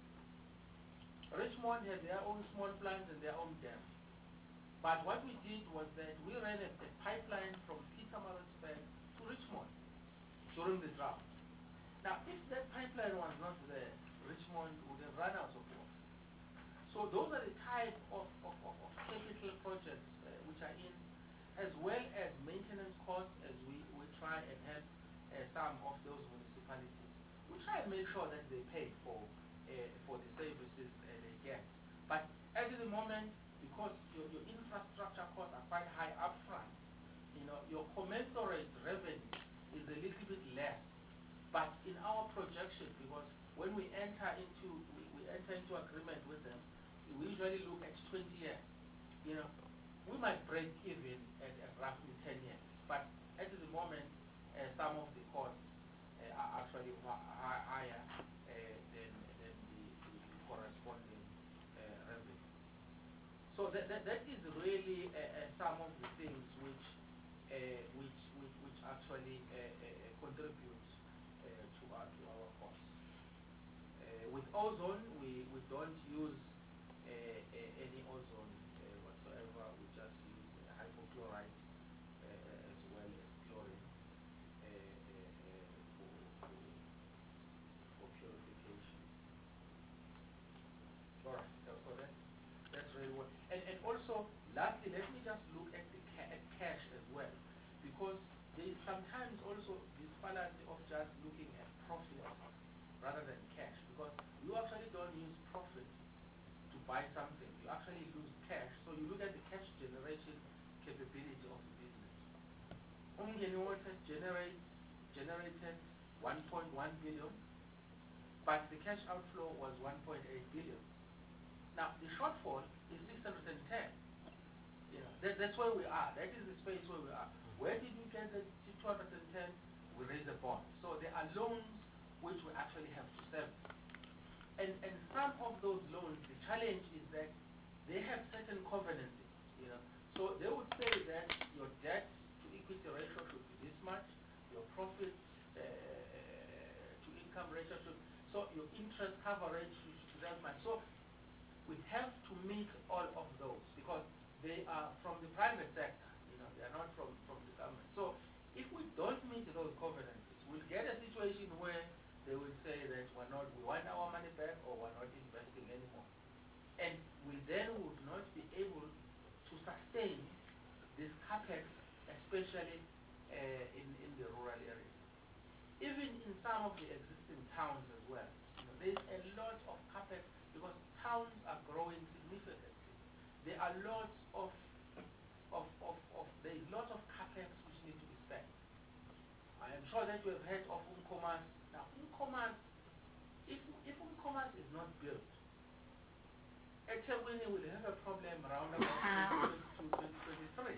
Richmond has their own small plants and their own dams. But what we did was that we ran a, a pipeline from Pietermaritzburg to Richmond during the drought. Now, if that pipeline was not there, Richmond would have run out of water. So those are the type of, of, of, of capital projects uh, which are in, as well as maintenance costs as we, we try and help uh, some of those municipalities. We try and make sure that they pay for, uh, for the services uh, they get. But at the moment, because your, your infrastructure costs are quite high upfront, you know, your commensurate revenue is a little bit less. But in our projection, because when we enter into we, we enter into agreement with them, we usually look at twenty years. You know, we might break even at, at roughly ten years. But at the moment, uh, some of the costs uh, are actually higher uh, than, than the, the corresponding uh, revenue. So that, that, that is really uh, uh, some of the things which uh, which, which which actually uh, uh, contribute uh, to our to our costs. Uh, with ozone, we we don't use uh, uh, any ozone uh, whatsoever. We just use uh, hypochlorite uh, as well as chlorine uh, uh, uh, for, for for purification. All right. So, so that's that's really what. And and also, lastly, let me just look at the ca at cash as well, because there is sometimes also this fallacy of just looking at profit rather than cash, because you actually don't use profit to buy something. You actually lose cash. So you look at the cash generation capability of the business. Umgeni Water generates generated one point one billion, but the cash outflow was one point eight billion. Now the shortfall is six hundred ten. You know, that, that's where we are. That is the space where we are. Where did we get the two hundred ten? We raise a bond. So there are loans which we actually have to service. And and some of those loans, the challenge is that they have certain covenants. You know, so they would say that your debt to equity ratio should be this much, your profit uh, to income ratio should, so your interest coverage should be that much. So we have to meet all of those because they are from the private sector. You know, they are not from from the government. So if we don't meet those covenants, we'll get a situation where they will say that we're not, we want our money back or we're not investing anymore. And we then would not be able to sustain this capex, especially uh, in, in the rural areas. Even in some of the existing towns as well, you know, there's a lot of capex because towns are growing significantly. There are lots of, of, of, of there is lots of capex which need to be spent. I am sure that you have heard of Umkomas. Now, Umkomas, if, if Umkomas is not built, eThekwini will have a problem around about twenty twenty-two, twenty twenty-three.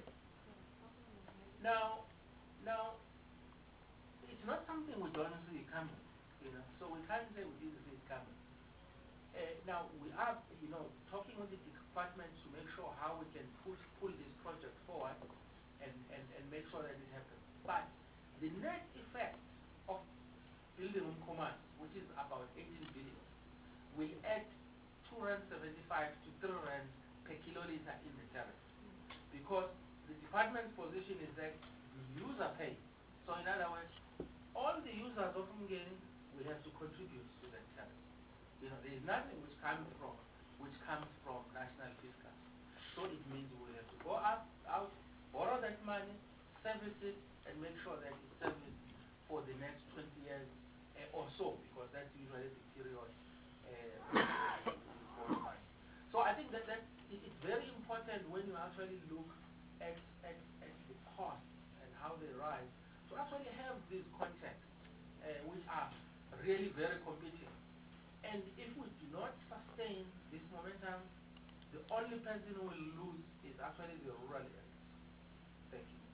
Now, now, it's not something we don't see coming, you know, so we can't say we didn't see it coming. Uh, now, we are, you know, talking with the departments to make sure how we can push, pull this project forward and, and, and make sure that it happens. But the net effect of building Umkomas, which is about eighteen billion, will add two rand seventy-five to three rand per kiloliter in the tariff. Because the department's position is that the user pays. So in other words, all the users of Umgeni will have to contribute to that tariff. You know, there is nothing which comes from which comes from national fiscal. So it means we will have to go up, out, borrow that money, service it, and make sure that it's serviced for the next twenty years uh, or so, because that's usually the period uh, money. So I think that, that it, it's very important when you actually look at, at, at the costs and how they rise, to actually have these contracts uh, which are really very competing. And if we do not sustain this momentum, the only person who will lose is actually the rural areas. Thank you.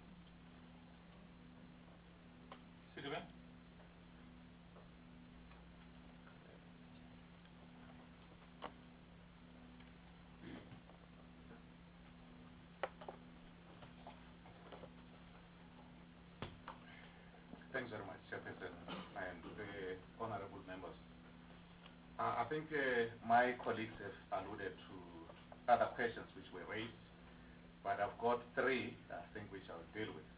Sidibe? Thanks very much, Chairperson, and the honorable members. Uh, I think uh, my colleagues have alluded to other questions which were raised, but I've got three, I think, which I'll deal with.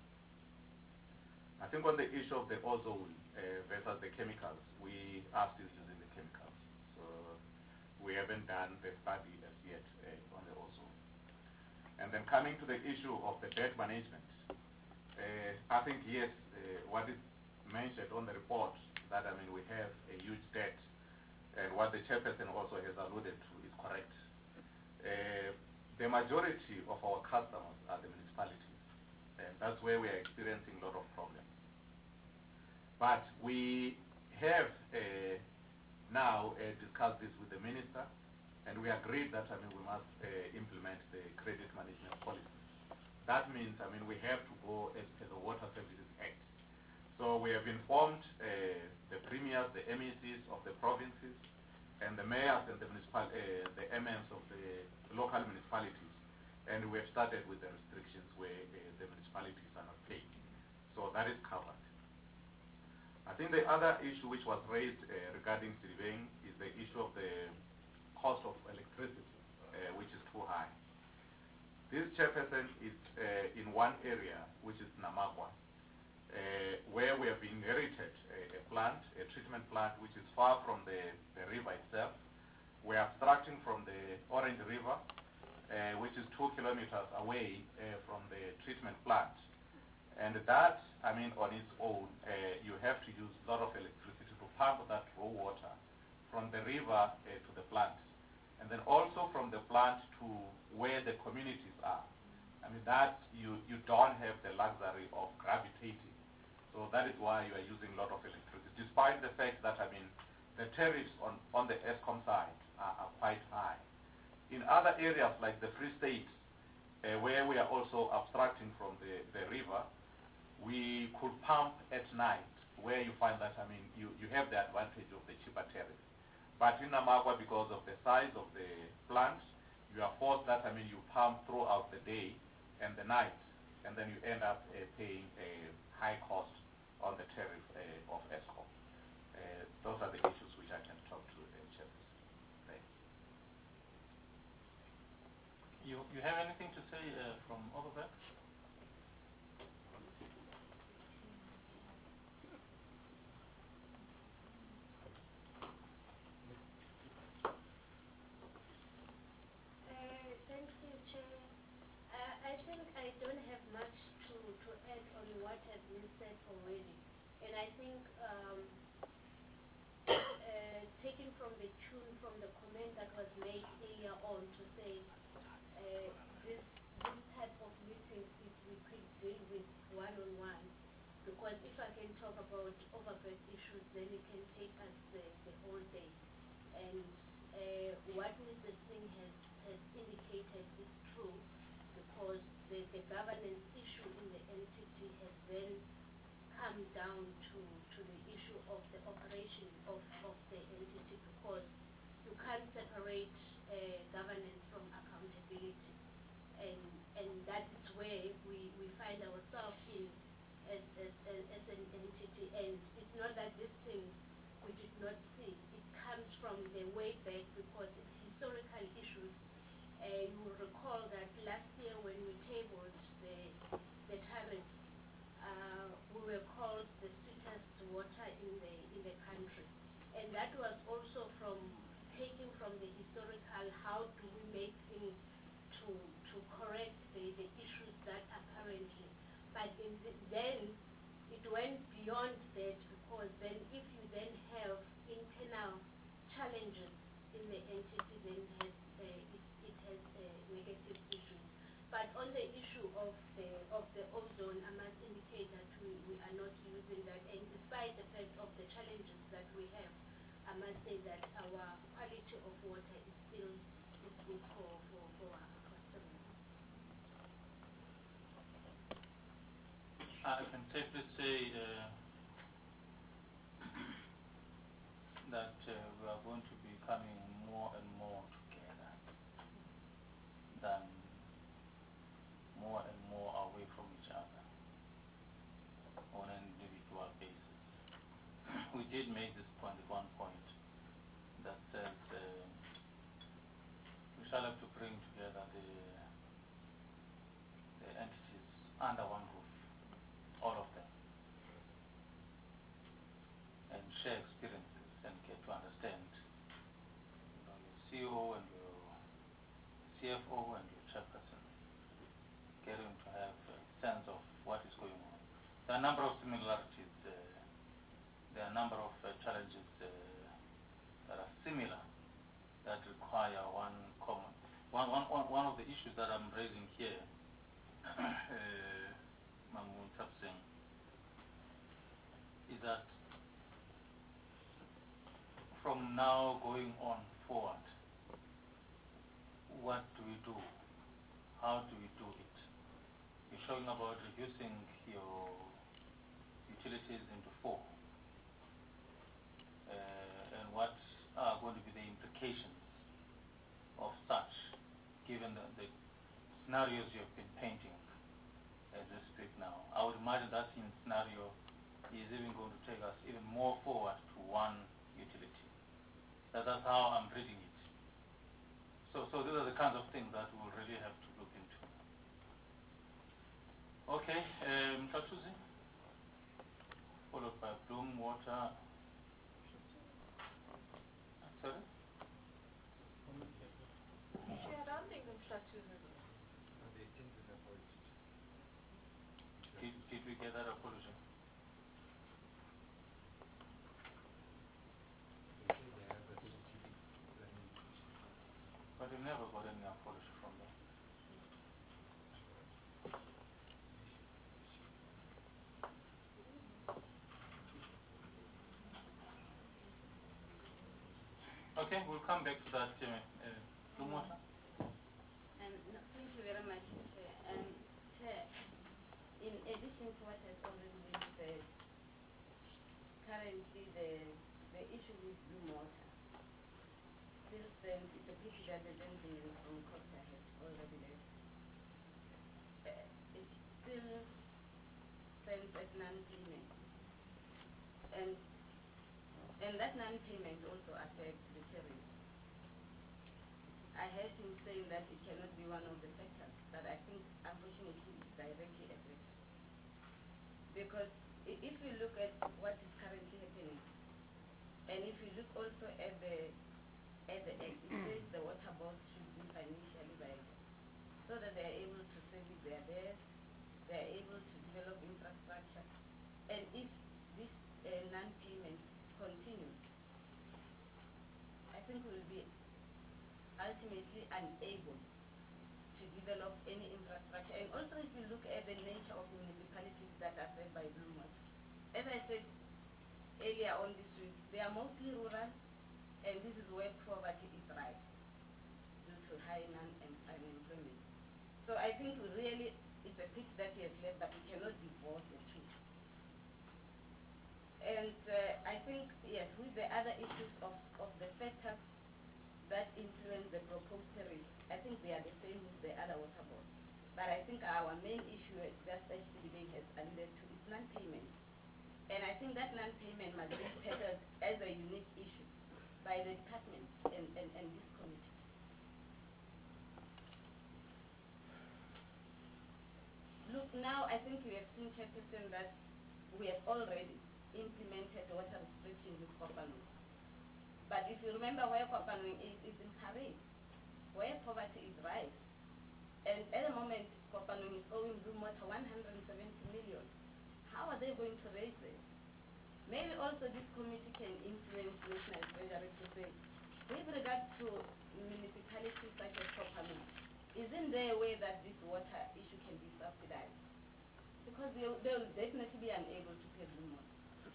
I think on the issue of the ozone uh, versus the chemicals, we are still using the chemicals. So we haven't done the study as yet uh, on the ozone. And then coming to the issue of the debt management, uh, I think, yes, uh, what is mentioned on the report, that, I mean, we have a huge debt, and what the chairperson also has alluded to is correct. Uh, the majority of our customers are the municipalities, and that's where we are experiencing a lot of problems. But we have uh, now uh, discussed this with the minister, and we agreed that, I mean, we must uh, implement the credit management policy. That means, I mean, we have to go as per the Water Services Act. So we have informed uh, the premiers, the M E Cs of the provinces, and the mayors and the municipal, uh, the M Ms of the local municipalities, and we have started with the restrictions where uh, the municipalities are not paying. So that is covered. I think the other issue which was raised uh, regarding Silveng is the issue of the cost of electricity, uh, which is too high. This chairperson is uh, in one area, which is Namakwa, uh, where we have inherited a, a plant, a treatment plant, which is far from the, the river itself. We are abstracting from the Orange River, uh, which is two kilometers away uh, from the treatment plant. And that, I mean, on its own, uh, you have to use a lot of electricity to pump that raw water from the river uh, to the plant. And then also from the plant to where the communities are. I mean, that you, you don't have the luxury of gravitating. So that is why you are using a lot of electricity, despite the fact that, I mean, the tariffs on, on the Eskom side are, are quite high. In other areas like the Free State, uh, where we are also abstracting from the, the river, we could pump at night, where you find that, I mean, you, you have the advantage of the cheaper tariff. But in Namakwa, because of the size of the plant, you are forced that, I mean, you pump throughout the day and the night, and then you end up uh, paying a high cost on the tariff uh, of Eskom. Uh, those are the issues which I can talk to the chairperson. Thank you. You, you have anything to say uh, from Overbeck? said already. And I think um, uh, taking from the tune, from the comment that was made earlier on to say uh, this, this type of meetings, if we could deal with one-on-one, because if I can talk about overbirth issues, then it can take us the, the whole day. And uh, what Missus Singh has, has indicated is true, because the, the governance issue in the entity has then come down to, to the issue of the operation of, of the entity, because you can't separate uh, governance from accountability. And, and that is where we, we find ourselves in as, as, as, as an entity. And it's not that these things we did not see. It comes from the way back, because it's historical issues. Uh, you will recall that last year when we tabled the, the tariffs, uh, we were called the sweetest water in the, in the country. And that was also from taking from the historical, how do we make things to, to correct the, the issues that apparently. But in the, then it went beyond that, because then if you then have internal challenges in the entity, then it has, uh, it, it has uh, negative issues. But on the issue of the of the ozone, I must indicate that we, we are not using that, and despite the fact of the challenges that we have, I must say that our quality of water is still is good for, for, for our customers. I can safely say uh, that uh, we are going to be coming more and more together than more and more away from each other on an individual basis. We did make this point at one point that says uh, we shall have to bring together the, the entities under one roof, all of them, and share experiences and get to understand, you know, your C E O and your C F O and your chairperson, getting to have a sense of what is going on. There are a number of similarities, uh, there are a number of uh, challenges uh, that are similar, that require one common. One, one, one, one of the issues that I'm raising here, uh, Mahmoud Singh, is that from now going on forward, what do we do? How do we do it? You're talking about reducing your utilities into four. Uh, and what are going to be the implications of such, given the, the scenarios you've been painting as we speak now? I would imagine that scenario is even going to take us even more forward to one utility. That, that's how I'm reading it. So, so these are the kinds of things that we'll really have to look into. Okay, um, Tatuzi, followed by Bloom Water. Sorry? Yeah, I don't think I'm Mhlathuze. Did, did we get that apology? But we never got any apology from them. Okay, we'll come back to that, uh, uh, Bloom Water. Um, no, thank you very much, Chair. Um, Chair, in addition to what has already been said, currently the, the issue with Blue Water still stands. It's a pity that the gentleman from COSA has already left. Uh, it still stands at non-payment. And, and that non-payment also affects the tariff. I heard him saying that it cannot be one of the factors, but I think unfortunately it's directly affected. Because if you look at what is currently happening, and if you look also at the at the act, it says the water boards should be financially viable, so that they are able to service their debts, they are able to develop infrastructure, when non-payment continues, I think we'll be ultimately unable to develop any infrastructure. And also if you look at the nature of municipalities that are served by Blue Water, as I said earlier on this week, they are mostly rural, and this is where poverty is rife due to high non-unemployment. So I think really it's a pity that he has left, but we cannot divorce the two. And uh, I think, yes, with the other issues of, of the factors that influence the proposed tariff, I think they are the same with the other water boards. But I think our main issue, just as Sibideng has alluded to, is non-payment. And I think that non-payment must be tackled as a unique issue by the department and, and, and this committee. Look, now I think you have seen, Chairperson, that we have already implemented water restrictions with Kopanung. But if you remember where Kopanung is, is in Karee, where poverty is rife. And at the moment, Kopanung is owing Blue Water one hundred seventy million. How are they going to raise it? Maybe also this committee can influence National Treasury to say, with regard to municipalities such as Kopanung, isn't there a way that this water issue can be subsidized? Because they they will definitely be unable to pay Blue Water.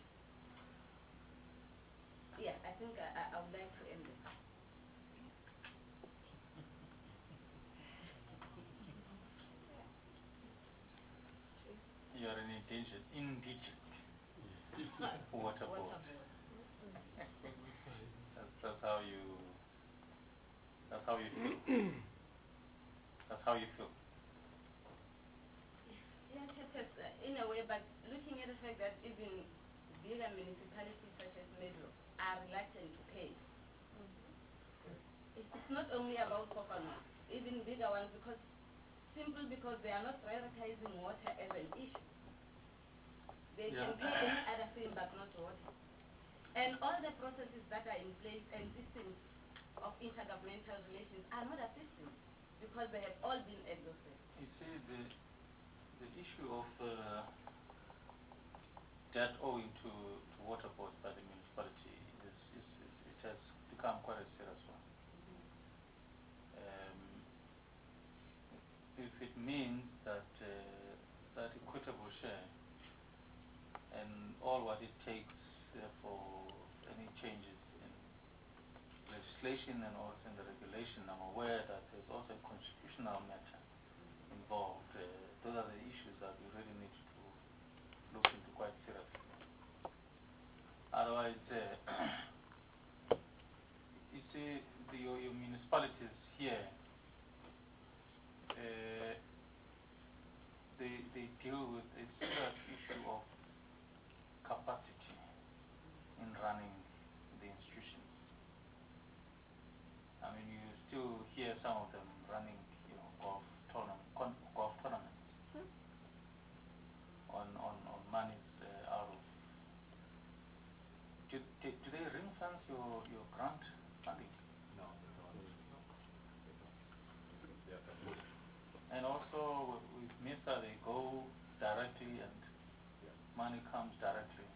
Yeah, I think I, I, I would like to end it. You are an indigent, indigent water board. that's, that's how you. That's how you feel. That's how you feel. Yes, yes, yes, uh, in a way, but looking at the fact that even bigger municipalities such as Medlo are reluctant to pay. Mm-hmm. It's not only about Kopanung, even bigger ones, because simply because they are not prioritizing water as an issue. They Yeah. can pay any other thing but not water. And all the processes that are in place and systems of intergovernmental relations are not assisting because they have all been exhausted. You see, the the issue of uh, debt owing to, to water boards by the municipality is, is, is it has become quite a serious one. Um, if it means that uh, that equitable share and all what it takes uh, for any changes in legislation and also in the regulation, I'm aware that there's also a constitutional matter involved. Uh, those are the issues that we really need to look into quite seriously. Otherwise, uh, you see, the, your, your municipalities here, uh, they, they deal with a serious issue of capacity in running the institutions. I mean, you still hear some of them running, you know, golf tournament, golf tournaments hmm. on on on monies uh, out of. Do, do, do they ring fence your your grant funding? No, they don't. No. They don't. And also with MISA, they go directly and yeah. money comes directly.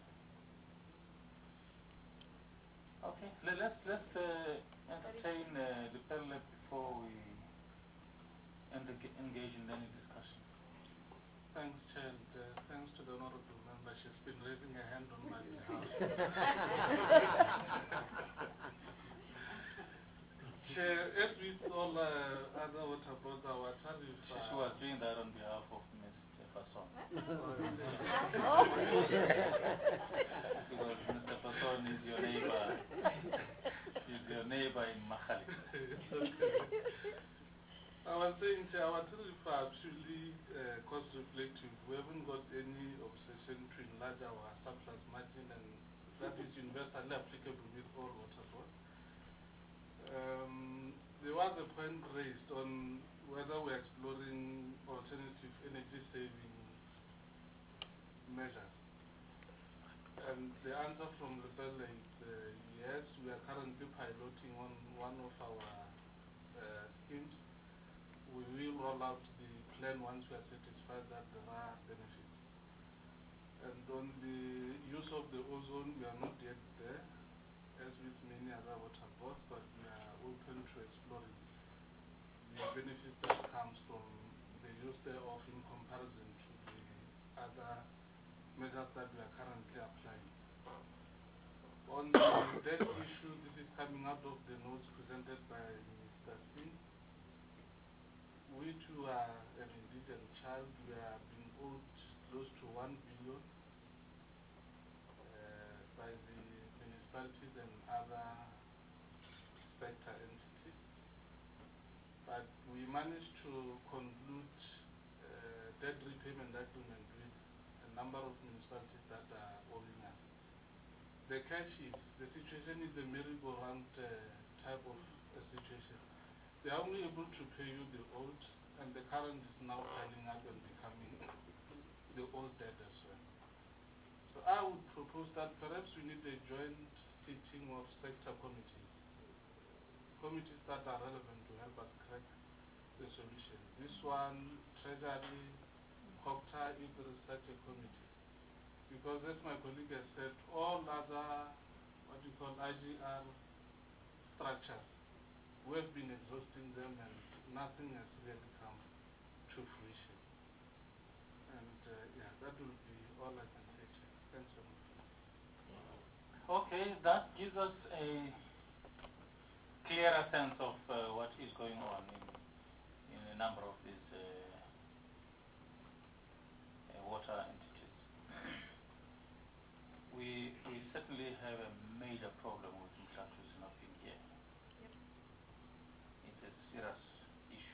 Okay, Let, let's let's uh, entertain uh, the panel before we engage in any discussion. Thanks, Chair, and uh, thanks to the honorable member. She's been raising her hand on my behalf. Chair, as with all uh, other water boards, our tariff. She, she was doing that on behalf of Miz Jefferson. Because Mister Fasson is your neighbor. He's your neighbor in Mahali. I was saying, Chair, our tariff are actually uh, cost reflective. We haven't got any obsession to enlarge our surplus margin, and that is universally applicable with all water boards. Um, there was a point raised on whether we're exploring alternative energy saving measures. And the answer from Lepelle is uh, yes, we are currently piloting on one of our uh, schemes. We will roll out the plan once we are satisfied that there are benefits. And on the use of of the ozone, we are not yet there, as with many other water boards, but we are open to exploring the benefits that comes from the use thereof in comparison to the other measures that we are currently applying. On the debt issue, this is coming out of the notes presented by Mister Singh. We too are an indigent child. We are being owed close to one billion uh, by the municipalities and other sector entities. But we managed to conclude uh, debt repayment agreement with a number of municipalities that are owing us. The catch is, the situation is a merry-go-round uh, type of a situation. They are only able to pay you the old, and the current is now piling up and becoming the old debt as well. So I would propose that perhaps we need a joint sitting of sector committees, committees that are relevant to help us crack the solution. This one, Treasury, COGTA, if there is such a committee. Because as my colleague has said, all other, what you call I G R structures, we have been exhausting them and nothing has really come to fruition. And uh, yeah, that will be all I can say. Thanks so much. Okay, that gives us a clearer sense of uh, what is going on in, in a number of these uh, uh, water entities. We, we certainly have a major problem with Mhlathuze not being here. Yep. It's a serious issue.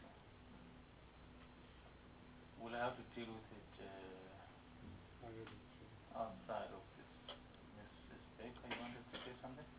We'll have to deal with it uh, outside of this. Missus Baker, you wanted to say something?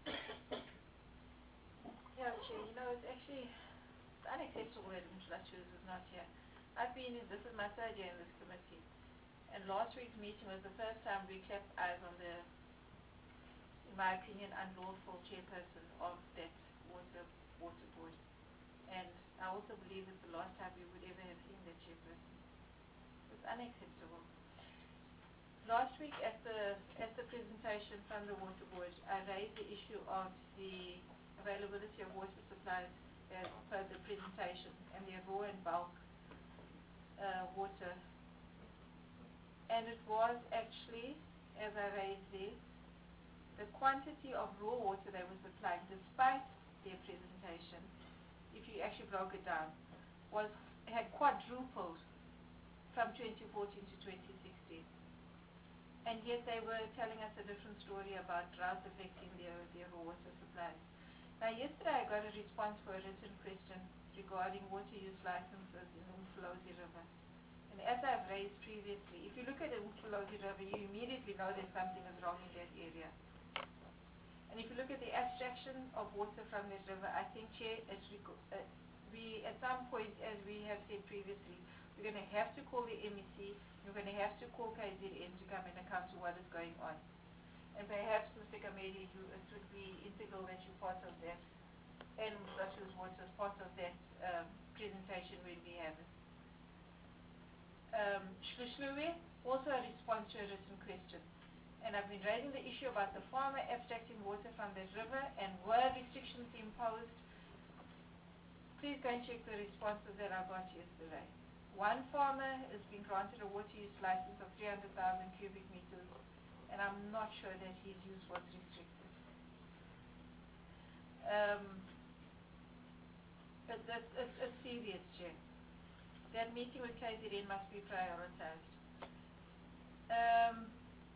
Yeah, Chair, you know, it's actually it's unacceptable that Mhlathuze is not here. I've been in, this is my third year in this committee. And last week's meeting was the first time we clapped eyes on the, in my opinion, unlawful chairperson of that water water board. And I also believe it's the last time we would ever have seen that chairperson. It's unacceptable. Last week at the at the presentation from the water board, I raised the issue of the availability of water supplies as per the presentation and the raw and bulk uh, water. And it was actually, as I raised there, the quantity of raw water they were supplying, despite their presentation, if you actually broke it down, was had quadrupled from twenty fourteen to twenty sixteen. And yet they were telling us a different story about drought affecting their, their raw water supplies. Now yesterday I got a response for a written question regarding water use licenses in the Umfolozi River. And as I've raised previously, if you look at the Umfolozi River, you immediately know that something is wrong in that area. And if you look at the abstraction of water from that river, I think, Chair, it's uh, we, at some point, as we have said previously, we're going to have to call the M E C, we're going to have to call K Z N to come and account to what is going on. And perhaps, Mister Kameli, you, it would be integral that you're part of that, and Mhlathuze Water is part of that um, presentation when we have it. Um, Shlushluwe, also a response to a written question. And I've been raising the issue about the farmer abstracting water from that river and were restrictions imposed. Please go and check the responses that I got yesterday. One farmer has been granted a water use license of three hundred thousand cubic meters, and I'm not sure that his use was restricted. Um, it, it, it, it's serious, Chair. That meeting with K Z N must be prioritized. Um,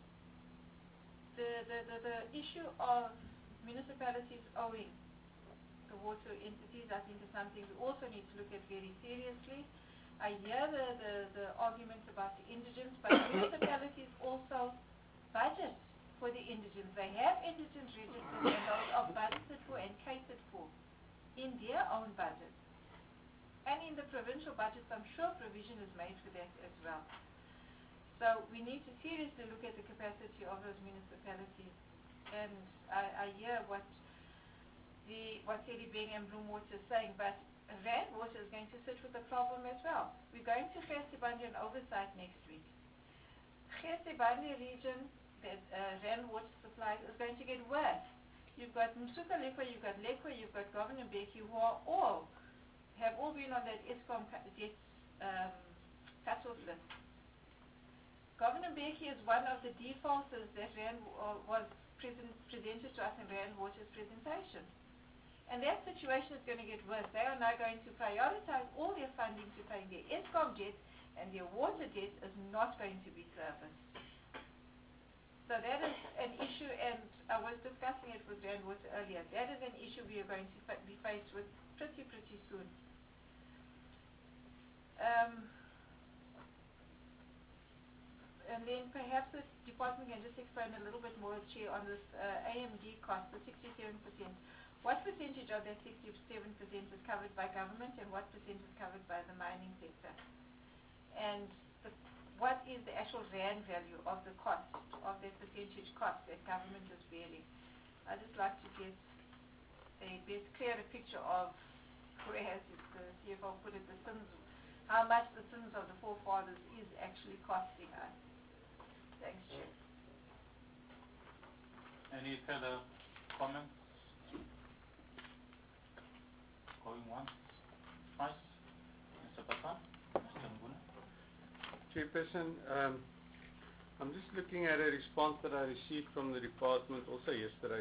the, the, the, the issue of municipalities owing the water entities, I think, is something we also need to look at very seriously. I hear the, the, the arguments about the indigents, but municipalities also budget for the indigents. They have indigent registers and those are budgeted for and catered for in their own budget. And in the provincial budgets, I'm sure provision is made for that as well. So we need to seriously look at the capacity of those municipalities. And I, I hear what the what Teddy Bing and Bloemwater is saying, but Rand Water is going to sit with the problem as well. We're going to Gersibandi on oversight next week. Gersibandi region that uh, Rand Water Supply is going to get worse. You've got Msuka Lekwa, you've got Lekwa, you've got Governor Mbeki, who are all, have all been on that ESCOM debt um, cut-off list. Governor Mbeki is one of the defaulters that Rand uh, was present, presented to us in Rand Water's presentation. And that situation is going to get worse. They are now going to prioritize all their funding to paying their ESCOM debt, and their water debt is not going to be serviced. So that is an issue, and I was discussing it with Rand Water earlier. That is an issue we are going to fa be faced with pretty, pretty soon. Um, and then perhaps the department can just explain a little bit more, Chair, on this uh, A M D cost, the sixty-seven percent. What percentage of that sixty-seven percent is covered by government, and what percent is covered by the mining sector? And the, what is the actual rand value of the cost, of that percentage cost that government is bearing? I'd just like to get a bit clearer picture of where, as the C F O put it, the sins, how much the sins of the forefathers is actually costing us. Thanks, Chair. Any further comments? Going once, twice. Mister Patan, Mister Nguna. Chairperson, um, I'm just looking at a response that I received from the department also yesterday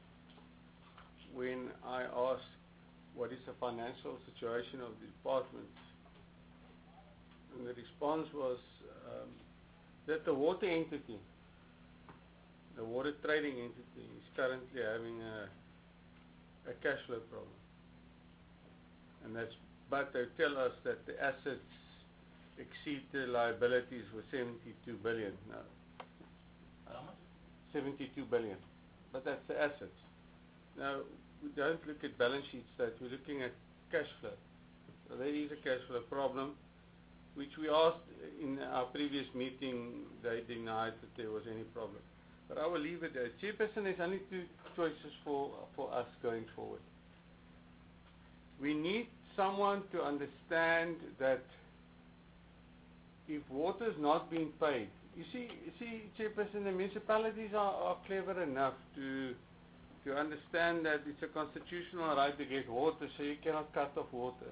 when I asked what is the financial situation of the department. And the response was um, that the water entity, the water trading entity, is currently having a, a cash flow problem. And that's, but they tell us that the assets exceed the liabilities for seventy-two billion. Now, how much? seventy-two billion. But that's the assets. Now, we don't look at balance sheets, that we're looking at cash flow. So there is a cash flow problem, which we asked in our previous meeting. They denied that there was any problem. But I will leave it there. Chairperson, there's only two choices for, for us going forward. We need someone to understand that if water is not being paid, you see, you see, Chairperson, the municipalities are, are clever enough to to understand that it's a constitutional right to get water, so you cannot cut off water.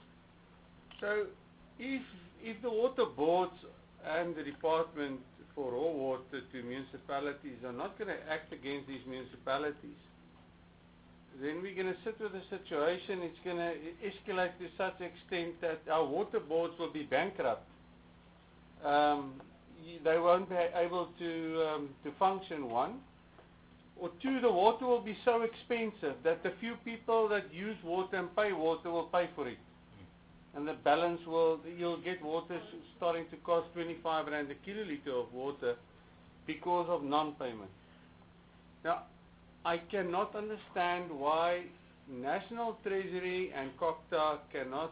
So, if if the water boards and the Department for Raw Water to municipalities are not going to act against these municipalities, then we're going to sit with a situation, it's going to escalate to such extent that our water boards will be bankrupt. Um, they won't be able to, um, to function, one. Or two, the water will be so expensive that the few people that use water and pay water will pay for it. Mm. And the balance will, you'll get water starting to cost twenty-five rand a kiloliter of water because of non-payment. Now, I cannot understand why National Treasury and COGTA cannot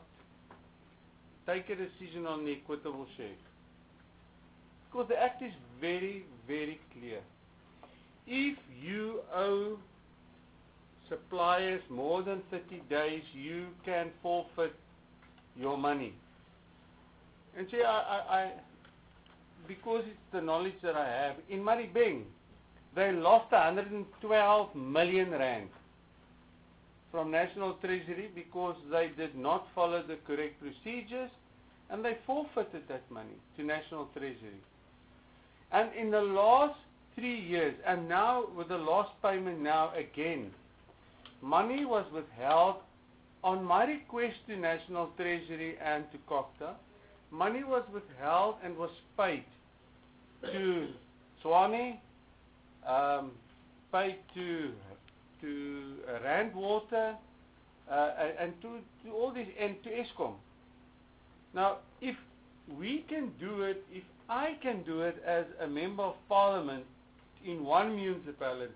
take a decision on the equitable share. Because the Act is very, very clear. If you owe suppliers more than thirty days, you can forfeit your money. And see, I, I, I, because it's the knowledge that I have, in Maribeng, they lost one hundred twelve million rand from National Treasury because they did not follow the correct procedures, and they forfeited that money to National Treasury. And in the last three years, and now with the last payment now again, money was withheld on my request to National Treasury and to COGTA. Money was withheld and was paid to Swane, um, paid to to uh, Rand Water, uh, and to, to all this, and to ESCOM. Now, if we can do it, if I can do it as a member of parliament in one municipality,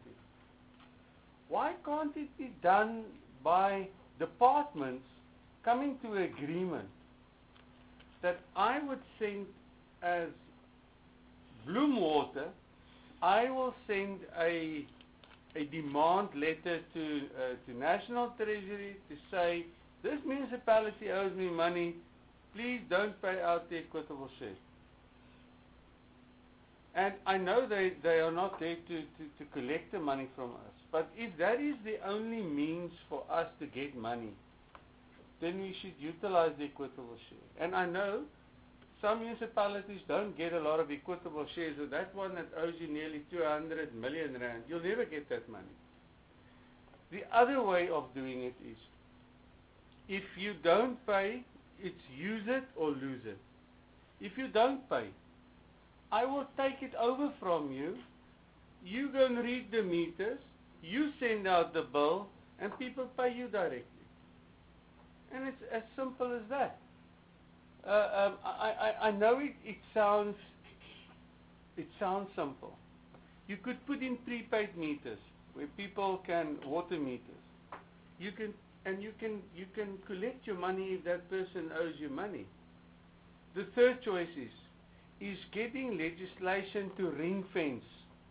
why can't it be done by departments coming to agreement that I would send as Bloem Water, I will send a a demand letter to uh, to National Treasury to say, this municipality owes me money, please don't pay out the equitable share. And I know they, they are not there to, to, to collect the money from us. But if that is the only means for us to get money, then we should utilize the equitable share. And I know some municipalities don't get a lot of equitable shares. So that one that owes you nearly two hundred million rand, you'll never get that money. The other way of doing it is, if you don't pay, it's use it or lose it. If you don't pay, I will take it over from you. You go and read the meters, you send out the bill, and people pay you directly. And it's as simple as that. Uh, um, I, I, I know it, it sounds it sounds simple. You could put in prepaid meters where people can water meters. You can and you can you can collect your money if that person owes you money. The third choice is is getting legislation to ring fence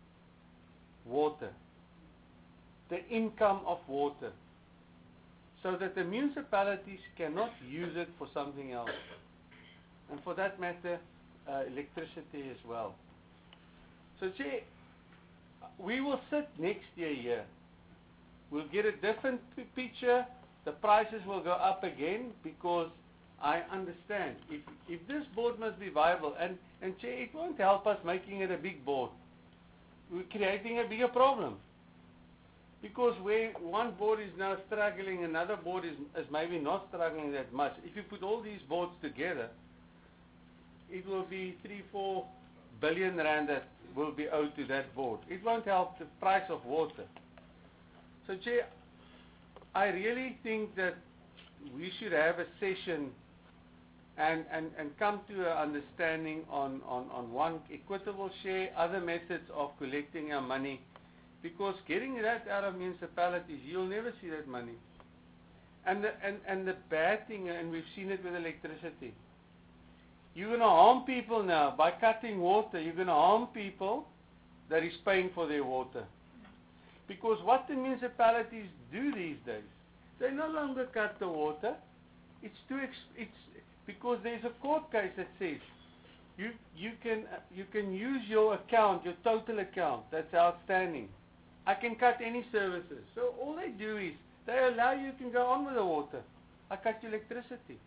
water, the income of water, so that the municipalities cannot use it for something else. And for that matter, uh, electricity as well. So see, we will sit next year here. We'll get a different p- picture. The prices will go up again because I understand. If if this board must be viable, and, and Chair, it won't help us making it a big board. We're creating a bigger problem. Because where one board is now struggling, another board is, is maybe not struggling that much. If you put all these boards together, it will be three, four billion rand that will be owed to that board. It won't help the price of water. So, Chair, I really think that we should have a session and, and, and come to an understanding on, on, on one equitable share, other methods of collecting our money, because getting that out of municipalities, you'll never see that money. And the, and, and the bad thing, and we've seen it with electricity, you're going to harm people now. By cutting water, you're going to harm people that is paying for their water. Because what the municipalities do these days, they no longer cut the water. It's too ex it's because there's a court case that says you you can uh, you can use your account, your total account that's outstanding. I can cut any services. So all they do is they allow you can go on with the water. I cut your electricity.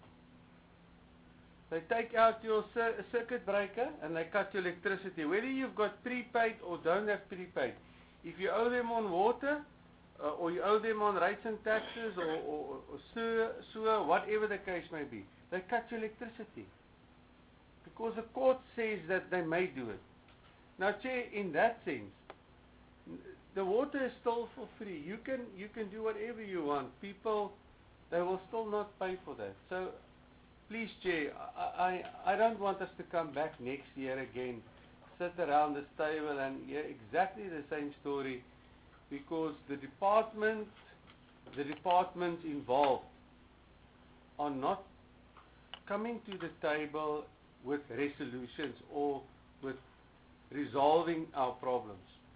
They take out your cir circuit breaker and they cut your electricity. Whether you've got prepaid or don't have prepaid, if you owe them on water, uh, or you owe them on rates and taxes, or, or, or sewer, sewer, whatever the case may be, they cut your electricity. Because the court says that they may do it. Now, Chair, in that sense, the water is still for free. You can, you can do whatever you want. People, they will still not pay for that. So, please, Chair, I, I, I don't want us to come back next year again, sit around this table and hear exactly the same story, because the department, the departments involved are not coming to the table with resolutions or with resolving our problems.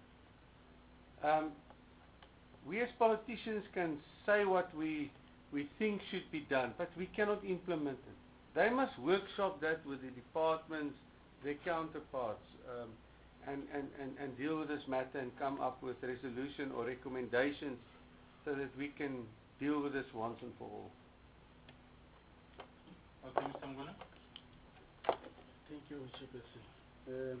Um, we as politicians can say what we, we think should be done, but we cannot implement it. They must workshop that with the departments, their counterparts, um, and, and, and, and deal with this matter and come up with a resolution or recommendations so that we can deal with this once and for all. Okay, Mister Mguna? Thank you, Chairperson. Um,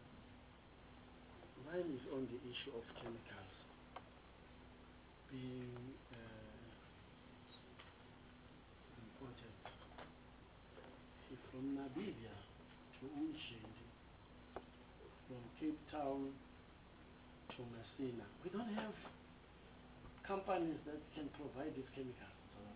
mine is on the issue of chemicals being uh, imported. See, from Namibia to Umshindi, from Cape Town to Messina, we don't have companies that can provide these chemicals.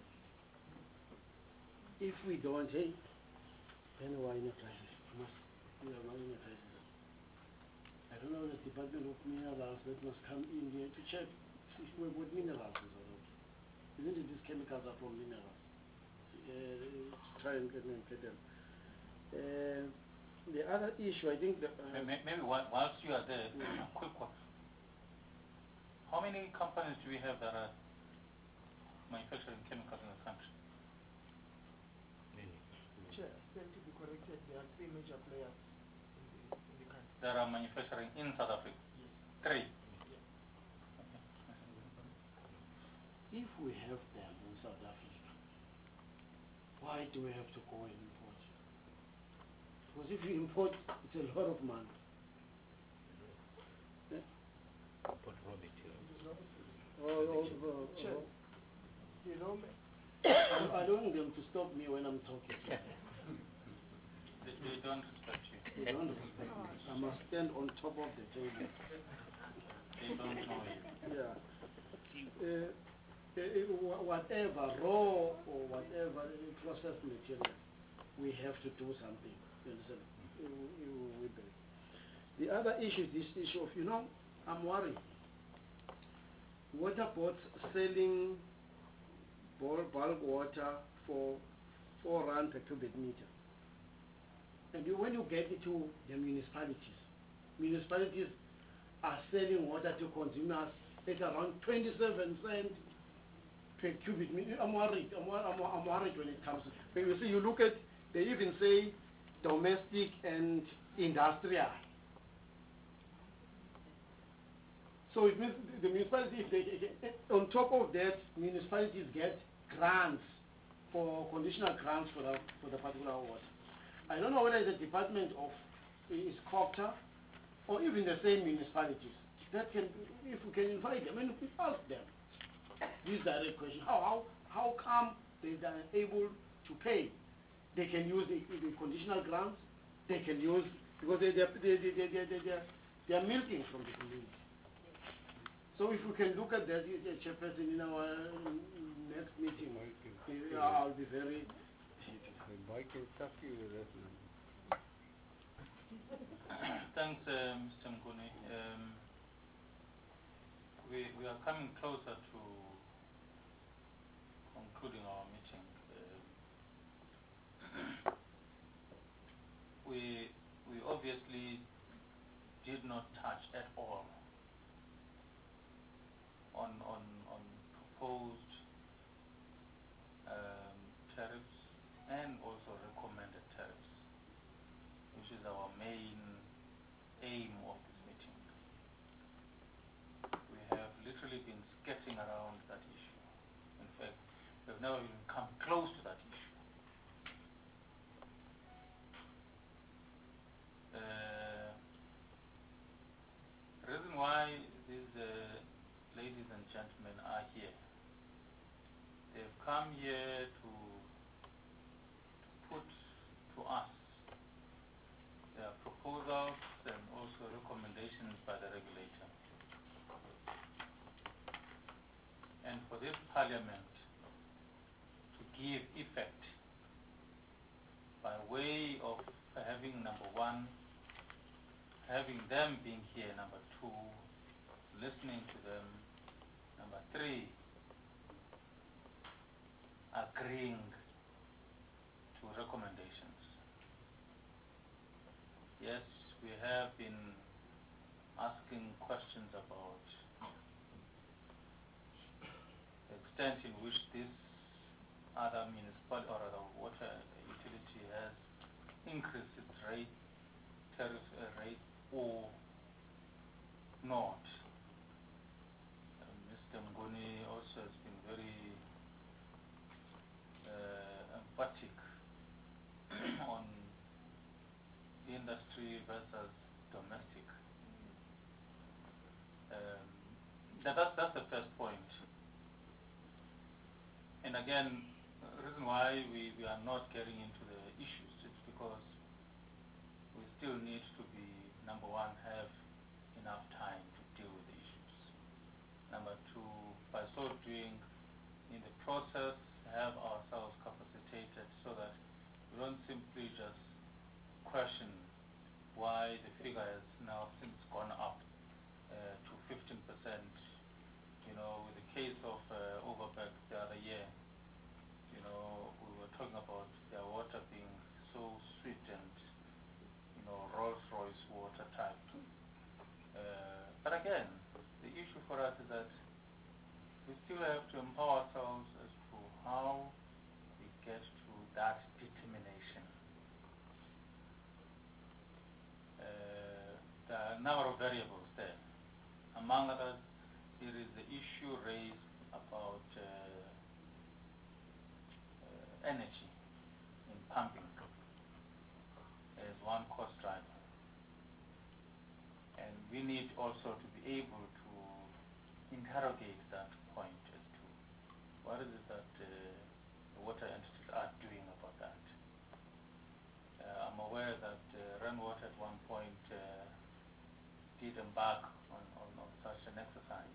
If we don't, hey, then we're in a crisis. We must, we are now in a crisis. I don't know the Department of Minerals that must come in here to check if we what minerals is or not. Isn't it these chemicals are from minerals? Uh, try and get them. Get them. Uh, the other issue, I think, the, uh, maybe whilst you are there, a quick one. How many companies do we have that are manufacturing chemicals in the country? Chair, then to be corrected, there are three major players in the, in the country. that are manufacturing in South Africa? Yes. Three. If we have them in South Africa, why do we have to go and import? Because if you import, it's a lot of money. Yeah? But raw materials. Oh, oh, oh, Chair, oh. you know, I, I don't want them to stop me when I'm talking. They, they don't respect you. They don't respect me. I must stand on top of the table. They don't know you. Yeah. Uh, uh, uh, whatever, raw or whatever uh, processed material, we have to do something. You understand? You, you, we believe. The other issue is this issue of, you know, I'm worried. Water boards selling bulk bulk water for four rand per cubic meter. And you, when you get into the municipalities, municipalities are selling water to consumers at around twenty-seven cents per cubic meter. I'm worried. I'm, wor- I'm, wor- I'm worried when it comes to. But you see, you look at, they even say domestic and industrial. So it means the municipality, if they, on top of that, municipalities get grants for conditional grants for the for the particular water. I don't know whether the Department of is COGTA or even the same municipalities that can, if we can invite them and we ask them this direct question: How how how come they are able to pay? They can use the, the conditional grants. They can use because they they they they they they, they, are, they are milking from the community. So if we can look at that, uh, Chairperson, in our uh, next meeting, uh, I'll be very happy. Thanks, uh, Mister Mguni. Um, we, we are coming closer to concluding our meeting. Um, we, we obviously did not touch at all on, on, on proposed um, tariffs and also recommended tariffs, which is our main aim of this meeting. We have literally been skirting around that issue. In fact, we have never even come close to that issue. Uh, the reason why these uh, ladies and gentlemen are here, they've come here to, to put to us their proposals and also recommendations by the regulator. And for this parliament to give effect by way of having, number one, having them being here, number two, listening to them, number three, agreeing to recommendations. Yes, we have been asking questions about the extent in which this other municipal or other water utility has increased its rate, tariff uh, rate, or not. Uh, Mister Mguni also has been very uh, emphatic on industry versus domestic. Um, that, that's, that's the first point. And again, the reason why we, we are not getting into the issues is because we still need to be, number one, have enough time to deal with the issues. Number two, by so doing, in the process, have ourselves capacitated so that we don't simply just question why the figure has now since gone up uh, to fifteen percent. You know, with the case of uh, Overbeck the other year, you know, we were talking about their water being so sweet and, you know, Rolls-Royce water type. Uh, but again, the issue for us is that we still have to empower ourselves as to how we get to that determination. Uh, there are a number of variables there. Among others, there is the issue raised about uh, uh, energy in pumping as one cost driver. And we need also to be able to interrogate that point as to what is it that uh, the water entities are doing about that. Uh, I'm aware that uh, Rainwater at one point uh, did embark on, on, on such an exercise.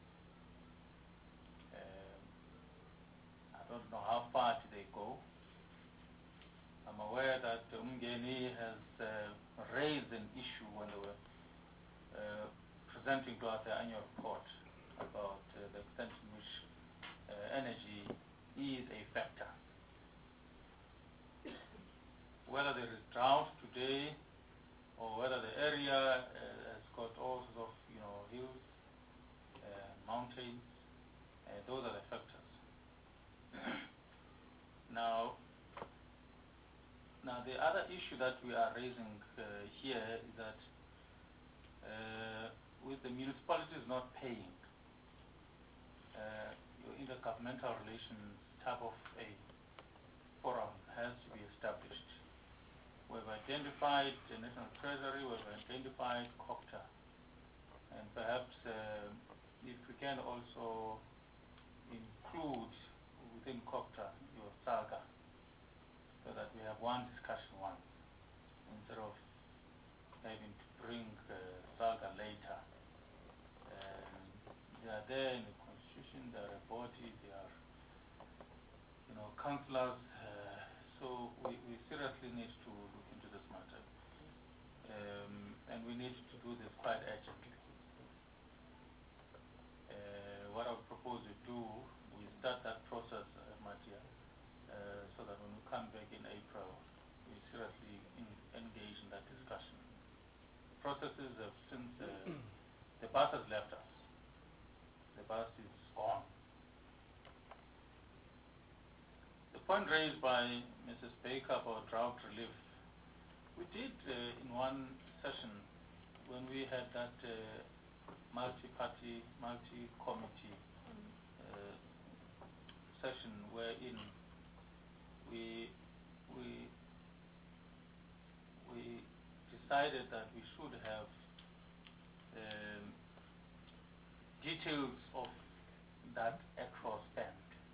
Um, I don't know how far did they go. I'm aware that Umgeni has uh, raised an issue when they were uh, presenting to us their annual report about uh, the extent to which uh, energy is a factor. Whether there is drought today or whether the area uh, has got all sorts of, you know, hills, uh, mountains, uh, those are the factors. now, now the other issue that we are raising uh, here is that uh, with the municipalities not paying, uh, your intergovernmental relations type of a forum has to be established. We've identified the National Treasury, we've identified COPTA, and perhaps uh, if we can also include within COPTA your SAGA, so that we have one discussion once, instead of having to bring uh, SAGA later. Um, they are there in the Constitution, they are a body, they are, you know, councillors, uh, so we, we seriously need to look into this matter. Um, and we need to do this quite urgently. Uh, what I would propose we do, we start that process, uh, Matia, uh, so that when we come back in April, we seriously in, engage in that discussion. The processes have since, uh, the bus has left us. The bus is gone. The point raised by Missus Baker about drought relief, we did uh, in one session when we had that uh, multi-party, multi-committee uh, session wherein we, we, we decided that we should have um, details of that actual spend.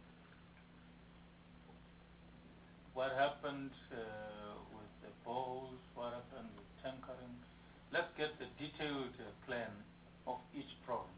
What happened uh, with the bowls, what happened with tankering. Let's get the detailed uh, plan of each province.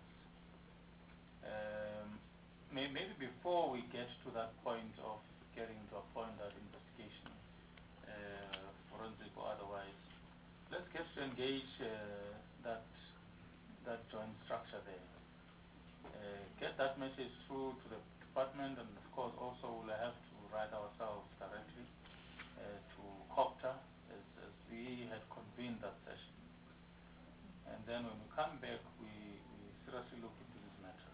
Um, may, maybe before we get to that point of getting to a point that investigation, uh, forensic or otherwise, let's get to engage uh, that, that joint structure there. Uh, get that message through to the department, and of course also we'll have to write ourselves directly uh, to COPTA as, as we had convened that session. And then when we come back, we, we seriously look into this matter.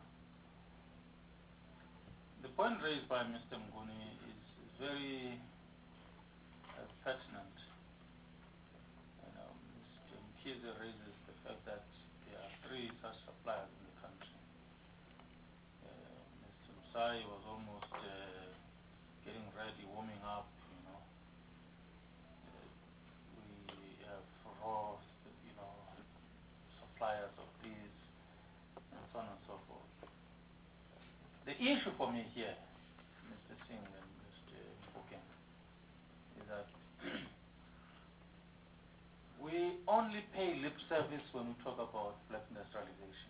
The point raised by Mister Mguni is, is very uh, pertinent. You know, Mister Mkize raises the fact that there are three such suppliers in the country. Uh, Mister Musai was almost uh, getting ready, warming up, you know. Uh, we have raw, you know, suppliers of these, and so on and so forth. The issue for me here, Mister Singh and Mister Mpuken, is that we only pay lip service when we talk about black industrialization.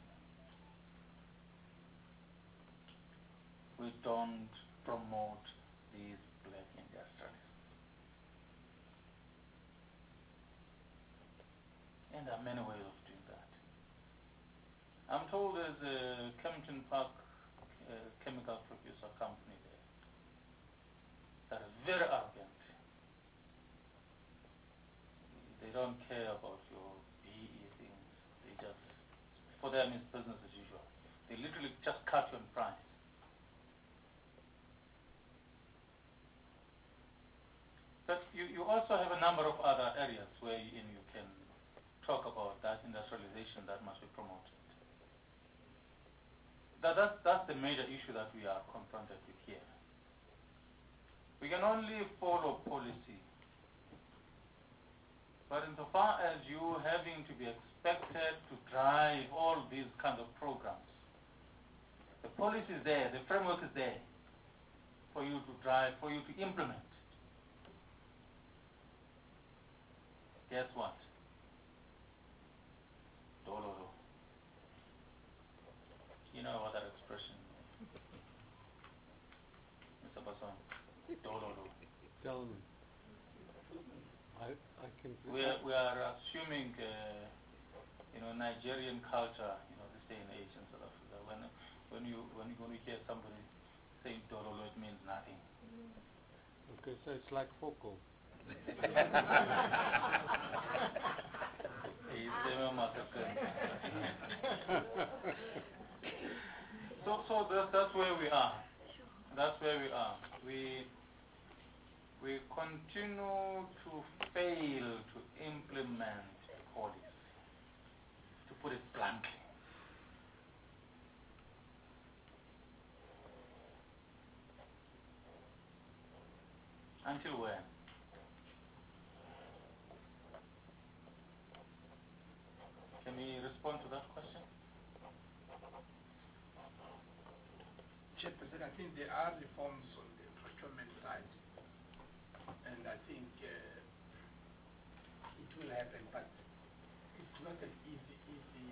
We don't promote these black industrialists. And there are many ways of doing that. I'm told there's a Kempton Park uh, chemical producer company there that is very arrogant. They don't care about your B E things. They just, for them it's business as usual. They literally just cut you in price. But you, you also have a number of other areas where you, you can talk about that industrialization that must be promoted. That, that's, that's the major issue that we are confronted with here. We can only follow policy, but insofar as you having to be expected to drive all these kinds of programs, the policy is there, the framework is there for you to drive, for you to implement. Guess what? Dololo. You know what that expression means? Mister Basson. Dololo. Tell me. I, I can... We are, we are assuming, uh, you know, Nigerian culture, you know, this day and age in South Africa. When, when, you, when, you, when you hear somebody saying Dololo, it means nothing. Okay, so it's like Foko. so so that's, that's where we are. That's where we are. We we continue to fail to implement policy, to put it bluntly. Until when? Can we respond to that question? Chairperson, I think there are reforms on the procurement side, and I think uh, it will happen, but it's not an easy, easy,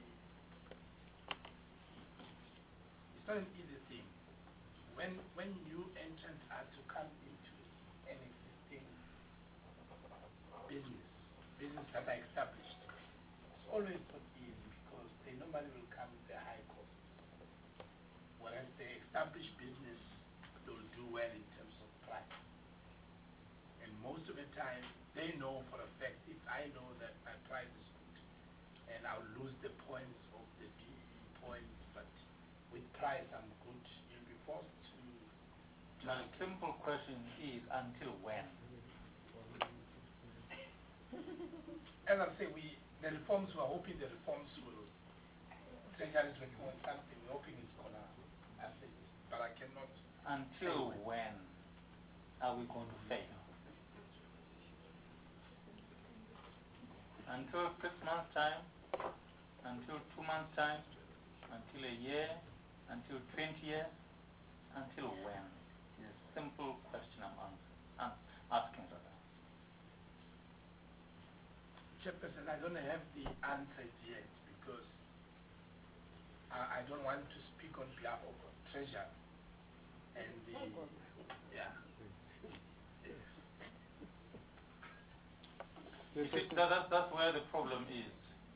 it's not an easy thing. When, when new entrants are to come into an existing business, business that are established, it's always not easy because they normally will come with their high costs. Whereas the established business will do well in terms of price. And most of the time, they know for a fact, if I know that my price is good and I'll lose the points of the B E points, but with price I'm good, you'll be forced to... My simple question is, until when? As I say, we, the reforms, we're hoping the reforms will, Treasury is working on something, we're hoping it's going to assist, but I cannot... Until when are we going to fail? Until six months' time? Until two months' time? Until a year? Until twenty years? Until when? It's a simple question I'm answering, asking rather. Chairperson, I don't have the answers yet because I, I don't want to speak on behalf of Treasury and the, yeah. You see, that, that's, that's where the problem is,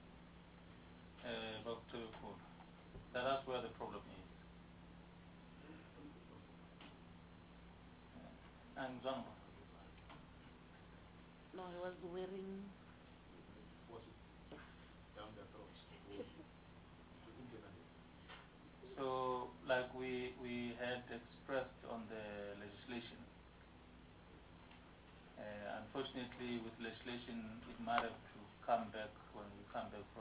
uh, Doctor Kool. That, that's where the problem is. Uh, and Zamba. No, he was wearing... Down their throats. So, like we, we had expressed on the legislation, uh, unfortunately with legislation it might have to come back when we come back from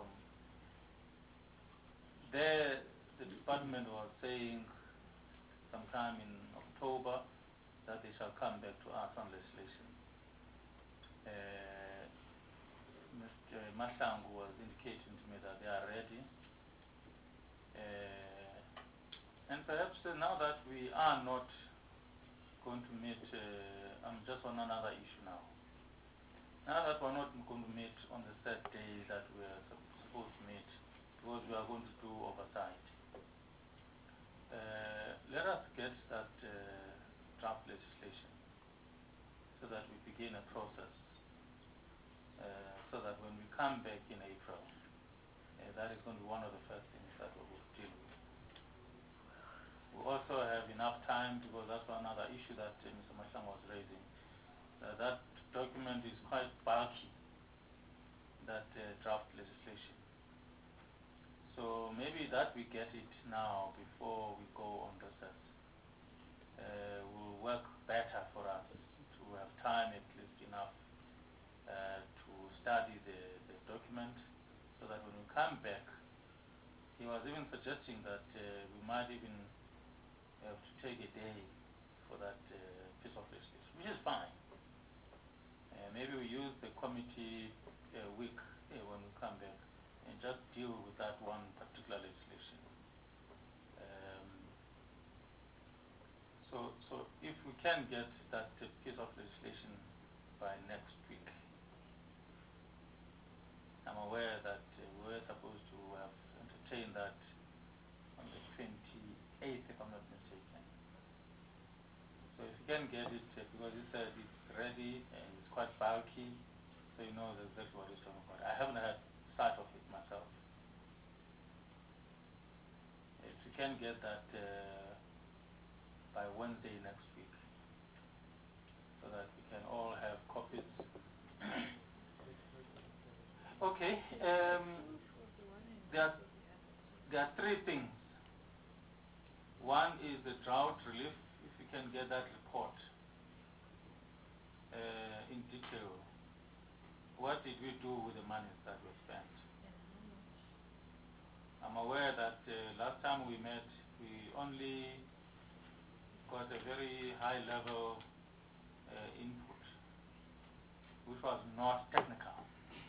there. The department was saying sometime in October that they shall come back to us on legislation. Uh, Mister Mahlangu was indicating to me that they are ready. Uh, and perhaps uh, now that we are not going to meet, uh, I'm just on another issue now. Now that we're not going to meet on the third day that we are supposed to meet, because we are going to do oversight, uh, let us get that uh, draft legislation so that we begin a process, uh, so that when we come back in April, uh, that is going to be one of the first things that we will deal with. We also have enough time, because that's another issue that uh, Mister Mahlangu was raising. Uh, that document is quite bulky, that uh, draft legislation. So maybe that we get it now before we go on recess uh, will work better for us to have time, at least enough, uh, to study the, the document so that when we come back, he was even suggesting that uh, we might even have to take a day for that uh, piece of legislation, which is fine. Uh, maybe we use the committee uh, week uh, when we come back and just deal with that one particular legislation. Um, so, so if we can get that uh, piece of legislation by next week, I'm aware that uh, we're supposed to have entertained that on the twenty-eighth, if I'm not mistaken. So if you can get it, uh, because you said it's ready and it's quite bulky, so you know exactly what it's talking about. I haven't had sight of it myself. If you can get that uh, by Wednesday next week, so that we can all have copies. Okay, um, there, are, there are three things. One is the drought relief, if you can get that report uh, in detail. What did we do with the monies that were spent? I'm aware that uh, last time we met, we only got a very high level uh, input, which was not technical.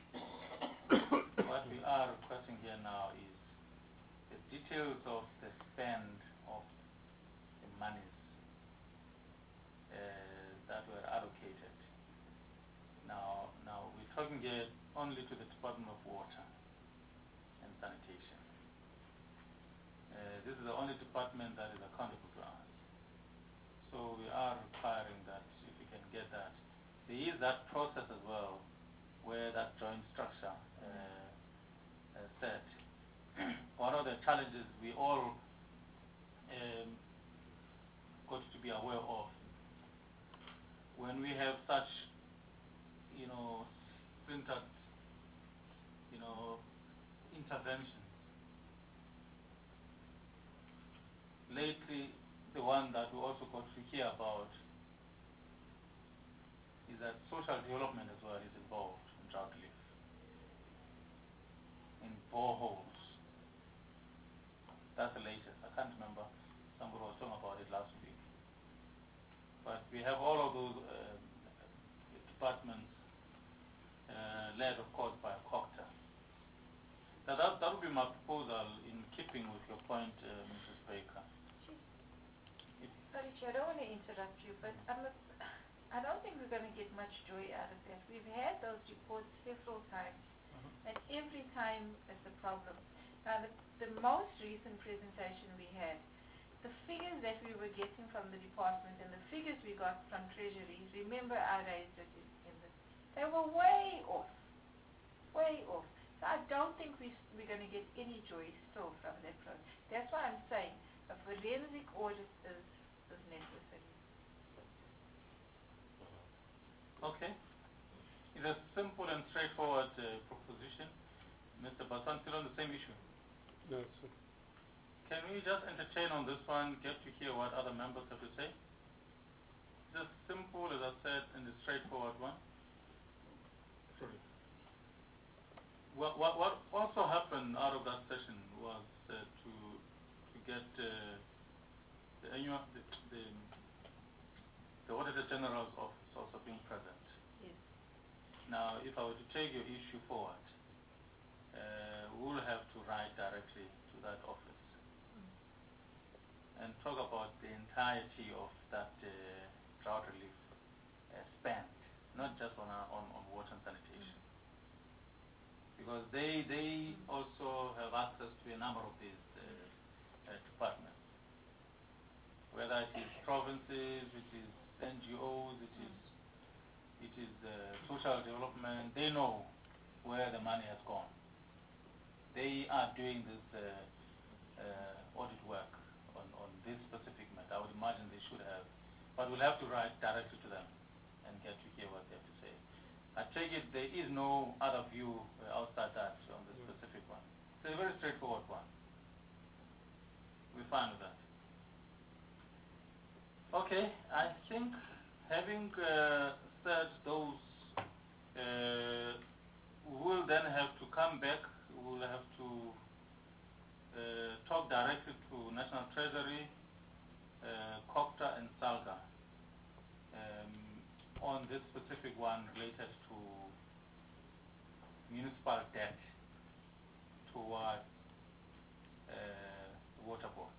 What we are requesting here now is the details of the spend of the monies uh, that were allocated. Now, now we're talking here only to the Department of Water and Sanitation. Uh, this is the only department that is accountable to us. So we are requiring that if we can get that. There is that process as well, where that joint structure uh, uh, set. One of the challenges we all um, got to be aware of when we have such, you know, splintered, you know, interventions. Lately, the one that we also got to hear about is that social development as well is involved in drought relief, in boreholes. That's the latest. I can't remember. Somebody was talking about it last week. But we have all of those uh, departments uh, led, of course, by COGTA. Now that, that would be my proposal in keeping with your point, uh, Missus Baker. Sorry, Chair, I don't want to interrupt you, but I'm a, I don't think we're going to get much joy out of that. We've had those reports several times, and every time it's a problem. Now, the, the most recent presentation we had, the figures that we were getting from the department and the figures we got from Treasury, remember I raised it in, in the, they were way off, way off. So I don't think we, we're going to get any joy still from that project. That's why I'm saying a forensic audit is, is necessary. Okay. It's a simple and straightforward uh, proposition. Mister Basan, still on the same issue? No, sir. Can we just entertain on this one, get to hear what other members have to say? Just simple, as I said, and the straightforward one. Sorry. What, what, what also happened out of that session was uh, to to get uh, the annual the, the, the Auditor General's office also being present. Yes. Now, if I were to take your issue forward, uh, we'll have to write directly to that office and talk about the entirety of that uh, drought relief uh, spend, not just on, our, on on water and sanitation, because they they also have access to a number of these uh, uh, departments, whether it is provinces, it is N G Os, it is it is uh, social development. They know where the money has gone. They are doing this uh, uh, audit work on, on this specific matter. I would imagine they should have, but we'll have to write directly to them and get to hear what they have to say. I take it there is no other view uh, outside that on the specific one. It's a very straightforward one. We're fine with that. Okay, I think having uh, said those, uh, we will then have to come back we'll have to uh, talk directly to National Treasury, uh, COGTA and SALGA um, on this specific one related to municipal debt towards uh, water boards.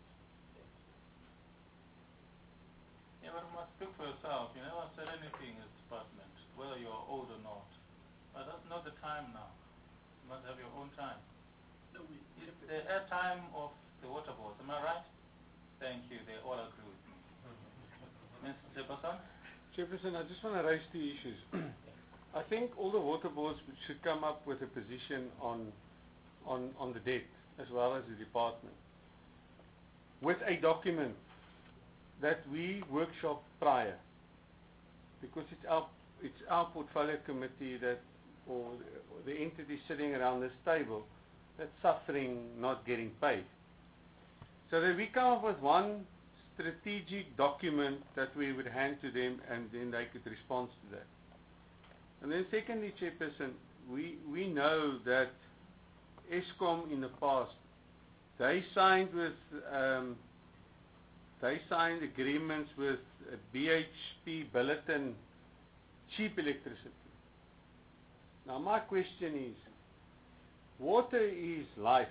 Yeah, but you must speak for yourself. You never said anything in this department, whether you are old or not. But that's not the time now. You must have your own time. No, we, It's the airtime of the water boards. Am I right? Thank you. They all agree with me. Mister Jefferson? Jefferson, I just want to raise two issues. I think all the water boards should come up with a position on, on, on the debt, as well as the department, with a document that we workshop prior, because it's our, it's our portfolio committee that, or the, or the entity sitting around this table, that's suffering not getting paid. So that we come up with one strategic document that we would hand to them, and then they could respond to that. And then secondly, Chairperson, we, we know that Eskom in the past, they signed with, um, they signed agreements with uh, B H P Billiton cheap electricity. Now my question is, water is life.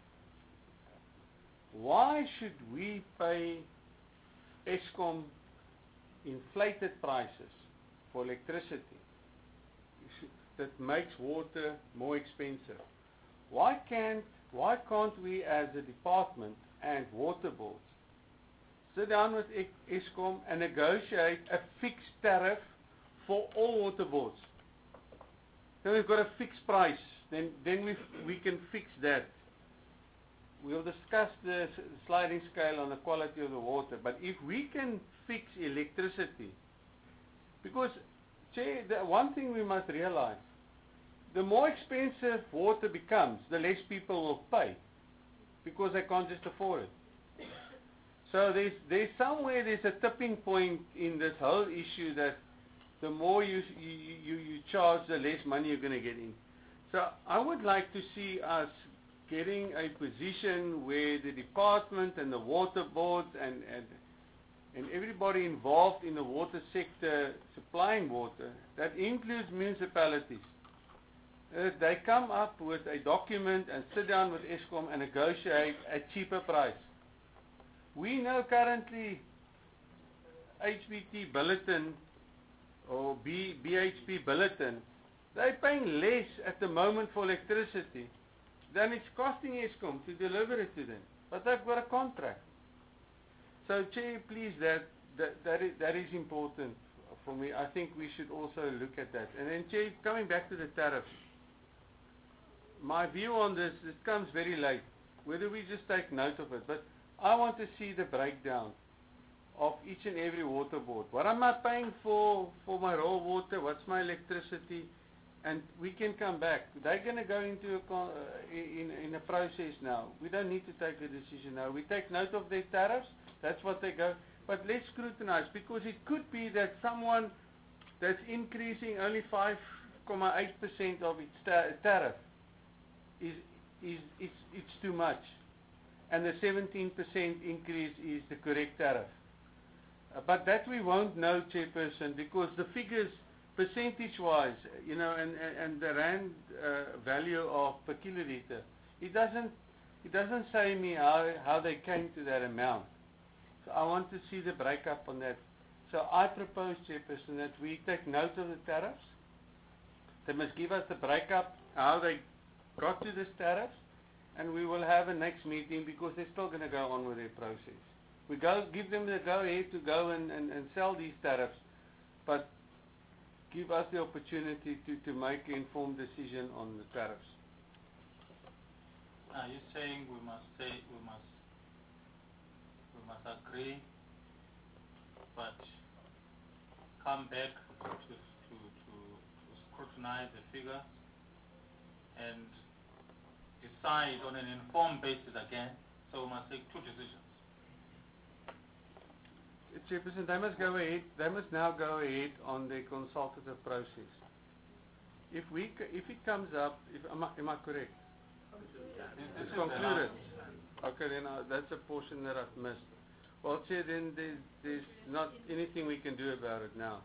Why should we pay Eskom inflated prices for electricity that makes water more expensive? Why can't why can't we as a department and water boards sit down with Eskom and negotiate a fixed tariff for all water boards? Then we've got a fixed price. Then then we we can fix that. We'll discuss the sliding scale on the quality of the water. But if we can fix electricity, because Chair, the one thing we must realize, the more expensive water becomes, the less people will pay, because they can't just afford it. So there's, there's somewhere there's a tipping point in this whole issue that the more you, you, you, you charge, the less money you're going to get in. So I would like to see us getting a position where the department and the water boards and, and and everybody involved in the water sector supplying water, that includes municipalities, uh, they come up with a document and sit down with Eskom and negotiate a cheaper price. We know currently H B T Billiton or B, BHP Billiton, they're paying less at the moment for electricity than it's costing Eskom to deliver it to them. But they've got a contract. So, Chair, please, that, that, that, is, that is important for me. I think we should also look at that. And then, Chair, coming back to the tariffs, my view on this, it comes very late, whether we just take note of it. But I want to see the breakdown of each and every water board. What am I paying for, for my raw water? What's my electricity? And we can come back. They're going to go into a con uh, in, in a process now. We don't need to take a decision now. We take note of their tariffs. That's what they go. But let's scrutinize, because it could be that someone that's increasing only five point eight percent of its ta tariff is, is, is it's too much. And the seventeen percent increase is the correct tariff. Uh, but that we won't know, Chairperson, because the figures percentage-wise, you know, and, and, and the rand uh, value of per kiloliter, it doesn't, it doesn't say me how, how they came to that amount. So I want to see the breakup on that. So I propose, Chairperson, that we take note of the tariffs. They must give us the breakup, how they got to this tariffs, and we will have a next meeting, because they're still going to go on with their process. We go give them the go-ahead to go and, and, and sell these tariffs, but give us the opportunity to, to make an informed decision on the tariffs. Are you saying we must say we must we must agree, but come back to to to, to scrutinize the figures and decide on an informed basis again? So we must take two decisions. Chairperson, they must go ahead. They must now go ahead on the consultative process. If we, if it comes up, if am I, am I correct? It's concluded. Okay, then uh, that's a portion that I've missed. Well, Chair, then there's, there's not anything we can do about it now.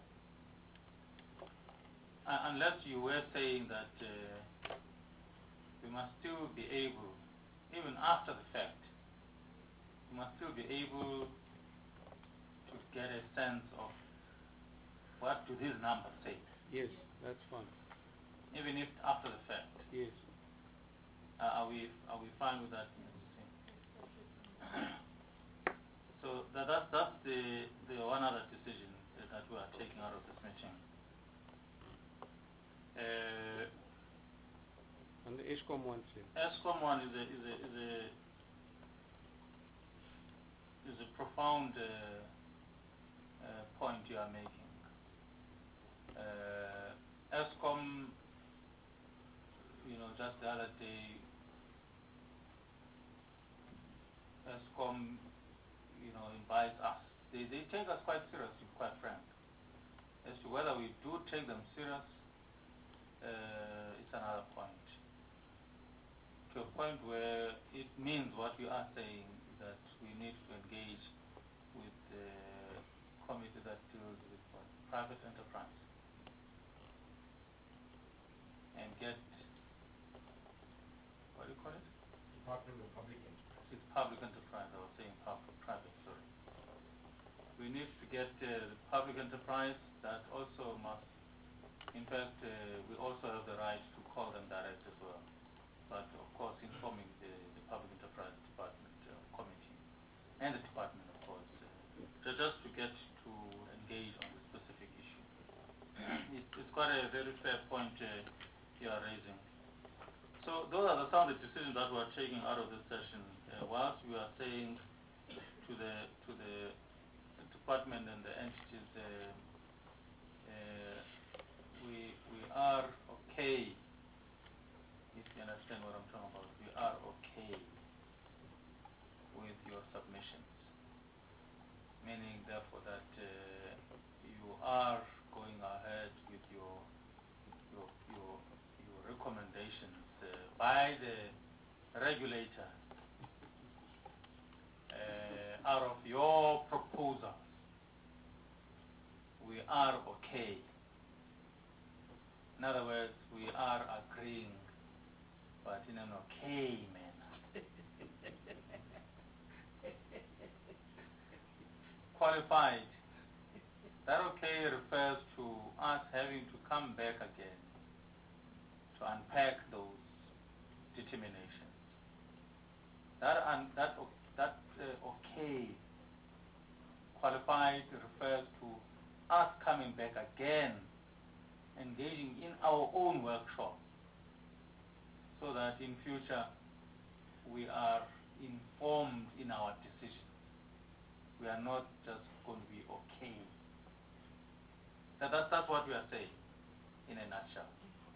Uh, unless you were saying that uh, we must still be able, even after the fact, we must still be able to get a sense of what do these numbers say. Yes, that's fine. Even if after the fact. Yes. Uh, are we are we fine with that? So that, that's that's the the one other decision that we are taking out of this meeting. Uh, and the ESCOM one, Chair. ESCOM one is a is a is a is a profound uh, uh, point you are making. Uh, ESCOM, you know, just the other day, ESCOM, you know, invites us. They, they take us quite seriously, quite frank. As to whether we do take them serious, uh, it's another point. To a point where it means what we are saying, that we need to engage with the committee that deals with what, private enterprise and get, what do you call it? Department of Public Enterprise. It's public enterprise, I was saying public, private, sorry. We need to get uh, the public enterprise that also must, in fact, uh, we also have the right to call them direct as well. But of course informing the, the public enterprise department uh, committee and the department, of course, uh, just to get to engage on the specific issue. it's, it's quite a very fair point uh, you are raising. So those are the, some of the decisions that we are taking out of this session. Uh, whilst we are saying to the to the, the department and the entities, uh, uh, we we are okay. If you understand what I'm talking about, we are okay with your submissions. Meaning, therefore, that uh, you are going ahead with your your your, your recommendations uh, by the regulator uh, out of your proposals. We are okay. In other words, we are agreeing, but in an okay manner. Qualified. That okay refers to us having to come back again to unpack those determinations. That un, that that uh, okay qualified refers to us coming back again, engaging in our own workshops, so that in future we are informed in our decisions. We are not just going to be okay. That, that's, that's what we are saying in a nutshell.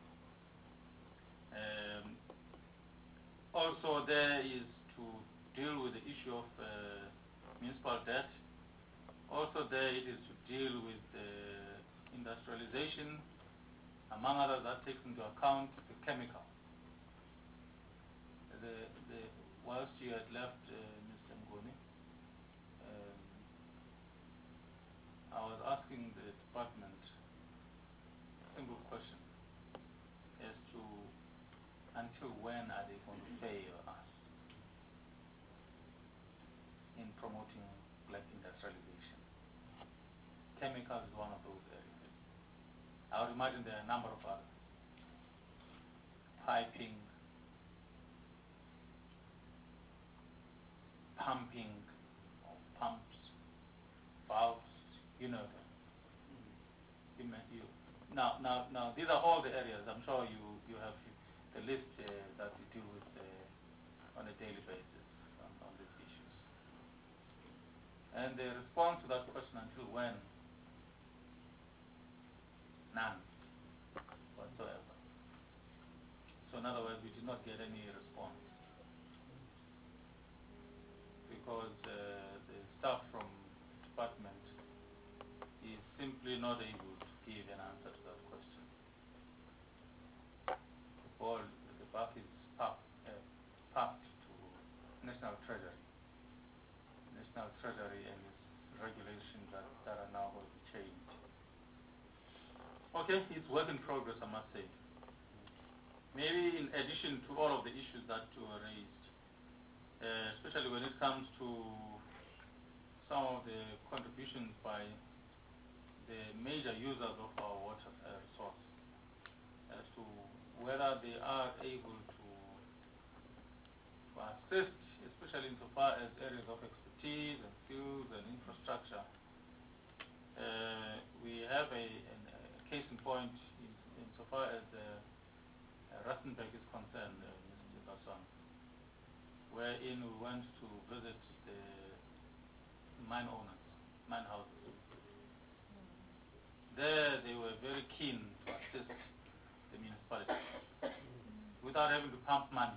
Um, also there is to deal with the issue of uh, municipal debt. Also there it is to deal with uh, industrialization. Among others, that takes into account the chemical. The, the, whilst you had left, uh, Mister Ngoni, um, I was asking the department a simple question as to until when are they going to fail us in promoting black industrialization. Chemicals is one of those areas. I would imagine there are a number of others. Piping, pumping, pumps, valves, you know them. You, you, now, now, now, these are all the areas. I'm sure you, you have the list uh, that you deal with uh, on a daily basis on, on these issues. And the response to that question, until when? None whatsoever. So in other words, we did not get any response because uh, the staff from the department is simply not able to give an answer to that question. The ball, the buck is parked, uh, National Treasury and its regulations that, that are now going to change. Okay, it's work in progress, I must say. Maybe in addition to all of the issues that were raised, uh, especially when it comes to some of the contributions by the major users of our water uh, resource, as to whether they are able to, to assist, especially insofar as areas of expertise and skills and infrastructure. Uh, we have a, an, a case in point in, insofar as uh, uh, Rustenburg is concerned, uh, Mister Baswan, wherein we went to visit the mine owners, mine houses. There they were very keen to assist the municipality without having to pump money.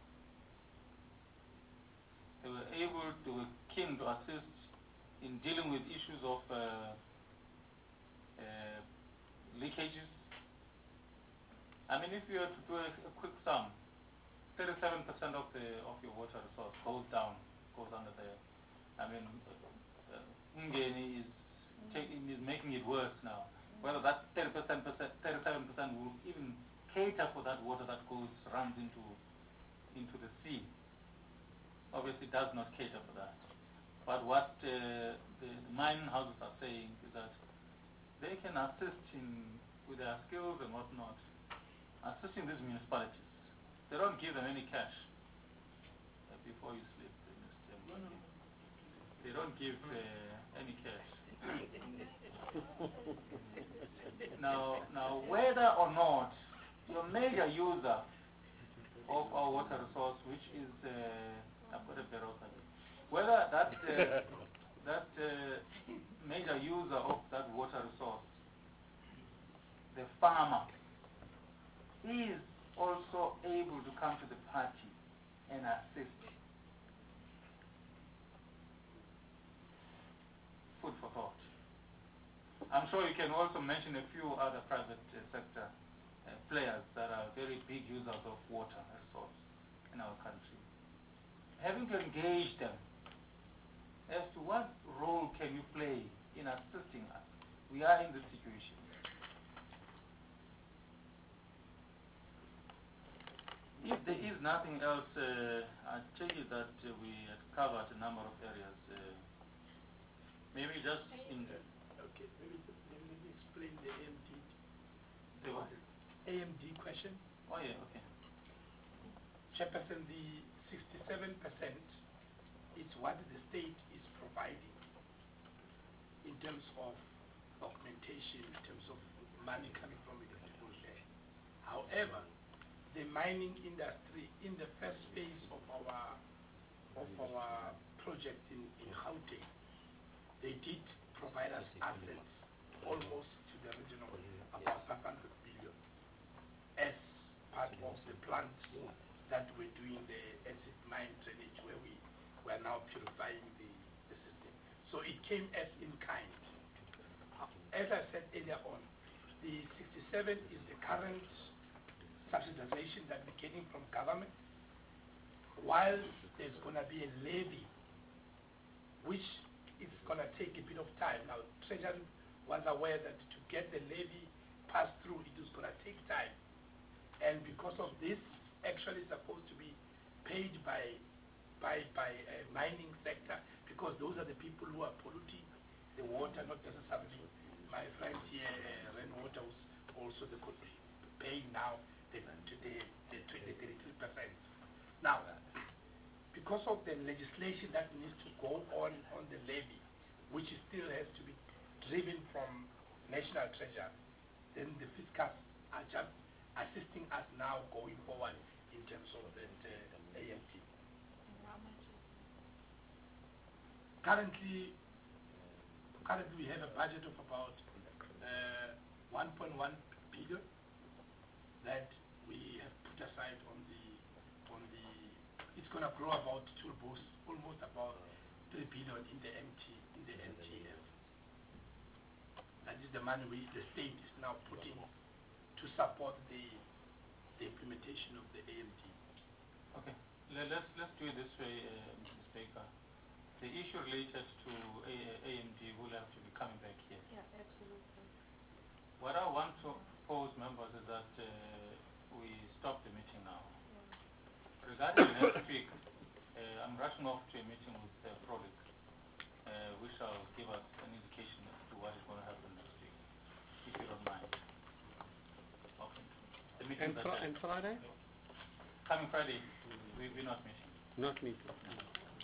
They were able, they were keen to assist in dealing with issues of uh, uh, leakages. I mean, if you were to do a, a quick sum, thirty-seven percent of the of your water resource goes down, goes under there. I mean, Ngeni is taking, is making it worse now. Whether that thirty percent, thirty-seven percent will even cater for that water that goes runs into into the sea. Obviously, does not cater for that. But what uh, the mine houses are saying is that they can assist in with their skills and whatnot, assisting these municipalities. They don't give them any cash uh, before you sleep. They don't give uh, any cash. now, now, whether or not your major user of our water resource, which is uh, I've got a Beroka, whether that uh, that uh, major user of that water resource, the farmer, is also able to come to the party and assist. Food for thought. I'm sure you can also mention a few other private uh, sector uh, players that are very big users of water resource in our country. Having to engage them as to what role can you play in assisting us. We are in this situation. If there is nothing else, uh, I tell you that uh, we had covered a number of areas. Uh, maybe just in... Okay, maybe let me explain the A M D. The what? A M D question. Oh yeah, okay. Chairperson, the sixty-seven percent is what the state is providing in terms of documentation, in terms of money coming from the people there. However, the mining industry in the first phase of our of our project in, in Gauteng, they did provide us assets almost to the region of about five hundred billion as part of the plant that we're doing the acid mine drainage, where we were now purifying the, the system. So it came as in kind. As I said earlier on, the sixty-seven is the current subsidization that we're getting from government, while there's going to be a levy, which is going to take a bit of time. Now, Treasury was aware that to get the levy passed through, it is going to take time. And because of this, actually supposed to be paid by by by a mining sector, because those are the people who are polluting the water, not necessarily my friend here, uh, Rainwater, who's also the paying now the the the thirty-three percent. Now, because of the legislation that needs to go on on the levy, which still has to be driven from National Treasury, then the fiscals are just assisting us now going forward in terms of that uh, A M T. Currently, currently we have a budget of about uh, one point one billion that we have put aside on the on the. It's going to grow about to almost almost about three billion in the M T in the M T F. That is the money we the state is now putting to support the the implementation of the A M D. Okay, let's let's do it this way, uh, Mister Baker. the issue related to A M D will have to be coming back here. Yeah, absolutely. What I want to propose, members, is that uh, we stop the meeting now. Yeah. Regarding next week, uh, I'm rushing off to a meeting with uh, Prodic, uh, which shall give us an indication as to what is going to happen next week, if you don't mind. Okay. The meeting And, fr and Friday? Coming Friday, we, we're not meeting. Not meeting. No.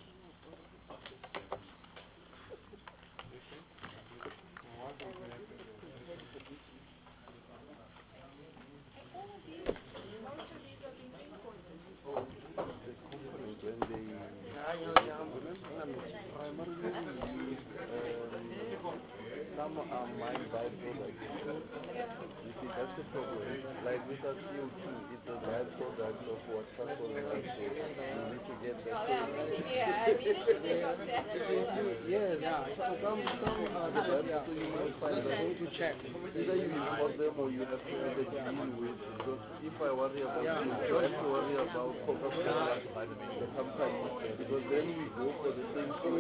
Some are mined by products. You see, that's the problem. Like with our C O two, it's a byproduct of what transformers do. You need to get that. Yeah, I mean, it is not that. Yes, some, some, some are the byproducts, so you must find out. to check. Either you import them or you have to either deal with, because if I worry about yeah. you, I have to worry about Coca-Cola, the company, because then we go for the same thing.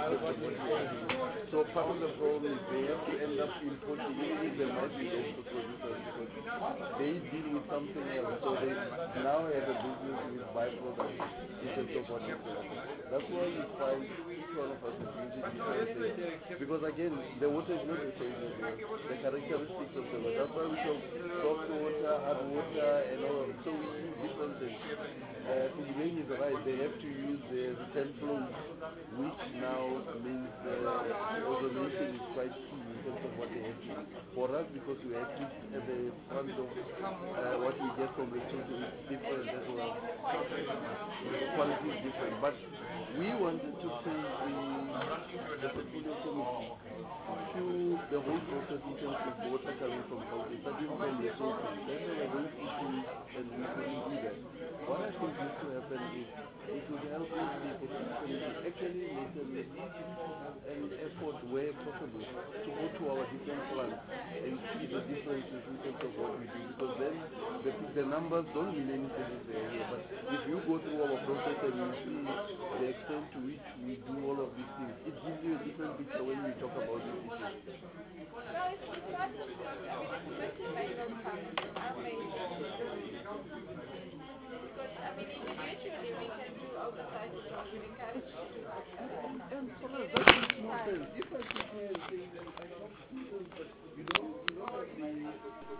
So part of the problem is they have to end up importing, even if they might be local producers, because they deal with something else. So they now have a business with byproducts in terms of what is happening. That's why you find each one of us is using different things. Because again, the water is not the same as well. The characteristics of the water. That's why we talk soft water, hard water, and all of it. So we use different things. Uh, Ugulain is right. They have to use the return flows, which now means uh, automation is quite key in terms of what they have to. For us, because we have to at the front of uh, what we get from the children is different as well. The quality is different. But we wanted to say the, the portfolio committee to the whole process in terms of water coming from South, starting from the sources. Then there were those issues and we couldn't do that. What I think needs to happen is it would help if the opposition to actually make an, an effort where possible to go to our different plants and see the differences in terms of what we do, because then the, the numbers don't mean anything if they're here. But if you go through our process and you see the extent to which we do all of these things, it gives you a different picture when we talk about these issues. No, it's, it's not, I mean, it's a matter of time. I've made because, I mean, individually we can do oversight, we encourage you to do oversight.